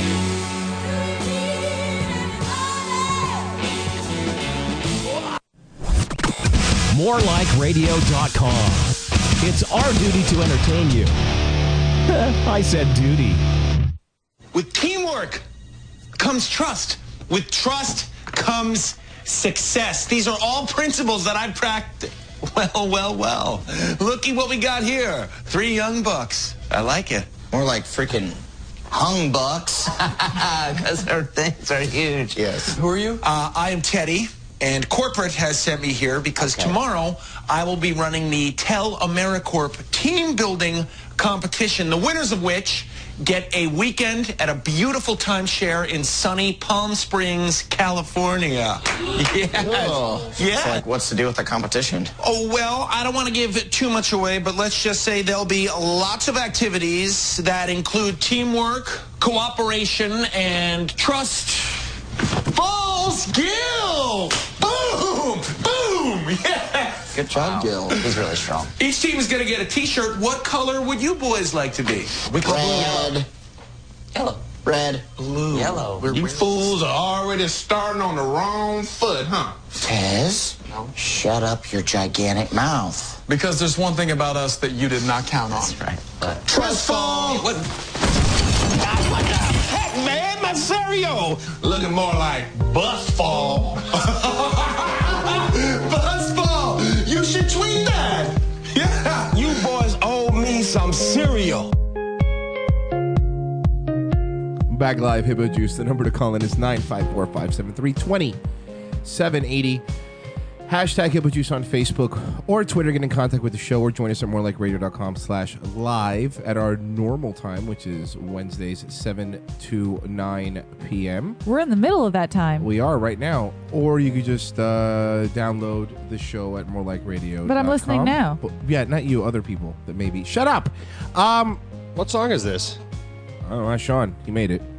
MoreLikeRadio.com. It's our duty to entertain you. I said duty. With teamwork comes trust. With trust comes success. These are all principles that I've practiced. Well. Looky what we got here. 3 young bucks. I like it. More like freaking hung bucks. Because their things are huge. Yes. Who are you? I am Teddy, and corporate has sent me here because tomorrow I will be running the Tell AmeriCorp team building competition, the winners of which get a weekend at a beautiful timeshare in sunny Palm Springs, California. Yeah. Yeah. So, like, what's the deal with the competition? Oh, well, I don't want to give too much away, but let's just say there'll be lots of activities that include teamwork, cooperation, and trust. Balls, Gil! Boom! Boom! Yeah! Good job, Gil. He's really strong. Each team is going to get a T-shirt. What color would you boys like to be? We call red. Yellow. Red. Blue. Yellow. You fools are already starting on the wrong foot, huh? Tez, shut up your gigantic mouth. Because there's one thing about us that you did not count on. That's right. Trust fall! What the heck, man? My cereal! Looking more like Buzzball. Buzzball! You should tweet that! Yeah! You boys owe me some cereal. Back live, Hippo Juice. The number to call in is 954-573-2780. Hashtag Hippo Juice on Facebook or Twitter. Get in contact with the show or join us at morelikeradio.com/live at our normal time, which is Wednesdays 7 to 9 p.m. We're in the middle of that time. We are right now. Or you could just download the show at morelikeradio.com. But I'm listening now. But, yeah, not you, other people that maybe. Shut up! What song is this? I don't know, Sean. He made it.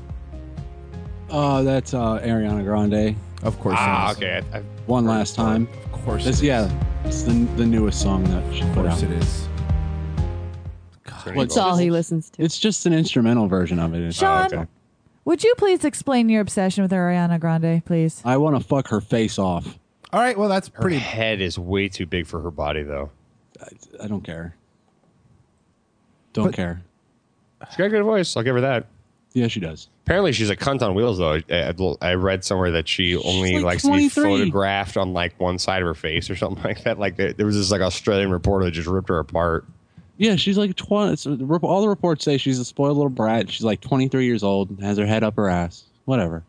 Oh, that's Ariana Grande. Of course. Okay. One Last Time. Of course. It's the newest song that she put out. Of course it is. That's all he listens to. It's just an instrumental version of it. Sean, would you please explain your obsession with Ariana Grande, please? I want to fuck her face off. All right, well, that's pretty. Her head is way too big for her body, though. I don't care. Don't care. She's got a good voice. I'll give her that. Yeah, she does. Apparently, she's a cunt on wheels, though. I read somewhere that she only likes to be photographed on like one side of her face or something like that. Like there was this like Australian reporter that just ripped her apart. Yeah, she's like 20. All the reports say she's a spoiled little brat. She's like 23 years old, has her head up her ass. Whatever.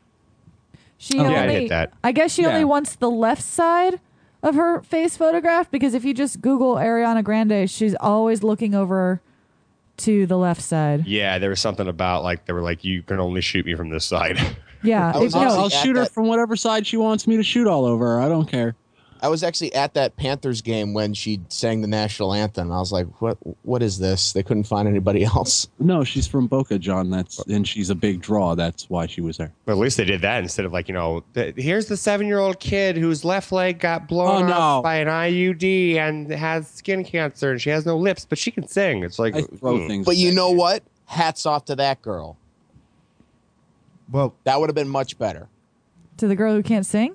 I hit that. I guess she only wants the left side of her face photographed, because if you just Google Ariana Grande, she's always looking over to the left side. Yeah, there was something about like they were like, you can only shoot me from this side. Yeah, I'll shoot her from whatever side she wants me to shoot all over her. I don't care. I was actually at that Panthers game when she sang the national anthem. I was like, what is this? They couldn't find anybody else. No, she's from Boca, John. And she's a big draw. That's why she was there. But at least they did that instead of like, here's the 7-year-old kid whose left leg got blown off by an IUD and has skin cancer and she has no lips, but she can sing. It's like, But you know what? Hats off to that girl. Well, that would have been much better. To the girl who can't sing?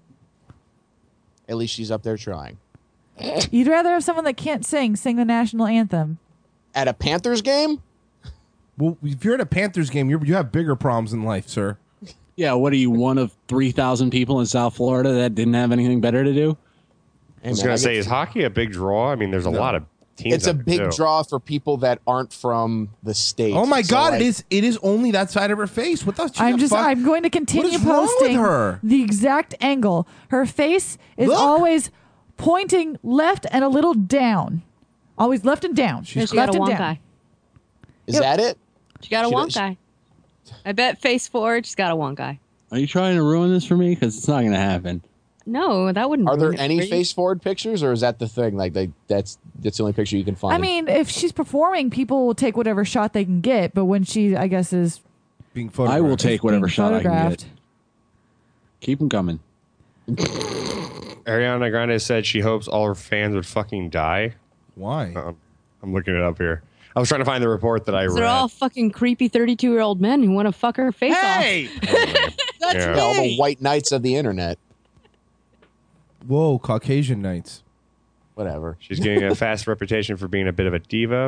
At least she's up there trying. You'd rather have someone that can't sing the national anthem. At a Panthers game? Well, if you're at a Panthers game, you have bigger problems in life, sir. Yeah, what are you, one of 3,000 people in South Florida that didn't have anything better to do? I was going to say, is hockey a big draw? I mean, there's a lot of teams. It's a big draw for people that aren't from the state. Oh my God! It is only that side of her face. What the? I'm going to continue What is wrong with posting her? the exact angle. Her face is always pointing left and a little down. Always left and down. She got a wonk eye. Is that it? She got a wonk eye. I bet face forward, she's got a wonk eye. Are you trying to ruin this for me? Because it's not going to happen. No, that wouldn't. Are there ruin it any for you. face forward pictures, or is that the thing? Like that's the only picture you can find. I mean, if she's performing, people will take whatever shot they can get. But when she, I guess, is being I will take whatever shot I can photographed. get. Keep them coming. Ariana Grande said she hopes all her fans would fucking die. Why? I'm looking it up here. I was trying to find the report that I read. They're all fucking creepy 32-year-old men who want to fuck her face off. That's Yeah. all the white knights of the internet. Whoa, Caucasian knights. Whatever. She's getting a fast reputation for being a bit of a diva.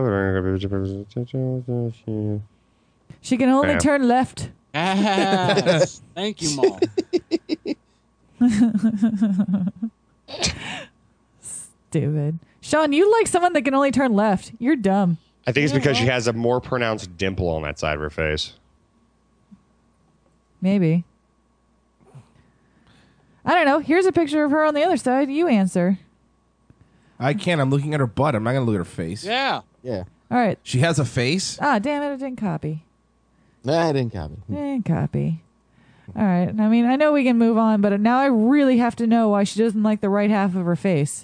She can only Yeah. turn left. Yes. Thank you, Maul. Stupid. Sean, you like someone that can only turn left. You're dumb. I think it's because she has a more pronounced dimple on that side of her face. Maybe. I don't know. Here's a picture of her on the other side. You answer. I can't. I'm looking at her butt. I'm not going to look at her face. Yeah. Yeah. All right. She has a face? Ah, damn it. I didn't copy. Nah, I didn't copy. Didn't copy. All right. I mean, I know we can move on, but now I really have to know why she doesn't like the right half of her face.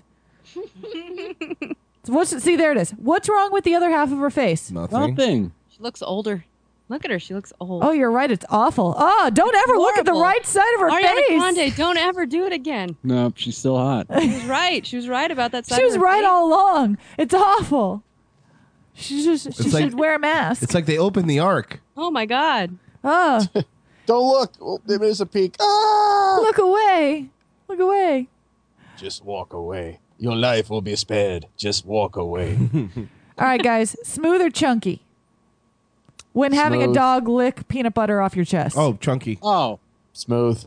See, there it is. What's wrong with the other half of her face? Nothing. She looks older. Look at her. She looks old. Oh, you're right. It's awful. Oh, don't ever look at the Horrible. right side of her Ariana face. Grande, don't ever do it again. Nope, she's still hot. She was right. She was right about that side. She was of her right face. all along. It's awful. She It's should like- wear a mask. It's like they opened the ark. Oh my God. Oh, Don't look. Oh, there is a peek. Ah! look away. Look away. Just walk away. Your life will be spared. Just walk away. All right, guys. Smooth or chunky? when having a Smooth. dog lick peanut butter off your chest? Oh, chunky. Oh, Smooth.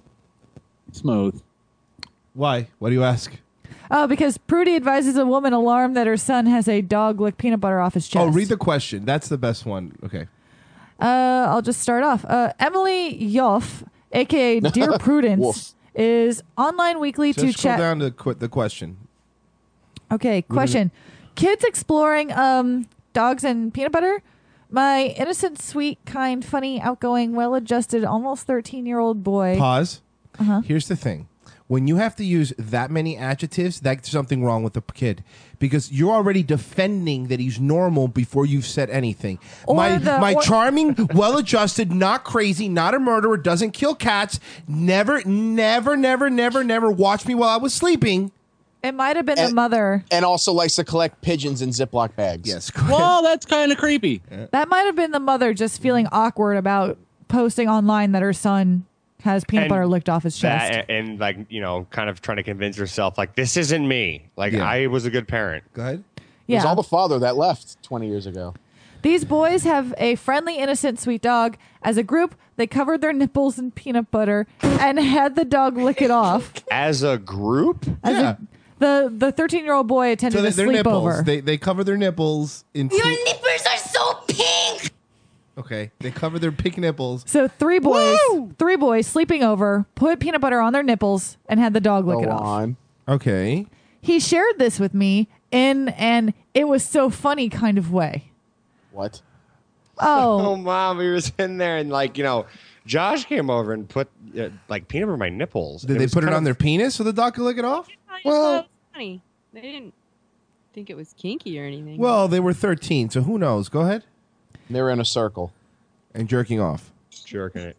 Why? What do you ask? Oh, because Prudy advises a woman alarmed that her son has a dog lick peanut butter off his chest. Oh, read the question. That's the best one. Okay. I'll just start off. Emily Yoff, a.k.a. Dear Prudence, is online weekly to Just scroll chat. down to the question. Okay, question. Kids exploring dogs and peanut butter? My innocent, sweet, kind, funny, outgoing, well-adjusted, almost 13-year-old boy. Pause. Uh-huh. Here's the thing. When you have to use that many adjectives, that's something wrong with the kid. Because you're already defending that he's normal before you've said anything. My charming, well-adjusted, not crazy, not a murderer, doesn't kill cats, never watched me while I was sleeping. It might have been the mother. And also likes to collect pigeons in Ziploc bags. Yes. Well, that's kind of creepy. That might have been the mother just feeling awkward about posting online that her son has peanut butter licked off his chest. That, and like, you know, kind of trying to convince herself, like, this isn't me. Like, I was a good parent. Go ahead. It was Yeah. all the father that left 20 years ago. These boys have a friendly, innocent, sweet dog. As a group, they covered their nipples in peanut butter and had the dog lick it off. As a group? The 13-year-old boy attended a their nipples. sleepover. They cover their nipples in. Your nipples are so pink. Okay, they cover their pink nipples. So three boys sleeping over, put peanut butter on their nipples, and had the dog lick it off. Okay. He shared this with me in an it was so funny kind of way. What? Oh, Mom, we were sitting there and, like, you know, Josh came over and put like peanut butter on my nipples. Did they put it on their penis so the dog could lick it off? Well, it was funny. They didn't think it was kinky or anything. Well, they were 13, so who knows? Go ahead. They were in a circle. And jerking off. Jerking it.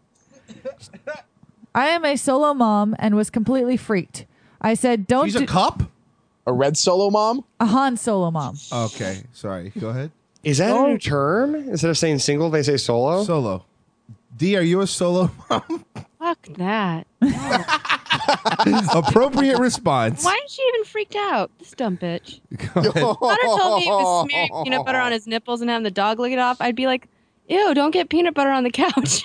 I am a solo mom and was completely freaked. I said, "Don't." She's a cup? A red Solo mom? A Han Solo mom. Okay, sorry. Go ahead. Is that a new term? Instead of saying single, they say solo? Solo. D, are you a solo mom? Fuck that. Appropriate response. Why is she even freaked out? This dumb bitch. Go ahead. Connor told me he was smearing peanut butter on his nipples and having the dog lick it off. I'd be like, ew, don't get peanut butter on the couch.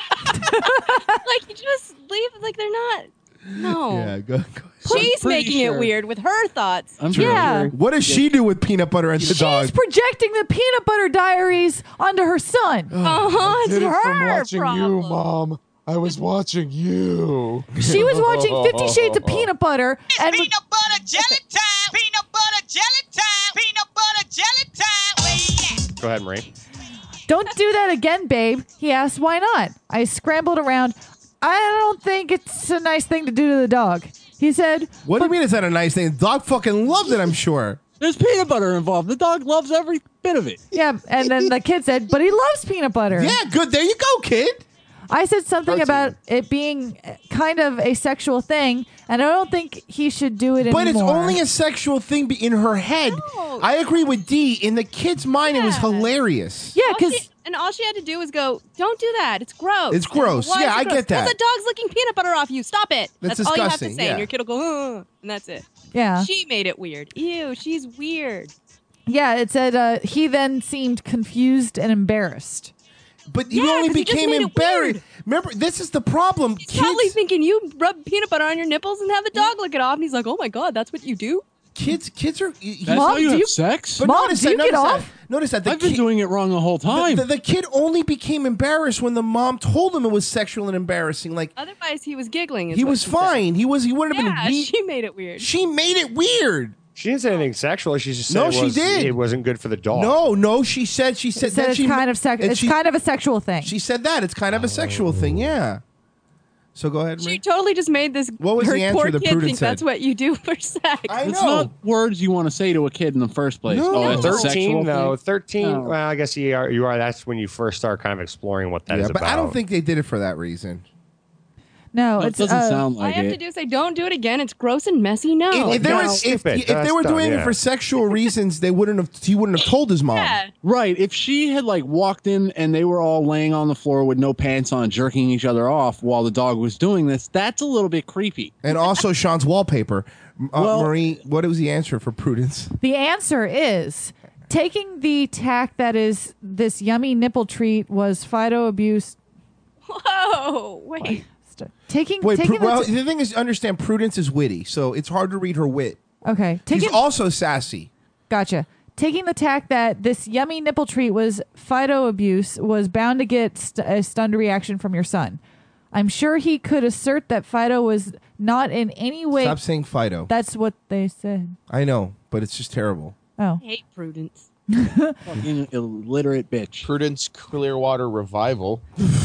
Like, you just leave, like, they're not. No. Yeah, go. She's making it weird with her thoughts. Yeah. What does she do with peanut butter and the dog? She's projecting the peanut butter diaries onto her son. It's her problem. Mom. I was watching you. She was watching 50 Shades of Peanut Butter. And Peanut butter jelly time. Peanut butter jelly time. Peanut butter jelly time. Where you at? Go ahead, Marie. Don't do that again, babe. He asked, why not? I scrambled around. I don't think it's a nice thing to do to the dog. He said, What do you mean it's not a nice thing? The dog fucking loved it, I'm sure. There's peanut butter involved. The dog loves every bit of it. yeah. And then the kid said, but he loves peanut butter. Yeah, good. There you go, kid. I said something about it being kind of a sexual thing, and I don't think he should do it But anymore. it's only a sexual thing in her head. No. I agree with D. In the kid's mind, it was hilarious. Yeah, because And all she had to do was go, don't do that. It's gross. It's gross. Why is Yeah, it I gross? get that. Because the dog's licking peanut butter off you. Stop it. That's all you have to disgusting, say. yeah. And your kid will go, ugh, and that's it. Yeah. She made it weird. Ew, she's weird. Yeah, it said he then seemed confused and embarrassed. But you Yeah, only 'cause he just became made it embarrassed. weird. Remember, this is the problem. He's probably thinking you rub peanut butter on your nipples and have the dog lick it off. And he's like, oh my God, that's what you do? Kids are. That's how you have sex? But Mom, notice do you that, get notice off? that. Notice that. The I've been kid- doing it wrong the whole time. The kid only became embarrassed when the mom told him it was sexual and embarrassing. Like Otherwise, he was giggling. is he what was she fine. said. He wouldn't have Yeah, been weak. she made it weird. She made it weird. She didn't say anything sexual. She just said No, it she was, did. It wasn't good for the dog. No. She said. It said that it's she kind of it's kind of a sexual thing. She said that it's kind of a sexual thing. Yeah. So go ahead, She Marie. totally just made this. What was her the answer poor that kid Prudence think said? that's what you do for sex. It's not words you want to say to a kid in the first place. No. Oh, it's a 13 sexual though. thing? 13. No. Well, I guess you are. That's when you first start kind of exploring what that is Yeah, but about. I don't think they did it for that reason. No, It it's doesn't sound All like I have it. to do is say, don't do it again. It's gross and messy. No. If they no, were it's if stupid. they That's were dumb, doing it yeah. for sexual reasons, he wouldn't have told his mom. Yeah. Right. If she had like walked in and they were all laying on the floor with no pants on, jerking each other off while the dog was doing this, that's a little bit creepy. And also Sean's wallpaper. Well- Marie, what was the answer for Prudence? the answer is Taking the tack that is this yummy nipple treat was Fido abuse. Whoa, wait. The thing is, understand Prudence is witty, so it's hard to read her wit. Okay. She's also sassy. Gotcha. Taking the tack that this yummy nipple treat was Fido abuse was bound to get a stunned reaction from your son. I'm sure he could assert that Fido was not in any way... Stop saying Fido. That's what they said. I know, but it's just terrible. Oh. I hate Prudence. Fucking illiterate bitch. Prudence Clearwater Revival.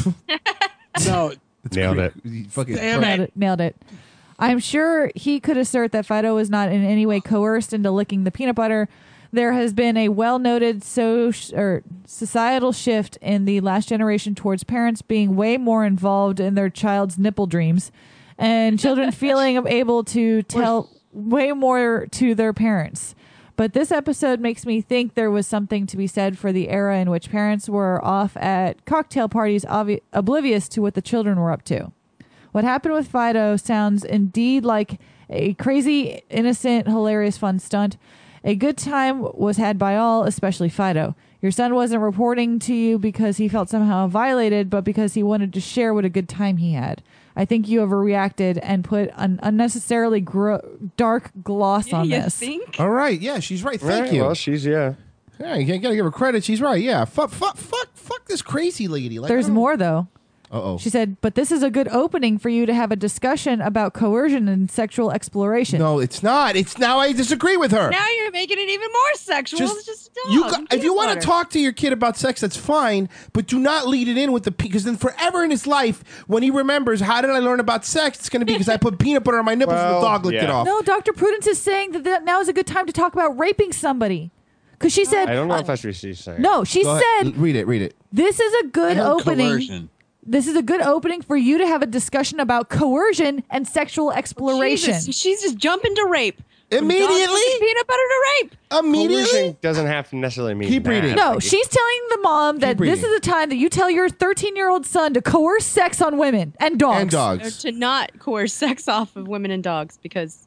No. Nailed it. Nailed it. I'm sure he could assert that Fido was not in any way coerced into licking the peanut butter. There has been a well-noted societal shift in the last generation towards parents being way more involved in their child's nipple dreams and children feeling able to tell way more to their parents. But this episode makes me think there was something to be said for the era in which parents were off at cocktail parties oblivious to what the children were up to. What happened with Fido sounds indeed like a crazy, innocent, hilarious, fun stunt. A good time was had by all, especially Fido. Your son wasn't reporting to you because he felt somehow violated, but because he wanted to share what a good time he had. I think you overreacted and put an unnecessarily dark gloss on this. Think? All right, yeah, she's right. Thank you. Well, yeah, you gotta give her credit. She's right. Yeah, fuck this crazy lady. Like, there's more though. Uh-oh. She said, but this is a good opening for you to have a discussion about coercion and sexual exploration. No, it's not. It's now I disagree with her. Now you're making it even more sexual. It's just a dog. If you want to talk to your kid about sex, that's fine, but do not lead it in with because then forever in his life, when he remembers, how did I learn about sex? It's going to be because I put peanut butter on my nipples and the dog licked it off. No, Dr. Prudence is saying that now is a good time to talk about raping somebody. Because she said... I don't know if that's what she's saying. No, she said... Read it. This is a good opening. Coercion. This is a good opening for you to have a discussion about coercion and sexual exploration. She's just jumping to rape. Immediately? Peanut butter to rape. Immediately? Coercion doesn't have to necessarily mean Keep reading. No, she's telling the mom that this is a time that you tell your 13-year-old son to coerce sex on women and dogs. Or to not coerce sex off of women and dogs because...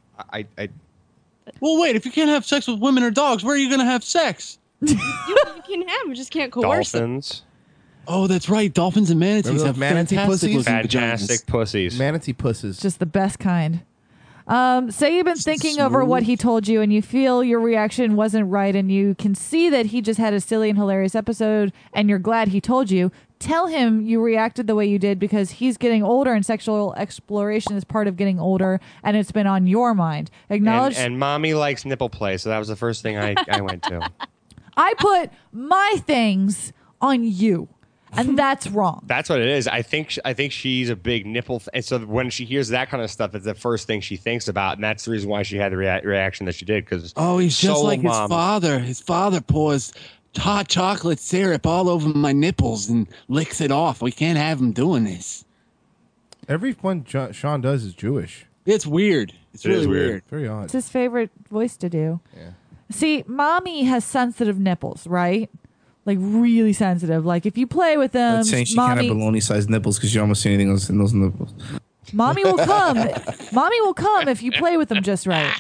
Well, wait, if you can't have sex with women or dogs, where are you going to have sex? you can have them, you just can't coerce Dolphins. Oh, that's right. Dolphins and manatees have manatee pussies? Fantastic pussies. Manatee pussies. Just the best kind. Say you've been thinking over what he told you and you feel your reaction wasn't right and you can see that he just had a silly and hilarious episode and you're glad he told you. Tell him you reacted the way you did because he's getting older and sexual exploration is part of getting older and it's been on your mind. Acknowledge. And mommy likes nipple play, so that was the first thing I went to. I put my things on you. And that's wrong. That's what it is. I think she's a big nipple, and so when she hears that kind of stuff, it's the first thing she thinks about, and that's the reason why she had the reaction that she did. Because he's just like his father. His father pours hot chocolate syrup all over my nipples and licks it off. We can't have him doing this. Every one Sean does is Jewish. It's weird. It's really weird. Very odd. It's his favorite voice to do. Yeah. See, mommy has sensitive nipples, right? Like really sensitive. Like if you play with them, That's saying she can't have baloney-sized nipples because you almost see anything else in those nipples. Mommy will come. Mommy will come if you play with them just right.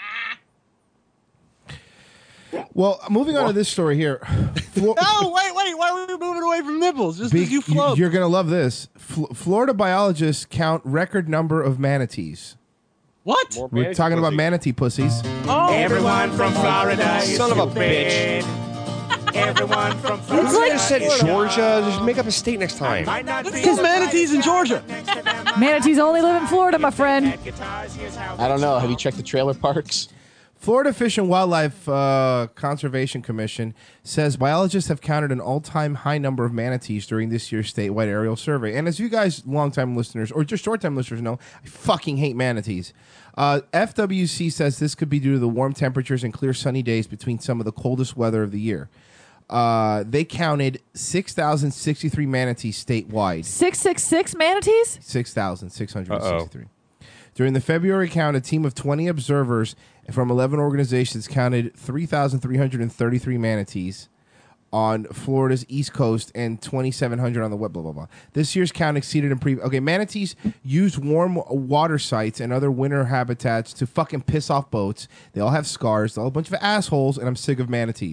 Well, moving on to this story here. Wait! Why are we moving away from nipples? Just because you float. You're gonna love this. Florida biologists count record number of manatees. What? We're talking about manatee pussies. Oh, everyone from Florida is son of a bitch. Everyone from Florida. You could have said Georgia. Just make up a state next time. Because manatees in Georgia. Manatees only live in Florida, my friend. I don't know. Have you checked the trailer parks? Florida Fish and Wildlife Conservation Commission says biologists have counted an all-time high number of manatees during this year's statewide aerial survey. And as you guys long-time listeners or just short-time listeners know, I fucking hate manatees. FWC says this could be due to the warm temperatures and clear sunny days between some of the coldest weather of the year. They counted 6,063 manatees statewide. 666 manatees? 6,663. During the February count, a team of 20 observers from 11 organizations counted 3,333 manatees on Florida's East Coast and 2,700 on the web, blah, blah, blah. This year's count exceeded in previous... Okay, manatees use warm water sites and other winter habitats to fucking piss off boats. They all have scars. They're all a bunch of assholes, and I'm sick of manatees.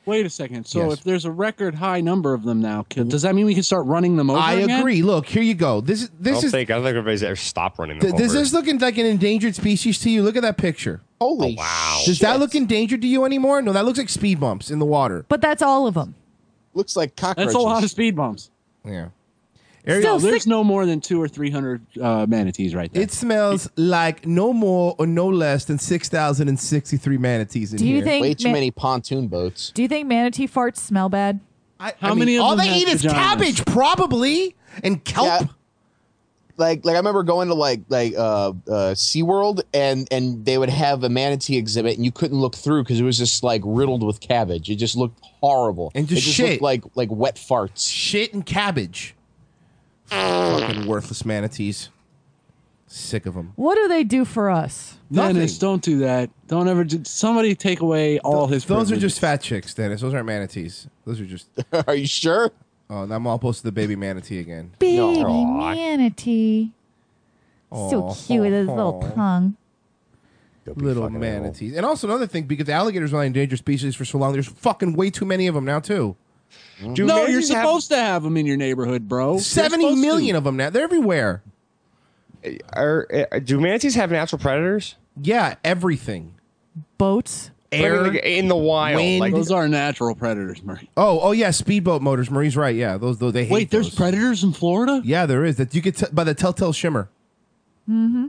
Wait a second. So Yes. if there's a record high number of them now, does that mean we can start running them over I again? agree. Look, here you go. This is I don't think everybody's ever stopped running them Does over. this looking like an endangered species to you? Look at that picture. Holy wow. Does that look endangered to you anymore? No, that looks like speed bumps in the water. But that's all of them. Looks like cockroaches. That's a lot of speed bumps. Yeah. Ariel, there's no more than 200 or 300 manatees right there. It smells like no more or no less than 6,063 manatees in Do you here. think Way too ma- many pontoon boats. Do you think manatee farts smell bad? How many of all them they have eat is vaginas? cabbage, probably, and kelp. Yeah. Like I remember going to SeaWorld and they would have a manatee exhibit and you couldn't look through because it was just like riddled with cabbage. It just looked horrible. And just it just shit. looked like wet farts. Shit and cabbage. Fucking worthless manatees. Sick of them. What do they do for us? Dennis, don't do that. Don't ever. Somebody take away all his. Those are privileges. just fat chicks, Dennis. Those aren't manatees. Those are just. Are you sure? Oh, now I'm all close to the baby manatee again. Baby manatee. So Aw. cute with his little tongue. Little manatees. And also another thing, because alligators are not endangered species for so long, there's fucking way too many of them now, too. No, you're supposed to have them in your neighborhood, bro. 70 million of them now. They're everywhere. Do manatees have natural predators? Yeah, everything. Boats. Air. Like in the wild. wind. Like, Those are natural predators, Murray. Oh yeah, speedboat motors. Marie's right. Yeah, those they hate. Wait, there's those. predators in Florida? Yeah, there is. That you get by the telltale shimmer. Mm-hmm.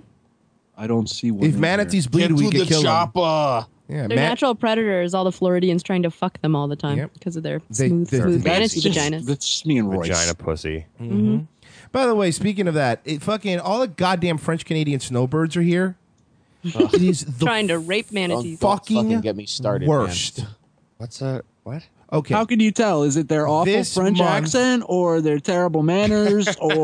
I don't see one. If manatees bleed, we could kill them. Yeah, They're natural predators. All the Floridians trying to fuck them all the time because of their smooth manatee vaginas. That's just me and Royce. Vagina pussy. Mm-hmm. By the way, speaking of that, fucking all the goddamn French Canadian snowbirds are here. It is the trying to rape manatees. fucking get me started, worst. What's a what? Okay. How can you tell? Is it their awful This French month- accent, or their terrible manners,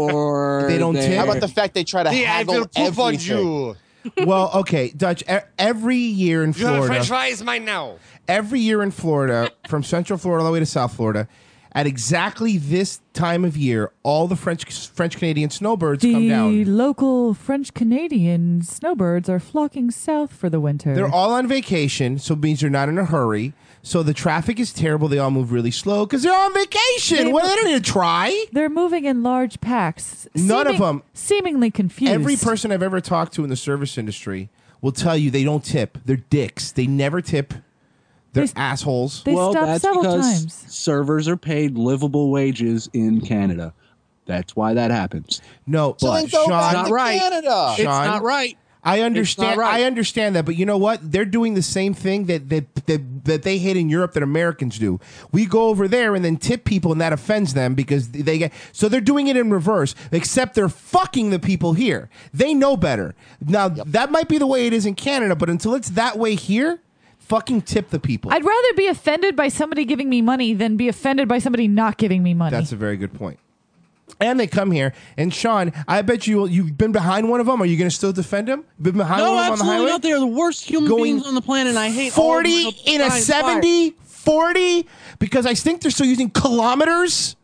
or They don't their- tip? How about the fact they try to haggle everything? Well, okay, Dutch. Every year in You have Florida, French fries, mine now. every year in Florida, from Central Florida all the way to South Florida, at exactly this time of year, all the French Canadian snowbirds come down. The local French Canadian snowbirds are flocking south for the winter. They're all on vacation, so it means they're not in a hurry. So the traffic is terrible. They all move really slow because they're on vacation. They don't need to try. They're moving in large packs. None of them. Seemingly confused. Every person I've ever talked to in the service industry will tell you they don't tip. They're dicks. They never tip. They're assholes. well, that's because servers are paid livable wages in Canada. That's why that happens. No, So but then go Sean, back not to right. Canada. It's not right. I understand. It's not right. I understand that, but you know what? They're doing the same thing that they hate in Europe that Americans do. We go over there and then tip people, and that offends them because they get. So they're doing it in reverse. Except they're fucking the people here. They know better. Now that might be the way it is in Canada, but until it's that way here, fucking tip the people. I'd rather be offended by somebody giving me money than be offended by somebody not giving me money. That's a very good point. And they come here, and Sean, I bet you've been behind one of them. Are you going to still defend him? Been behind No, one of them on the absolutely highway? not. They are the worst human Going beings on the planet, and I hate 40 all of them. in a Fine, 70? 40? Because I think they're still using kilometers?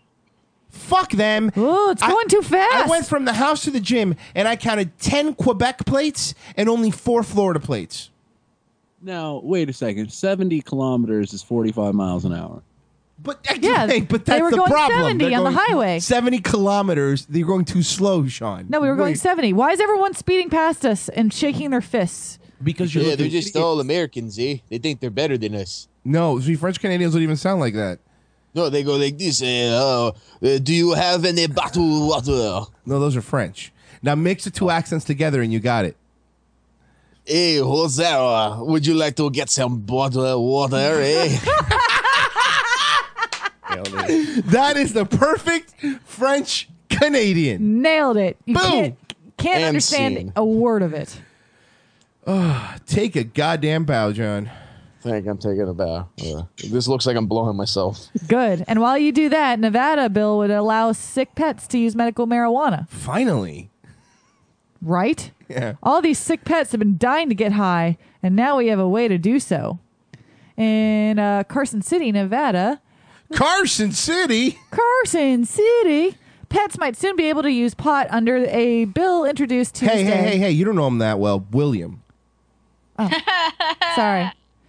Fuck them. Oh, it's going too fast. I went from the house to the gym, and I counted 10 Quebec plates and only 4 Florida plates. Now, wait a second. 70 kilometers is 45 miles an hour. But Yeah, but they that's were the going problem. 70 They're on the going highway. 70 kilometers. They're going too slow, Sean. No, we were going Wait. 70. Why is everyone speeding past us and shaking their fists? Because you're Yeah, looking- they're just all Americans, eh? They think they're better than us. No, see, French Canadians don't even sound like that. No, they go like this. Do you have any bottled water? No, those are French. Now mix the two accents together and you got it. Hey, Jose, would you like to get some bottled water, eh? That is the perfect French Canadian. Nailed it. You Boom. can't And understand scene. a word of it. Take a goddamn bow, John. I think I'm taking a bow. This looks like I'm blowing myself. Good. And while you do that, Nevada bill would allow sick pets to use medical marijuana. Finally. Right? Yeah. All these sick pets have been dying to get high, and now we have a way to do so. In Carson City, Nevada. Carson City? Carson City. Pets might soon be able to use pot under a bill introduced Tuesday. Hey, you don't know him that well. William. Sorry.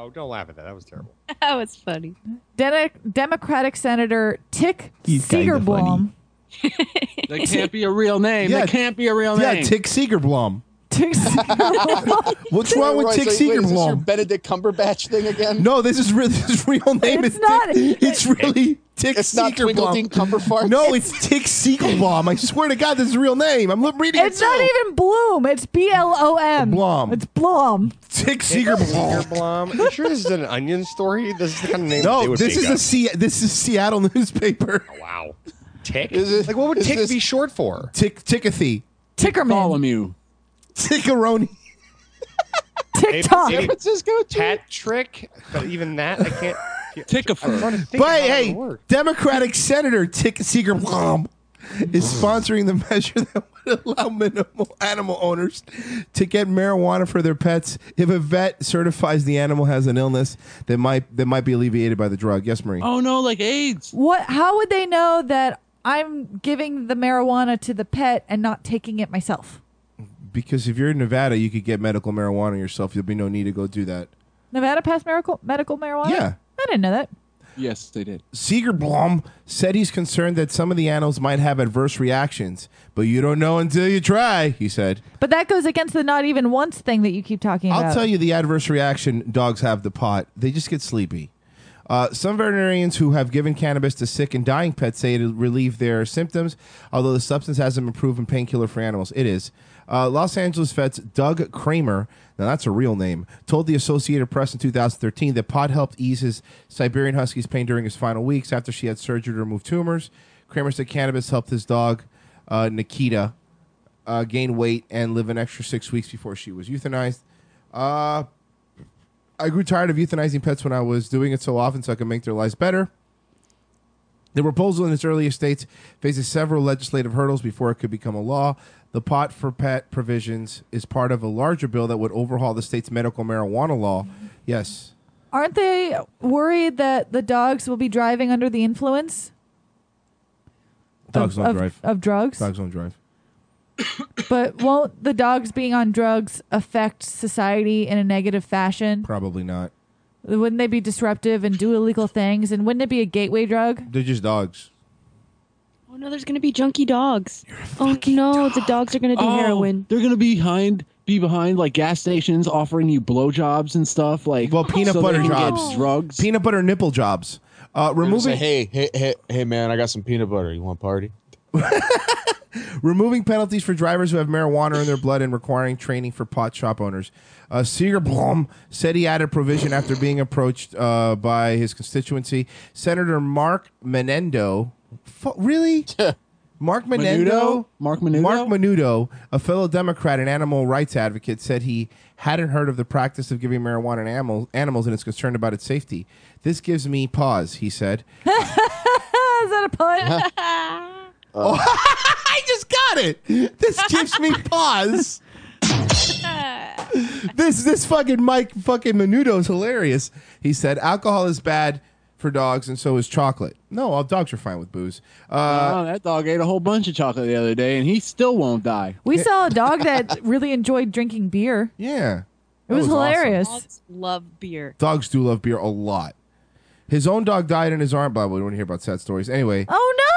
Oh, don't laugh at that. That was terrible. That was funny. Democratic Senator Tick He's kinda Segerblom. That can't be a real name. Yeah. That can't be a real Yeah, name. Tick Segerblom. Tick Segerblom. What's wrong with Tick Is this your Segerblom? Benedict Cumberbatch thing again? No, this is really his real name. It's is not. It's really Tick It's not Twinkleding Segerblom. Cumberfart. No, it's Tick Segerblom. I swear to God, this is his real name. I'm reading It's it. not even Bloom. It's BLOM. Blom. It's Blom. Tick Segerblom. Segerblom. You sure this is an Onion story? This is the kind of name they No, would this make is up. this is Seattle newspaper. Oh, wow. Tick? Is it- Like, what would is Tick this- be short for? Tickathy. Tickerman. Bartholomew. Tickaroni. TikTok. Maybe San Francisco. Patrick? But even that, I can't. I'm Tickifer. trying to think But of how it hey, would work. Democratic Senator Tick Segerblom is sponsoring the measure that would allow animal owners to get marijuana for their pets if a vet certifies the animal has an illness that might be alleviated by the drug. Yes, Marie. Oh no, like AIDS. What? How would they know that I'm giving the marijuana to the pet and not taking it myself? Because if you're in Nevada, you could get medical marijuana yourself. There'll be no need to go do that. Nevada passed medical marijuana? Yeah. I didn't know that. Yes, they did. Segerblom said he's concerned that some of the animals might have adverse reactions, but you don't know until you try, he said. But that goes against the not even once thing that you keep talking about. I'll tell you the adverse reaction dogs have to pot. They just get sleepy. Some veterinarians who have given cannabis to sick and dying pets say to relieve their symptoms, although the substance hasn't been proven painkiller for animals. It is. Los Angeles vets Doug Kramer, now that's a real name, told the Associated Press in 2013 that pot helped ease his Siberian Husky's pain during his final weeks after she had surgery to remove tumors. Kramer said cannabis helped his dog, Nikita, gain weight and live an extra 6 weeks before she was euthanized. I grew tired of euthanizing pets when I was doing it so often so I could make their lives better. The proposal in its earliest states faces several legislative hurdles before it could become a law. The pot for pet provisions is part of a larger bill that would overhaul the state's medical marijuana law. Yes. Aren't they worried that the dogs will be driving under the influence? Dogs don't drive. Of drugs? Dogs don't drive. But won't the dogs being on drugs affect society in a negative fashion? Probably not. Wouldn't they be disruptive and do illegal things? And wouldn't it be a gateway drug? They're just dogs. Oh no, there's gonna be junky dogs. Oh no, the dogs are gonna do heroin. They're gonna be behind like gas stations offering you blowjobs and stuff. Like, well, peanut so butter they can get jobs, drugs, peanut butter nipple jobs. Removing hey man, I got some peanut butter. You want a party? Removing penalties for drivers who have marijuana in their blood and requiring training for pot shop owners. Segerblom said he added provision after being approached by his constituency. Senator Mark Menendo. Really? Mark Menendo? Mark Menudo? Mark Menudo, a fellow Democrat and animal rights advocate, said he hadn't heard of the practice of giving marijuana to animals and is concerned about its safety. This gives me pause, he said. Is that a pun? I just got it. This gives me pause. This fucking Mike fucking Menudo is hilarious. He said alcohol is bad for dogs and so is chocolate. No, all dogs are fine with booze. that dog ate a whole bunch of chocolate the other day and he still won't die. We saw a dog that really enjoyed drinking beer. Yeah. It was hilarious. Dogs love beer. Dogs do love beer a lot. His own dog died in his arm, but we don't want to hear about sad stories. Anyway. Oh no!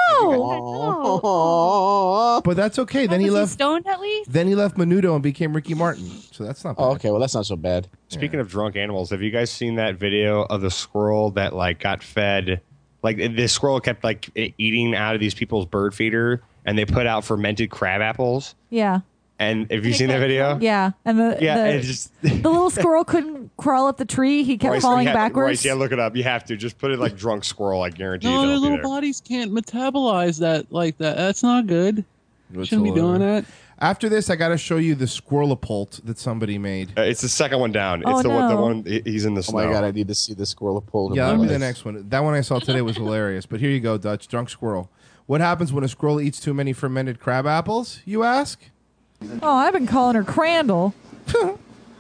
But that's okay. Then he Was left. stoned at least? Then he left Menudo and became Ricky Martin. So that's not bad. Oh, okay. Well, that's not so bad. Speaking of drunk animals, have you guys seen that video of the squirrel that like got fed? Like this squirrel kept like eating out of these people's bird feeder, and they put out fermented crab apples. Yeah. And have you seen that video? Yeah. And the little squirrel couldn't crawl up the tree. He kept falling backwards. Royce, yeah, look it up. You have to just put it like drunk squirrel. I guarantee No, you. their They'll be little there. bodies can't metabolize that like that. That's not good. That's Shouldn't be doing that. After this, I got to show you the squirrelapult that somebody made. It's the second one down. Oh, It's the no. one he's in the Oh snow. my god, I need to see the squirrel pull. Yeah, that'll be the next one. That one I saw today was hilarious. But here you go, Dutch. Drunk squirrel. What happens when a squirrel eats too many fermented crab apples, you ask? Oh, I've been calling her Crandall. All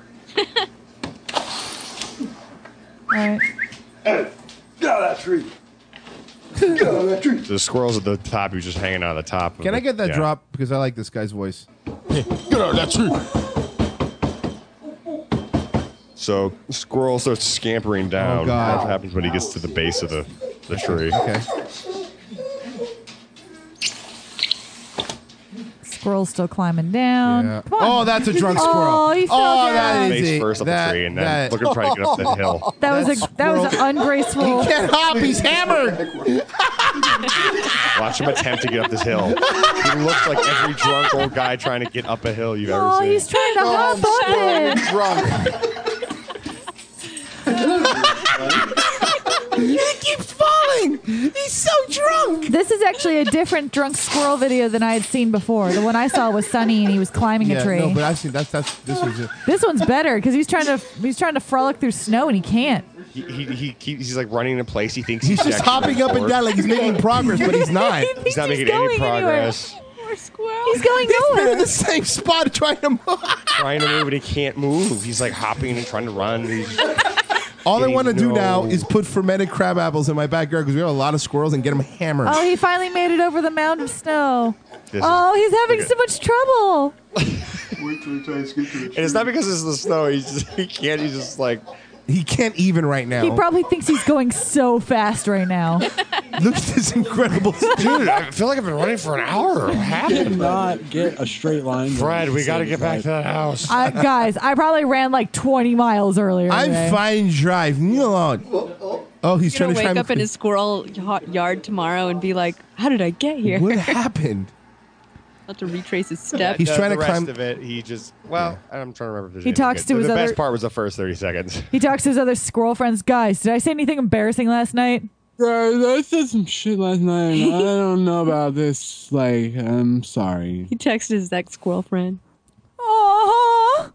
right. Hey, get out of that tree. Get out of that tree. The squirrel's at the top. He's just hanging out of the top. Can I get that drop? Because I like this guy's voice. Get out of that tree. So squirrel starts scampering down. Oh, God. That's what happens when he gets to the base of the tree. Okay. Squirrel's still climbing down. Yeah. Come on. Oh, that's a drunk squirrel. Oh, he fell down. that is Face it. first up the tree and then that- look at him try to get up the hill. That was an ungraceful. He can't hop. He's hammered. Watch him attempt to get up this hill. He looks like every drunk old guy trying to get up a hill you've ever Oh, seen. he's trying to hop up it. He keeps falling. He's so drunk. This is actually a different drunk squirrel video than I had seen before. The one I saw was Sunny and he was climbing a tree. No, but I've seen that's this was it. This one's better because he's trying to frolic through snow and he can't. He's like running in place. He thinks He's just hopping up and down like he's making progress, but he's not. He's not making any progress. Poor squirrel. He's going He's been nowhere. in the same spot trying to move. Trying to move, but he can't move. He's like hopping and trying to run. All I want to do now is put fermented crab apples in my backyard because we have a lot of squirrels and get them hammered. Oh, he finally made it over the mound of snow. This Oh, he's having so much trouble. And it's not because it's the snow. He can't. He's just like he can't even right now. He probably thinks he's going so fast right now. Look at this incredible dude. I feel like I've been running for an hour. What happened? Cannot get a straight line. Fred, we got to get back to that house. Guys, I probably ran like 20 miles earlier. I'm today. fine drive. Leave me alone. Oh, he's He's trying gonna to wake up in his squirrel yard tomorrow and be like, "How did I get here?" What happened? I'll have to retrace his steps. He's trying to the rest climb- of it. He just I'm trying to remember if there's He anything talks good. to his The other- best part was the first 30 seconds. He talks to his other squirrel friends. Guys, did I say anything embarrassing last night? I said some shit last night. And I don't know about this. Like, I'm sorry. He texted his ex-squirrel friend. Oh,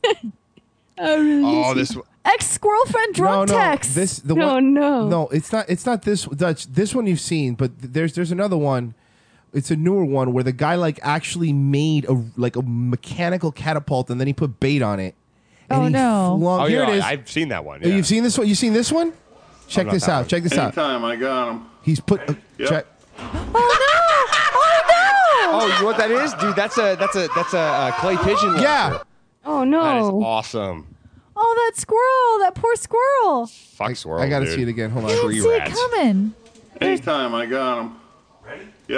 Oh, this. ex-squirrel friend drunk text. This the No, one. no. No, it's not. It's not this. Dutch. This one you've seen, but there's another one. It's a newer one where the guy like actually made a mechanical catapult and then he put bait on it. And Oh, he no. flung- Oh Here yeah, it is. I've seen that one. Oh, Yeah. You've seen this one? You seen this one? Check not this that out. one. Check this out. Anytime I got him. He's put. Yep. Check. Oh, you know what that is, dude? That's a clay pigeon launcher. Yeah. Oh That is no. awesome. Oh, that squirrel. That poor squirrel. Fuck squirrel. I gotta dude. see it again. Hold on. I didn't Tree see it rats. coming. Anytime I got him. Ready? Yep.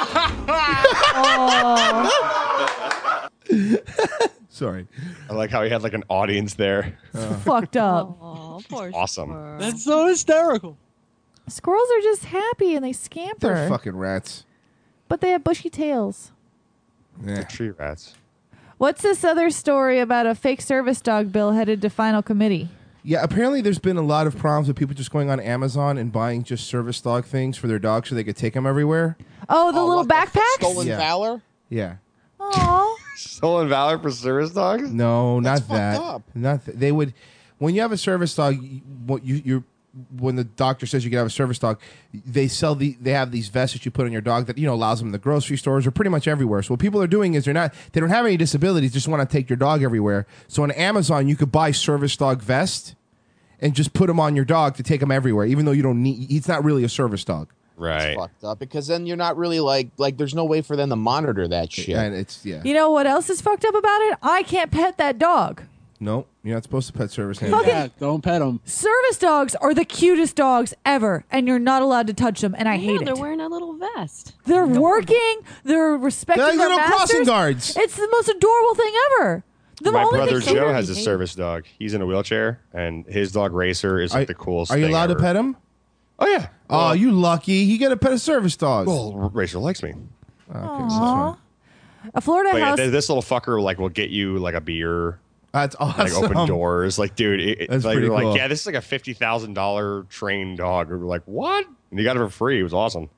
Sorry. I like how he had like an audience there. Fucked up. Oh, poor Awesome. squirrel. That's so hysterical. Squirrels are just happy and they scamper. They're fucking rats. But they have bushy tails. Yeah. Tree rats. What's this other story about a fake service dog bill headed to final committee? Yeah, apparently there's been a lot of problems with people just going on Amazon and buying just service dog things for their dogs so they could take them everywhere. Oh, the little backpacks? Stolen Yeah. valor? Yeah. Aw. Stolen valor for service dogs? No, not fucked that. up. They would when you have a service dog. When the doctor says you can have a service dog, they have these vests that you put on your dog that allows them in the grocery stores or pretty much everywhere. So what people are doing is they don't have any disabilities, just want to take your dog everywhere. So on Amazon you could buy service dog vest and just put them on your dog to take him everywhere, even though you don't need. He's not really a service dog. Right. Fucked up because then you're not really like there's no way for them to monitor that shit. And it's You know what else is fucked up about it? I can't pet that dog. No, you're not supposed to pet service animals. Fucking Yeah, don't pet them. service dogs are the cutest dogs ever, and you're not allowed to touch them, and I hate They're it. wearing a little vest. They're working. They're respecting They're like their little masters. crossing guards. It's the most adorable thing ever. The My only brother thing Joe Peter- has a service dog. He's in a wheelchair, and his dog Racer is like the coolest. Are you thing allowed ever. to pet him? Oh yeah. Oh, you lucky. You get to pet a service dog. Well, Racer likes me. Aw. A Florida But yeah, house. this little fucker will get you like a beer. That's awesome. Like open doors. Like, dude, That's like, pretty you're cool. like, yeah, this is like a $50,000 trained dog. And we're like, what? And you got it for free. It was awesome.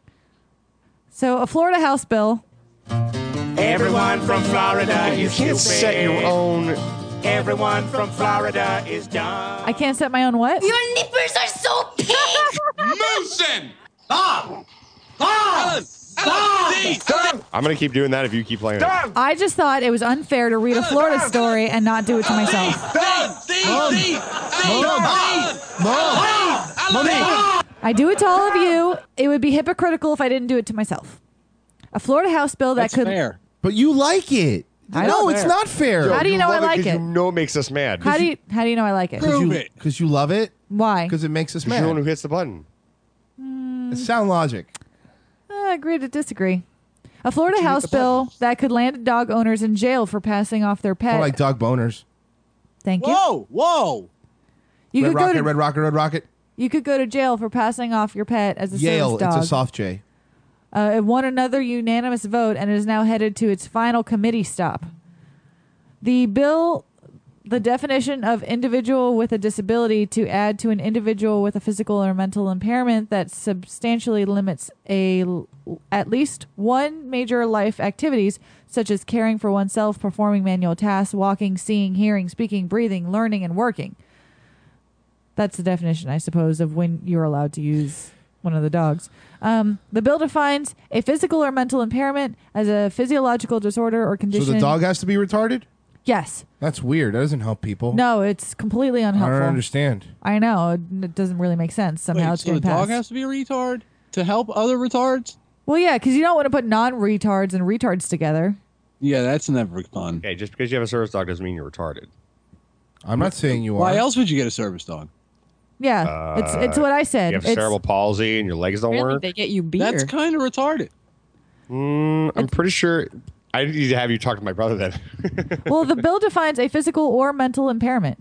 So a Florida House bill. Everyone from Florida You is can't stupid. set your own. Everyone from Florida is dumb. I can't set my own what? Your nippers are so pink! Moosin! Bob! Bob! I'm gonna keep doing that if you keep playing it. I just thought it was unfair to read a Florida story and not do it to myself. I do it to all of you. It would be hypocritical if I didn't do it to myself. A Florida House bill that That's could. fair. But you like it. No, it's not fair. How do you know I like it? You know it makes us mad. How do you know I like it? Because you love it. Why? Because it makes us You're the one mad. who hits the button. It's sound logic. I agree to disagree. A Florida House bill that could land dog owners in jail for passing off their pet. More like dog boners. Thank you. Whoa. You Red could go Rocket, to Red Rocket, Red Rocket. you could go to jail for passing off your pet as a Yale, service dog. it's a soft J. It won another unanimous vote and is now headed to its final committee stop. The bill, the definition of individual with a disability to add to an individual with a physical or mental impairment that substantially limits at least one major life activities, such as caring for oneself, performing manual tasks, walking, seeing, hearing, speaking, breathing, learning, and working. That's the definition, I suppose, of when you're allowed to use one of the dogs. The bill defines a physical or mental impairment as a physiological disorder or condition. So the dog has to be retarded? Yes. That's weird. That doesn't help people. No, it's completely unhelpful. I don't understand. I know. It doesn't really make sense. Somehow it's so the getting passed. dog has to be a retard to help other retards? Well, yeah, because you don't want to put non-retards and retards together. Yeah, that's never fun. Okay, just because you have a service dog doesn't mean you're retarded. I'm not saying you are. Why else would you get a service dog? Yeah, it's what I said. You have It's- cerebral palsy and your legs don't work. They get you beer. That's kind of retarded. I'm pretty sure. I need to have you talk to my brother then. well, the bill defines a physical or mental impairment.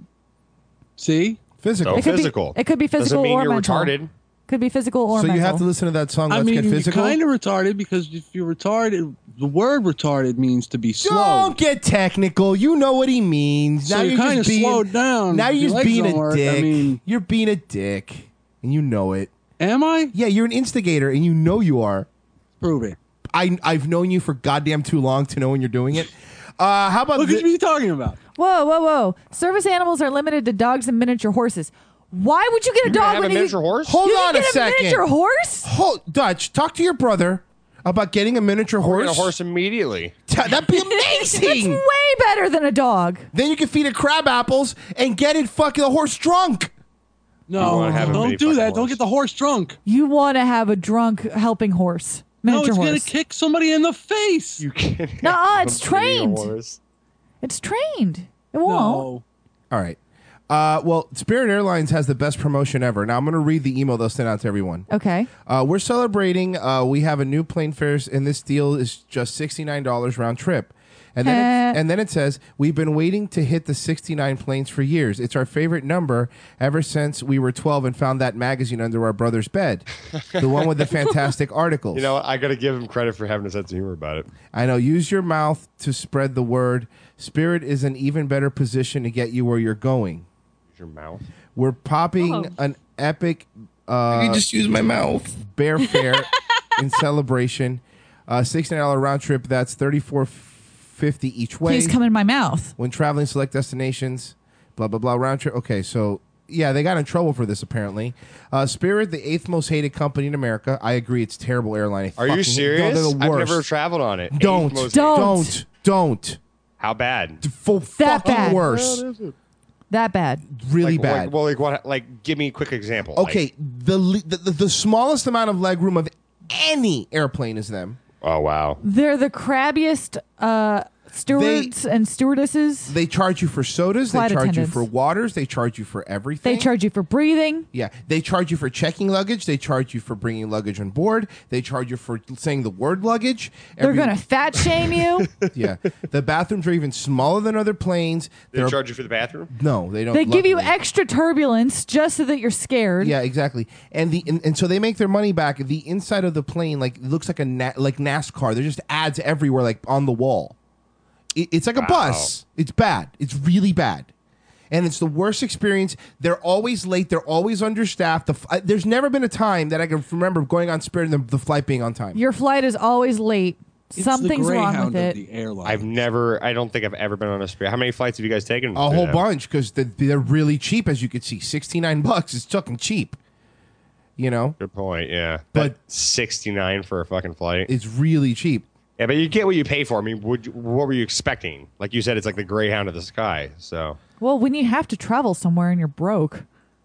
See? Physical. So It could be- physical. it could be physical Doesn't mean or you're mental. retarded. Could be physical or So mental. you have to listen to that song, I Let's mean, Get you're Physical? kind of retarded because if you're retarded, the word retarded means to be slow. Don't get technical. You know what he means. So now you're just kinda being- slowed down. Now Your you're just legs being don't a work. I dick. mean- You're being a dick. And you know it. Am I? Yeah, you're an instigator and you know you are. Prove it. I've known you for goddamn too long to know when you're doing it. How about Look at you talking about. Whoa. Service animals are limited to dogs and miniature horses. Why would you get a You're gonna dog have when a you miniature horse? Hold you on can a get second. a miniature horse? Dutch, talk to your brother about getting a miniature We're horse. gonna horse immediately. That'd be It's amazing. way better than a dog. Then you can feed it crab apples and get it fucking the horse drunk. You No, wanna have a mini don't do fucking that. Don't horse. get the horse drunk. You want to have a drunk helping horse. No, Miniature it's horse. going to kick somebody in the face. You can't. Nuh-uh, it's have a mini trained. horse. It's trained. It won't. No. All right. Well, Spirit Airlines has the best promotion ever. Now I'm going to read the email they'll send out to everyone. Okay. We're celebrating. We have a new plane fares, and this deal is just $69 round trip. And then it says, we've been waiting to hit the 69 planes for years. It's our favorite number ever since we were 12 and found that magazine under our brother's bed. The one with the fantastic articles. You know what? I got to give him credit for having a sense of humor about it. I know. Use your mouth to spread the word. Spirit is an even better position to get you where you're going. Use your mouth. We're popping an epic You just use my mouth. bear fare in celebration. $69 round trip. That's $34.50 each way. Please come in my mouth. When traveling select destinations. Blah blah blah round trip. Okay, so yeah, they got in trouble for this apparently. Spirit, the 8th most hated company in America. I agree, it's a terrible airline. Are you serious? They're the I've worst. never traveled on it. Don't. Don't. How bad? That Fucking bad. worse. That bad. Really Like, bad. Like, give me a quick example. Okay, the smallest amount of legroom of any airplane is them. Oh wow. They're the crabbiest stewards and stewardesses. They charge you for sodas. Flight They charge attendants. you for waters. They charge you for everything. They charge you for breathing. Yeah, they charge you for checking luggage. They charge you for bringing luggage on board. They charge you for saying the word luggage. They're going to fat shame you. Yeah, the bathrooms are even smaller than other planes. They charge you for the bathroom? No, they don't. They give you luckily. extra turbulence just so that you're scared. Yeah, exactly. And so they make their money back. The inside of the plane like looks like like NASCAR. There's just ads everywhere, like on the wall. It's like a bus. It's bad. It's really bad. And it's the worst experience. They're always late. They're always understaffed. There's never been a time that I can remember going on Spirit and the flight being on time. Your flight is always late. Something's wrong with it. I don't think I've ever been on a Spirit. How many flights have you guys taken? A whole bunch because they're really cheap, as you could see. $69 is fucking cheap. You know? Good point, yeah. But $69 for a fucking flight. It's really cheap. Yeah, but you get what you pay for. I mean, what were you expecting? Like you said, it's like the Greyhound of the sky. So Well, when you have to travel somewhere and you're broke,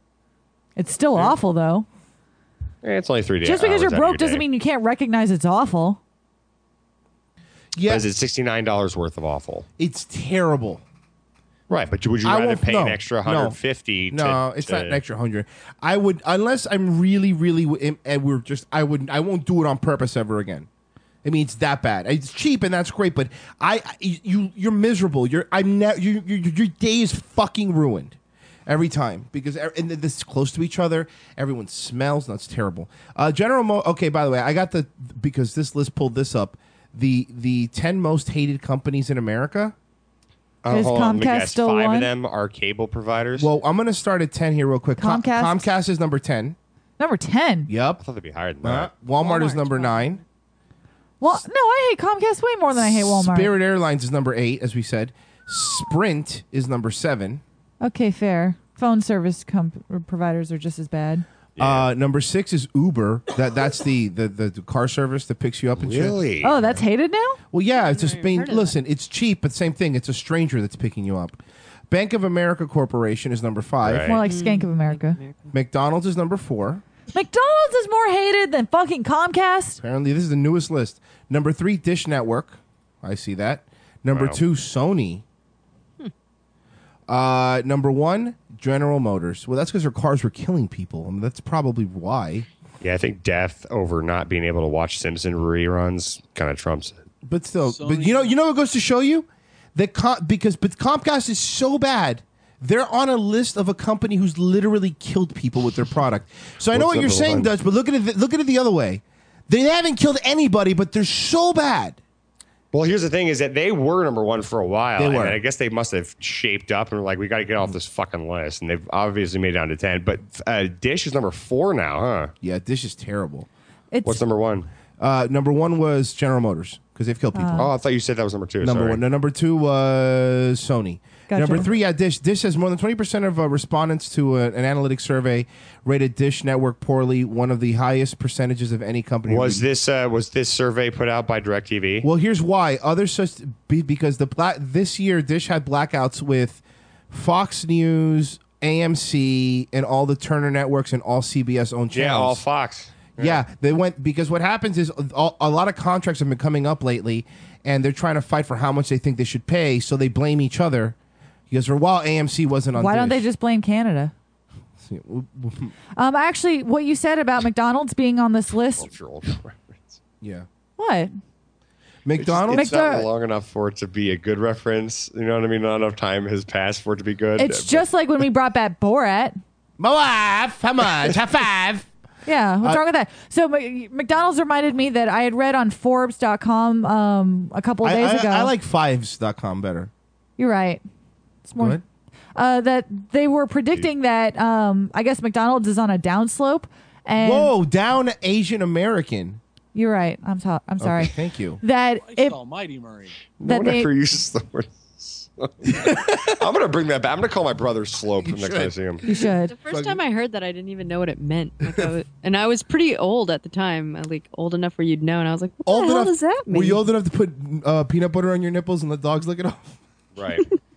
it's still awful, though. it's only 3 days. Just because you're broke doesn't mean you can't recognize it's awful. Yeah. But is it $69 worth of awful? It's terrible. Right, but would you rather pay an extra $150? No, it's not an extra $100. I would, unless I'm really, and I won't do it on purpose ever again. I mean, it's that bad. It's cheap and that's great, but you're miserable. Your day is fucking ruined every time because and this is close to each other. Everyone smells. That's terrible. Okay, by the way, because this list pulled this up. The 10 most hated companies in America. Is Comcast still 5 one? of them are cable providers. Well, I'm going to start at 10 here real quick. Comcast is number 10. Number 10? Yep. I thought they'd be higher than that. Walmart is number 9. Well, no, I hate Comcast way more than I hate Walmart. Spirit Airlines is number 8, as we said. Sprint is number 7. Okay, fair. Phone service providers are just as bad. Number 6 is Uber. That's the car service that picks you up and shit. Oh, that's hated now? Well, yeah, it's just listen, it's cheap, but same thing. It's a stranger that's picking you up. Bank of America Corporation is number 5. Right. More like Skank of America. McDonald's is number 4. McDonald's is more hated than fucking Comcast? Apparently, this is the newest list. Number 3, Dish Network. I see that. Number 2, Sony. Number 1, General Motors. Well, that's because their cars were killing people. I mean, that's probably why. Yeah, I think death over not being able to watch Simpson reruns kind of trumps it. But still, but you know what goes to show you that Comcast is so bad. They're on a list of a company who's literally killed people with their product. So I know what you're saying, Dutch, but look at it the other way. They haven't killed anybody, but they're so bad. Well, here's the thing: is that they were number 1 for a while. They were. And I guess they must have shaped up and were like, "We got to get off this fucking list." And they've obviously made it down to 10. But Dish is number 4 now, huh? Yeah, Dish is terrible. What's number 1? Number 1 was General Motors because they've killed people. Oh, I thought you said that was number 2. Number 1. No, number 2 was Sony. Gotcha. Number 3, Dish. Dish has more than 20% of respondents to an analytic survey rated Dish Network poorly, one of the highest percentages of any company. Was this survey put out by DirecTV? Well, here's why. Because this year Dish had blackouts with Fox News, AMC, and all the Turner networks and all CBS owned channels. Yeah, all Fox. Yeah, they went because what happens is a lot of contracts have been coming up lately, and they're trying to fight for how much they think they should pay, so they blame each other. Because for a while, AMC wasn't on. Why don't Dish. they just blame Canada? Actually, what you said about McDonald's being on this list. Yeah. What? McDonald's? It's not long enough for it to be a good reference. You know what I mean? Not enough time has passed for it to be good. It's just like when we brought back Borat. My wife, how much? High 5. Yeah, what's wrong with that? So McDonald's reminded me that I had read on Forbes.com a couple of days ago. I like fives.com better. You're right. It's more that they were predicting that I guess McDonald's is on a downslope. And whoa, down Asian American. You're right. I'm sorry. Okay, thank you. That if Almighty Murray. No one ever uses the word. I'm gonna bring that back. I'm gonna call my brother Slope next time I see him. You should. The first time I heard that, I didn't even know what it meant. And I was pretty old at the time, like old enough where you'd know. And I was like, what the hell does that mean? Were you old enough to put peanut butter on your nipples and let dogs lick it off? Right.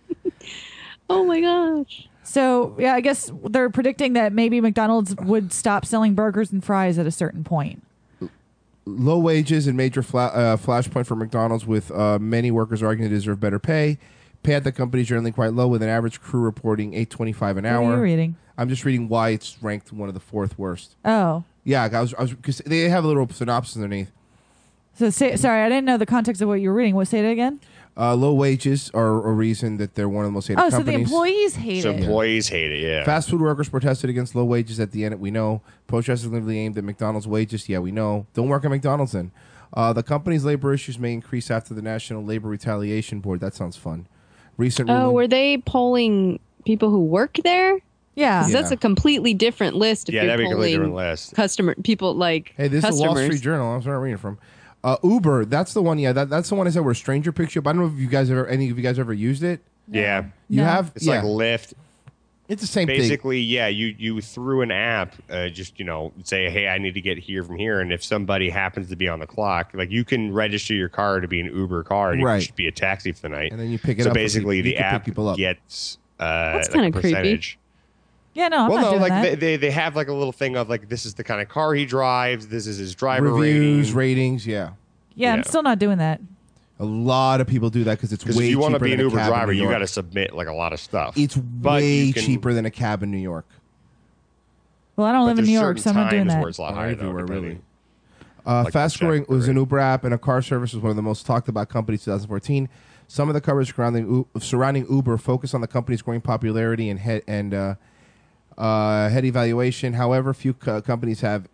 Oh my gosh. So yeah, I guess they're predicting that maybe McDonald's would stop selling burgers and fries at a certain point. Low wages and major flashpoint for McDonald's, with many workers arguing they deserve better pay. Pay at the company is generally quite low, with an average crew reporting $8.25 an hour. What are you reading? I'm just reading why it's ranked one of the 4th worst. Oh. Yeah, I was because they have a little synopsis underneath. So sorry, I didn't know the context of what you were reading. What, say it again? Low wages are a reason that they're one of the most hated companies. companies. So the employees hate it. Employees hate it, yeah. Fast food workers protested against low wages at the end. We know. Protesters literally aimed at McDonald's wages. Yeah, we know. Don't work at McDonald's then. The company's labor issues may increase after the National Labor Retaliation Board. That sounds fun. Recent ruling. Were they polling people who work there? Yeah. 'Cause that's a completely different list. If Yeah, you're that'd be a completely polling different list. People like Hey, this customers. is the Wall Street Journal. I'm sorry, reading it from. Uber, that's the one. Yeah, that's the one I said where a stranger picks you up. I don't know if any of you guys ever used it. Yeah. You have? It's Yeah. like Lyft. It's the same thing. Basically, yeah, you through an app, just, say, hey, I need to get here from here. And if somebody happens to be on the clock, like you can register your car to be an Uber car and you Right. can just be a taxi for the night. And then you pick it so up. So basically you the can pick app people up. gets That's like a kinda creepy. percentage. Yeah, no, I'm well, not no, doing like that. they have like a little thing of like, this is the kind of car he drives. This is his driver Reviews, rating. ratings, yeah. Yeah, I'm still not doing that. A lot of people do that because it's way cheaper. If you want to be an than a Uber cab in driver, New you York. got to submit like a lot of stuff. It's way cheaper than a cab in New York. Well, I don't live in New York, so I'm not doing that. Where it's a lot higher, Everywhere, really. Like Fast Growing was an Uber app and a car service was one of the most talked about companies in 2014. Some of the coverage surrounding Uber focus on the company's growing popularity and head evaluation. However, few companies have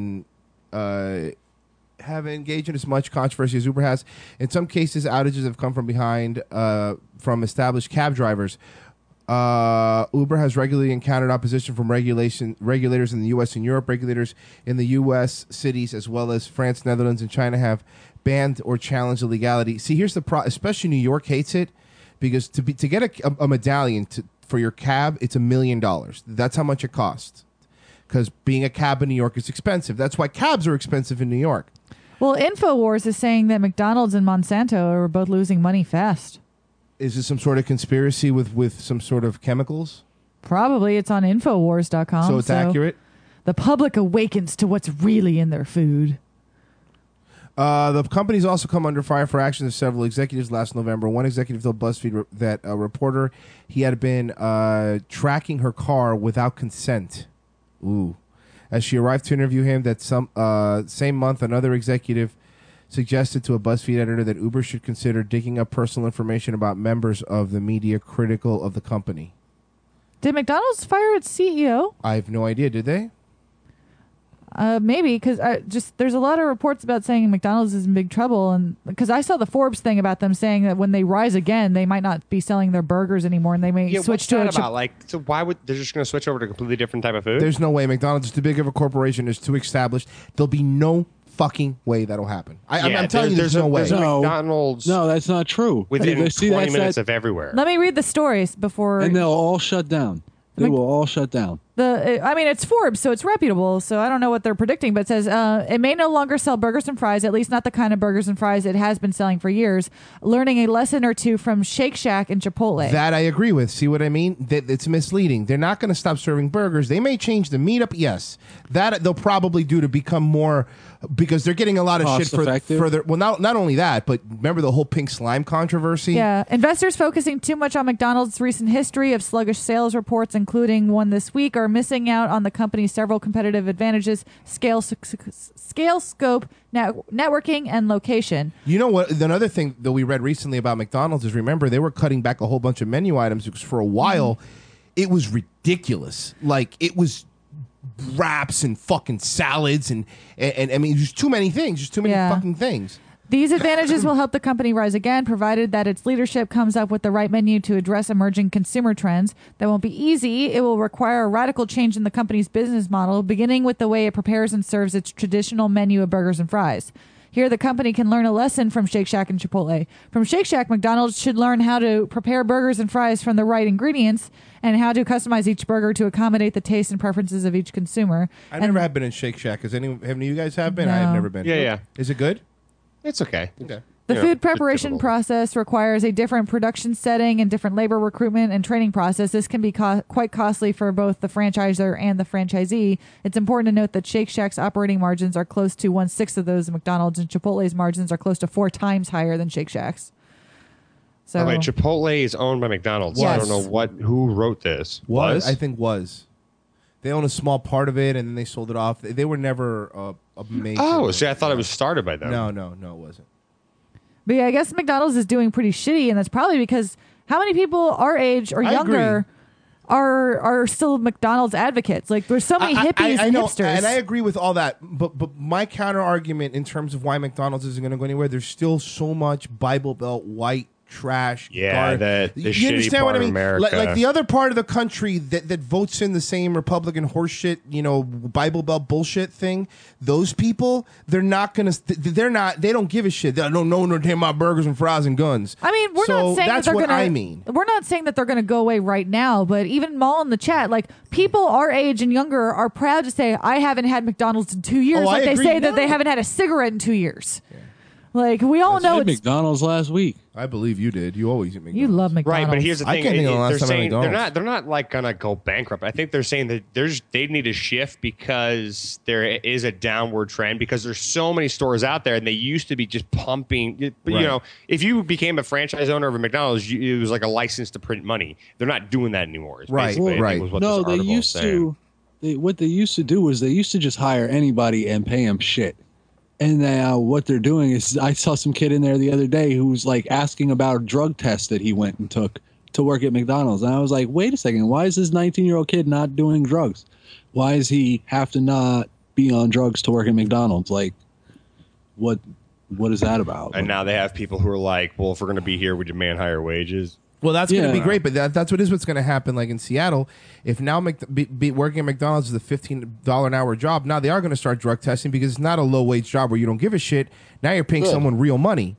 engaged in as much controversy as Uber has. In some cases, outages have come from established cab drivers. Uber has regularly encountered opposition from regulators in the U.S. and Europe. Regulators in the U.S. cities as well as France, Netherlands, and China have banned or challenged the legality. See, here's the problem. Especially New York hates it because to get a medallion for your cab, it's $1 million. That's how much it costs. Because being a cab in New York is expensive. That's why cabs are expensive in New York. Well, InfoWars is saying that McDonald's and Monsanto are both losing money fast. Is this some sort of conspiracy with some sort of chemicals? Probably. It's on Infowars.com. So it's accurate? The public awakens to what's really in their food. The company's also come under fire for actions of several executives last November. One executive told BuzzFeed that a reporter he had been tracking her car without consent. Ooh. As she arrived to interview him that same month, another executive suggested to a BuzzFeed editor that Uber should consider digging up personal information about members of the media critical of the company. Did McDonald's fire its CEO? I have no idea. Did they? Maybe, because there's a lot of reports about saying McDonald's is in big trouble, and because I saw the Forbes thing about them saying that when they rise again, they might not be selling their burgers anymore, and they may switch to so why would they're just going to switch over to a completely different type of food? There's no way. McDonald's is too big of a corporation. It's too established. There'll be no fucking way that'll happen. I'm telling you, there's no way. McDonald's. No, that's not true. Within 20 minutes of everywhere. Let me read the stories before. And they'll all shut down. They will all shut down. It's Forbes, so it's reputable. So I don't know what they're predicting, but it says it may no longer sell burgers and fries, at least not the kind of burgers and fries it has been selling for years. Learning a lesson or two from Shake Shack and Chipotle. That I agree with. See what I mean? It's misleading. They're not going to stop serving burgers. They may change the meat up. Yes, that they'll probably do to become more, because they're getting a lot of shit for their. Well, not only that, but remember the whole pink slime controversy. Yeah, investors focusing too much on McDonald's recent history of sluggish sales reports, including one this week, are missing out on the company's several competitive advantages: scale, scope, networking, and location. You know what? Another thing that we read recently about McDonald's is, remember, they were cutting back a whole bunch of menu items because for a while it was ridiculous. Like, it was wraps and fucking salads and I mean, there's too many things. There's too many fucking things. These advantages will help the company rise again, provided that its leadership comes up with the right menu to address emerging consumer trends. That won't be easy. It will require a radical change in the company's business model, beginning with the way it prepares and serves its traditional menu of burgers and fries. Here, the company can learn a lesson from Shake Shack and Chipotle. From Shake Shack, McDonald's should learn how to prepare burgers and fries from the right ingredients and how to customize each burger to accommodate the taste and preferences of each consumer. I never have been in Shake Shack. Have any of you guys have been? No. I have never been. Yeah. Is it good? It's okay. Okay. The food preparation process requires a different production setting and different labor recruitment and training process. This can be quite costly for both the franchisor and the franchisee. It's important to note that Shake Shack's operating margins are close to 1/6 of those of McDonald's, and Chipotle's margins are close to 4 times higher than Shake Shack's. So, okay, Chipotle is owned by McDonald's. Yes. I don't know who wrote this. I think was. They own a small part of it, and then they sold it off. They were never a major. Oh, see, I thought it was started by them. No, it wasn't. But yeah, I guess McDonald's is doing pretty shitty, and that's probably because how many people our age or younger are still McDonald's advocates? Like, there's so many hippies and hipsters. And I agree with all that. But my counter argument in terms of why McDonald's isn't going to go anywhere, there's still so much Bible Belt white trash. Yeah, the you shitty understand part what I mean? of America. Like the other part of the country that votes in the same Republican horseshit, Bible Belt bullshit thing. Those people, they don't give a shit. They don't know no damn about burgers and fries and guns. I mean, we're not saying that's that they're what gonna. I mean. We're not saying that they're going to go away right now. But even Maul in the chat, like, people our age and younger are proud to say, "I haven't had McDonald's in 2 years." Oh, like I they agree. say that they haven't had a cigarette in 2 years. Like, we all know I had it's McDonald's last week. I believe you did. You always eat McDonald's. You love McDonald's. Right, but here's the thing. I can't think of the last They're time I saying had they're McDonald's. not like gonna go bankrupt. I think they're saying that they need a shift because there is a downward trend because there's so many stores out there and they used to be just pumping. But Right. you know, if you became a franchise owner of a McDonald's, it was like a license to print money. They're not doing that anymore. Is Right, basically, I think, right. was what No, this they article used is saying. to. What they used to do was they used to just hire anybody and pay them shit. And now what they're doing is, I saw some kid in there the other day who was like asking about a drug test that he went and took to work at McDonald's. And I was like, wait a second, why is this 19-year-old kid not doing drugs? Why does he have to not be on drugs to work at McDonald's? Like, what is that about? And now they have people who are like, well, if we're going to be here, we demand higher wages. Well, that's going to be Yeah. great, but that's what's going to happen. Like in Seattle, if now working at McDonald's is a $15 an hour job, now they are going to start drug testing because it's not a low wage job where you don't give a shit. Now you're paying Good. someone real money.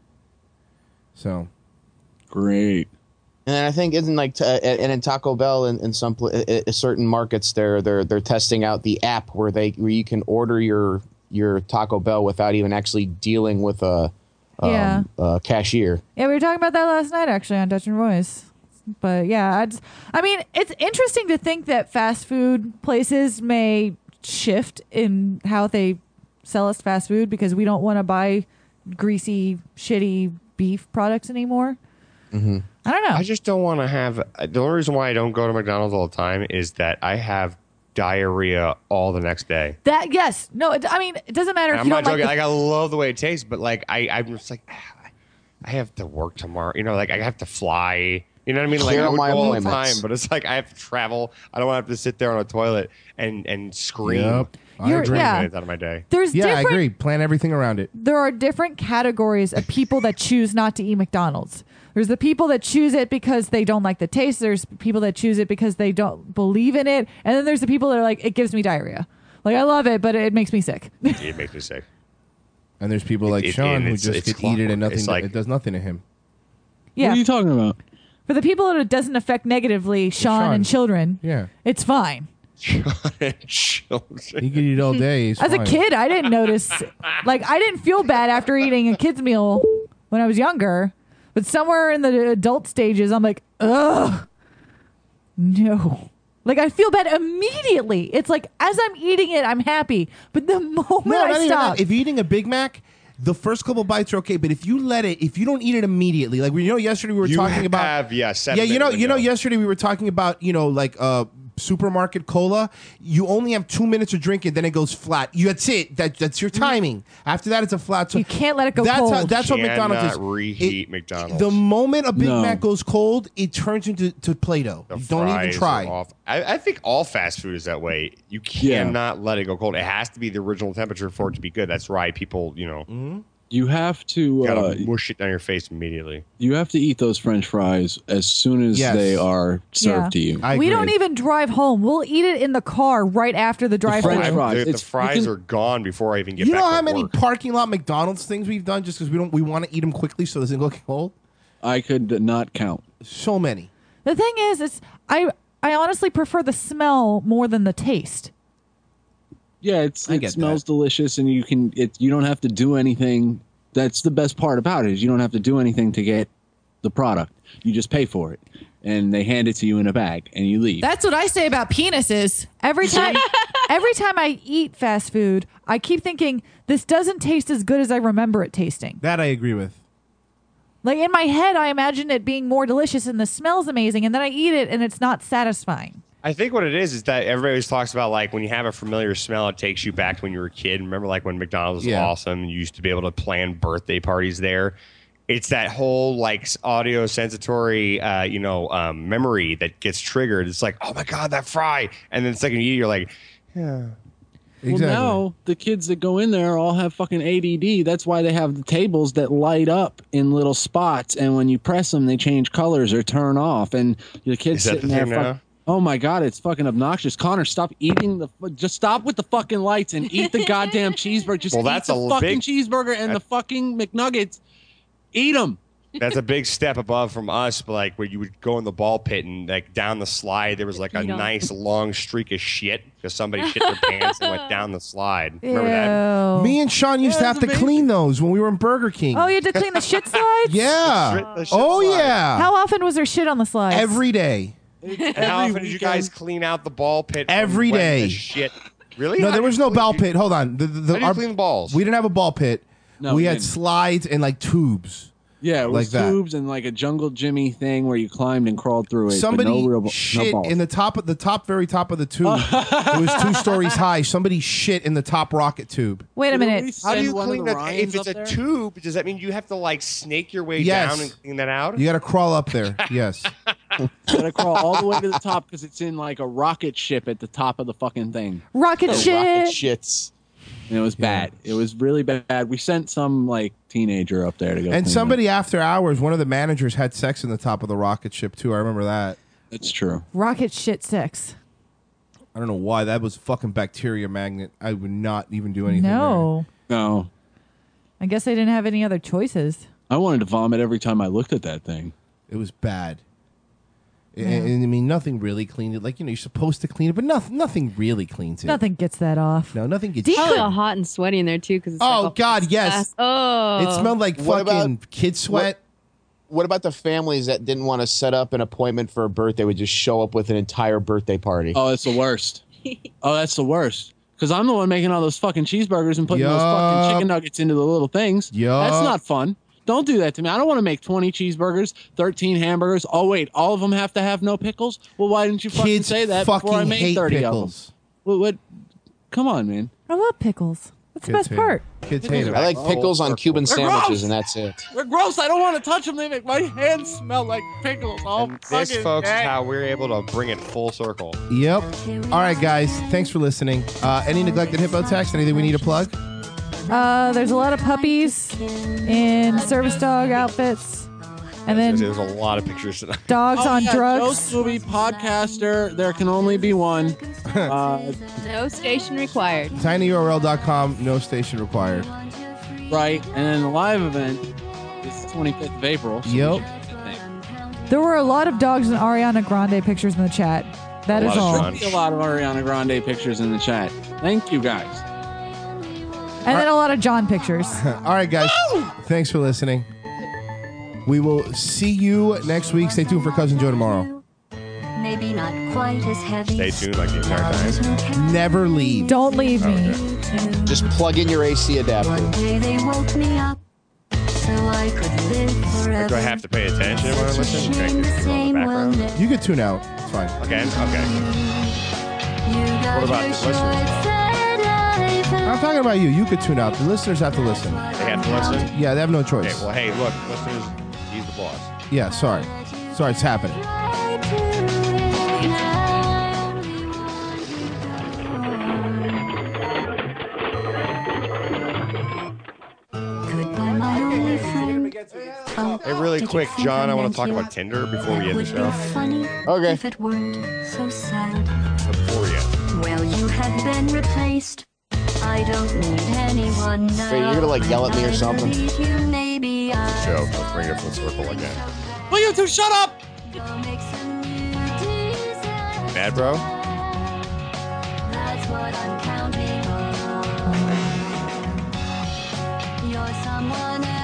So Great. And then I think isn't like and in Taco Bell in some certain markets they're testing out the app where you can order your Taco Bell without even actually dealing with a cashier. Yeah, we were talking about that last night, actually, on Dutch and Roy's. But yeah, I mean, it's interesting to think that fast food places may shift in how they sell us fast food because we don't want to buy greasy, shitty beef products anymore. Mm-hmm. I don't know. I just don't want to have. The only reason why I don't go to McDonald's all the time is that I have diarrhea all the next day. That yes, no. I mean, it doesn't matter if I'm you not don't joking. like. Like, I love the way it tastes, but like I'm just like, I have to work tomorrow. You know, like I have to fly. You know what I mean? Like Clear I up would my go all the appointments. time, but it's like I have to travel. I don't want to have to sit there on a toilet and scream. Yep. I You're- agree. yeah. Minutes out of my day. There's Yeah, I different. agree. Plan everything around it. There are different categories of people that choose not to eat McDonald's. There's the people that choose it because they don't like the taste. There's people that choose it because they don't believe in it, and then there's the people that are like, it gives me diarrhea. Like I love it, but it makes me sick. It makes me sick. And there's people like Sean who it's just could eat it and clockwork. nothing. It's like- It does nothing to him. Yeah. What are you talking about? For the people that it doesn't affect negatively, Sean and children, Yeah. it's fine. Children. He could eat all day. He's As a fine. kid, I didn't notice. Like, I didn't feel bad after eating a kid's meal when I was younger. But somewhere in the adult stages, I'm like, ugh, no. Like, I feel bad immediately. It's like, as I'm eating it, I'm happy. But the moment No, not I even stop, that. If you're eating a Big Mac, the first couple bites are okay. But if you don't eat it immediately, like yesterday we were talking about. Yeah, 7 Yeah, minute window. yesterday we were talking about, like supermarket cola. You only have 2 minutes to drink it, then it goes flat. That's it. That's your timing. After that, it's a flat. So you can't let it go that's cold. That's what Cannot McDonald's is. reheat McDonald's. The moment a Big No. Mac goes cold, it turns into Play-Doh. The You don't even fries try. are off. I think all fast food is that way. You cannot let it go cold. It has to be the original temperature for it to be good. That's right. People, You have to gotta mush it down your face immediately. you have to eat those French fries as soon as Yes. they are served Yeah. to you. I we agree. don't even drive home. We'll eat it in the car right after the drive French home. fries. The It's- fries you can- are gone before I even get You back know to how many work. parking lot McDonald's things we've done just because we want to eat them quickly so it doesn't go cold? I could not count. So many. The thing is I honestly prefer the smell more than the taste. Yeah, I it get smells delicious, and you don't have to do anything. That's the best part about it is you don't have to do anything to get the product. You just pay for it, and they hand it to you in a bag, and you leave. That's what I say about penises. Every time I eat fast food, I keep thinking this doesn't taste as good as I remember it tasting. That I agree with. Like in my head, I imagine it being more delicious and the smell's amazing, and then I eat it and it's not satisfying. I think what it is that everybody always talks about, like, when you have a familiar smell, it takes you back to when you were a kid. Remember, like, when McDonald's was Yeah. awesome, you used to be able to plan birthday parties there. It's that whole, like, audio sensory, memory that gets triggered. It's like, oh, my God, that fry. And then the second you eat, you're like, yeah. Well, now the kids that go in there all have fucking ADD. That's why they have the tables that light up in little spots, and when you press them, they change colors or turn off. And the kids Is that sitting the there. thing now? Oh my God, it's fucking obnoxious. Connor, stop eating just stop with the fucking lights and eat the goddamn cheeseburger. Just Well, eat that's the a fucking big- cheeseburger and the fucking McNuggets. Eat them. That's a big step above from us, but like where you would go in the ball pit and like down the slide, there was like a nice long streak of shit because somebody shit their pants and went down the slide. Remember that? Me and Sean used to have to clean those when we were in Burger King. Oh, you had to clean the shit slides? Yeah. The shit Oh, slide. yeah. How often was there shit on the slides? Every day. And how often did you guys clean out the ball pit? Every when day. the shit. Really? No, How there do was you no clean- ball pit. Hold on. How do you clean the balls? We didn't have a ball pit. No, we we had didn't. slides and like tubes. Yeah, it was like that. tubes and like a jungle Jimmy thing where you climbed and crawled through it. Somebody but no real, shit no balls. in the very top of the tube. It was 2 stories high. Somebody shit in the top rocket tube. Wait a minute. How do you clean that? Ryans If it's up a there? tube, does that mean you have to like snake your way Yes. down and clean that out? You got to crawl up there. Yes. You gotta crawl all the way to the top because it's in like a rocket ship at the top of the fucking thing. Rocket shit. Rocket shits. And it was bad. It was really bad. We sent some like teenager up there to go. And clean somebody after hours, one of the managers had sex in the top of the rocket ship too. I remember that. it. It's true. Rocket shit sex. I don't know why. That was fucking bacteria magnet. I would not even do anything. No. No, I guess they didn't have any other choices. I wanted to vomit every time I looked at that thing. It was bad. And I mean, nothing really cleaned it. Like, you're supposed to clean it, but nothing really cleans it. Nothing gets that off. No, nothing gets Probably all hot and sweaty in there too. Because Oh, God, yes. Oh, It smelled like What fucking about- kid sweat. What about the families that didn't want to set up an appointment for a birthday, would just show up with an entire birthday party? Oh, that's the worst. Oh, that's the worst. Because I'm the one making all those fucking cheeseburgers and putting those fucking Yup. chicken nuggets into the little things. Yup. That's not fun. Don't do that to me. I don't want to make 20 cheeseburgers, 13 hamburgers. Oh, wait, all of them have to have no pickles? Well, why didn't you fucking Kids say that before I fucking made hate 30 pickles. of them? What? Come on, man. I love pickles. That's the Kids best hate part. it. Kids hate it. I like pickles on Cuban They're sandwiches, gross. and that's it. They're gross. I don't want to touch them. They make my hands smell like pickles. Oh, This, fucking folks, is day. how we're able to bring it full circle. Yep. All right, guys. Thanks for listening. Any neglected hippo text? Anything we need to plug? There's a lot of puppies in service dog outfits. And then There's a lot of pictures tonight. dogs on Joe drugs. Scooby, podcaster. There can only be one. no station required. tinyurl.com. No station required. Right. And then the live event is the 25th of April. So Yep. There were a lot of dogs and Ariana Grande pictures in the chat. That is all. A lot of Ariana Grande pictures in the chat. Thank you, guys. And then a lot of John pictures. All right, guys. Thanks for listening. We will see you next week. Stay tuned for Cousin Joe tomorrow. Maybe not quite as heavy. Stay tuned like the entire time. Never leave. Don't leave me. Just plug in your AC adapter. One day they woke me up so I could live forever. Do I have to pay attention when I listen? Can I just put it on the background? You can tune out. It's fine. Again? Okay. What about the listeners? I'm talking about you. You could tune out. The listeners have to listen. They have to listen? Yeah, they have no choice. Okay, well, hey, look, listeners, he's the boss. Yeah, sorry. Sorry, it's happening. Goodbye, my only friend. Oh, Hey, really did you quick, think John, I want meant to talk you? about Tinder before we It end the would show. be funny Okay. if it weren't so sad. Before you. Well, you have been replaced. I don't need anyone now. Wait, you're gonna, like, yell at me or something? When I leave you, maybe It's a joke. Let's bring it full circle again. Will you two shut up? Mad, bro? That's what I'm counting on. You're someone else.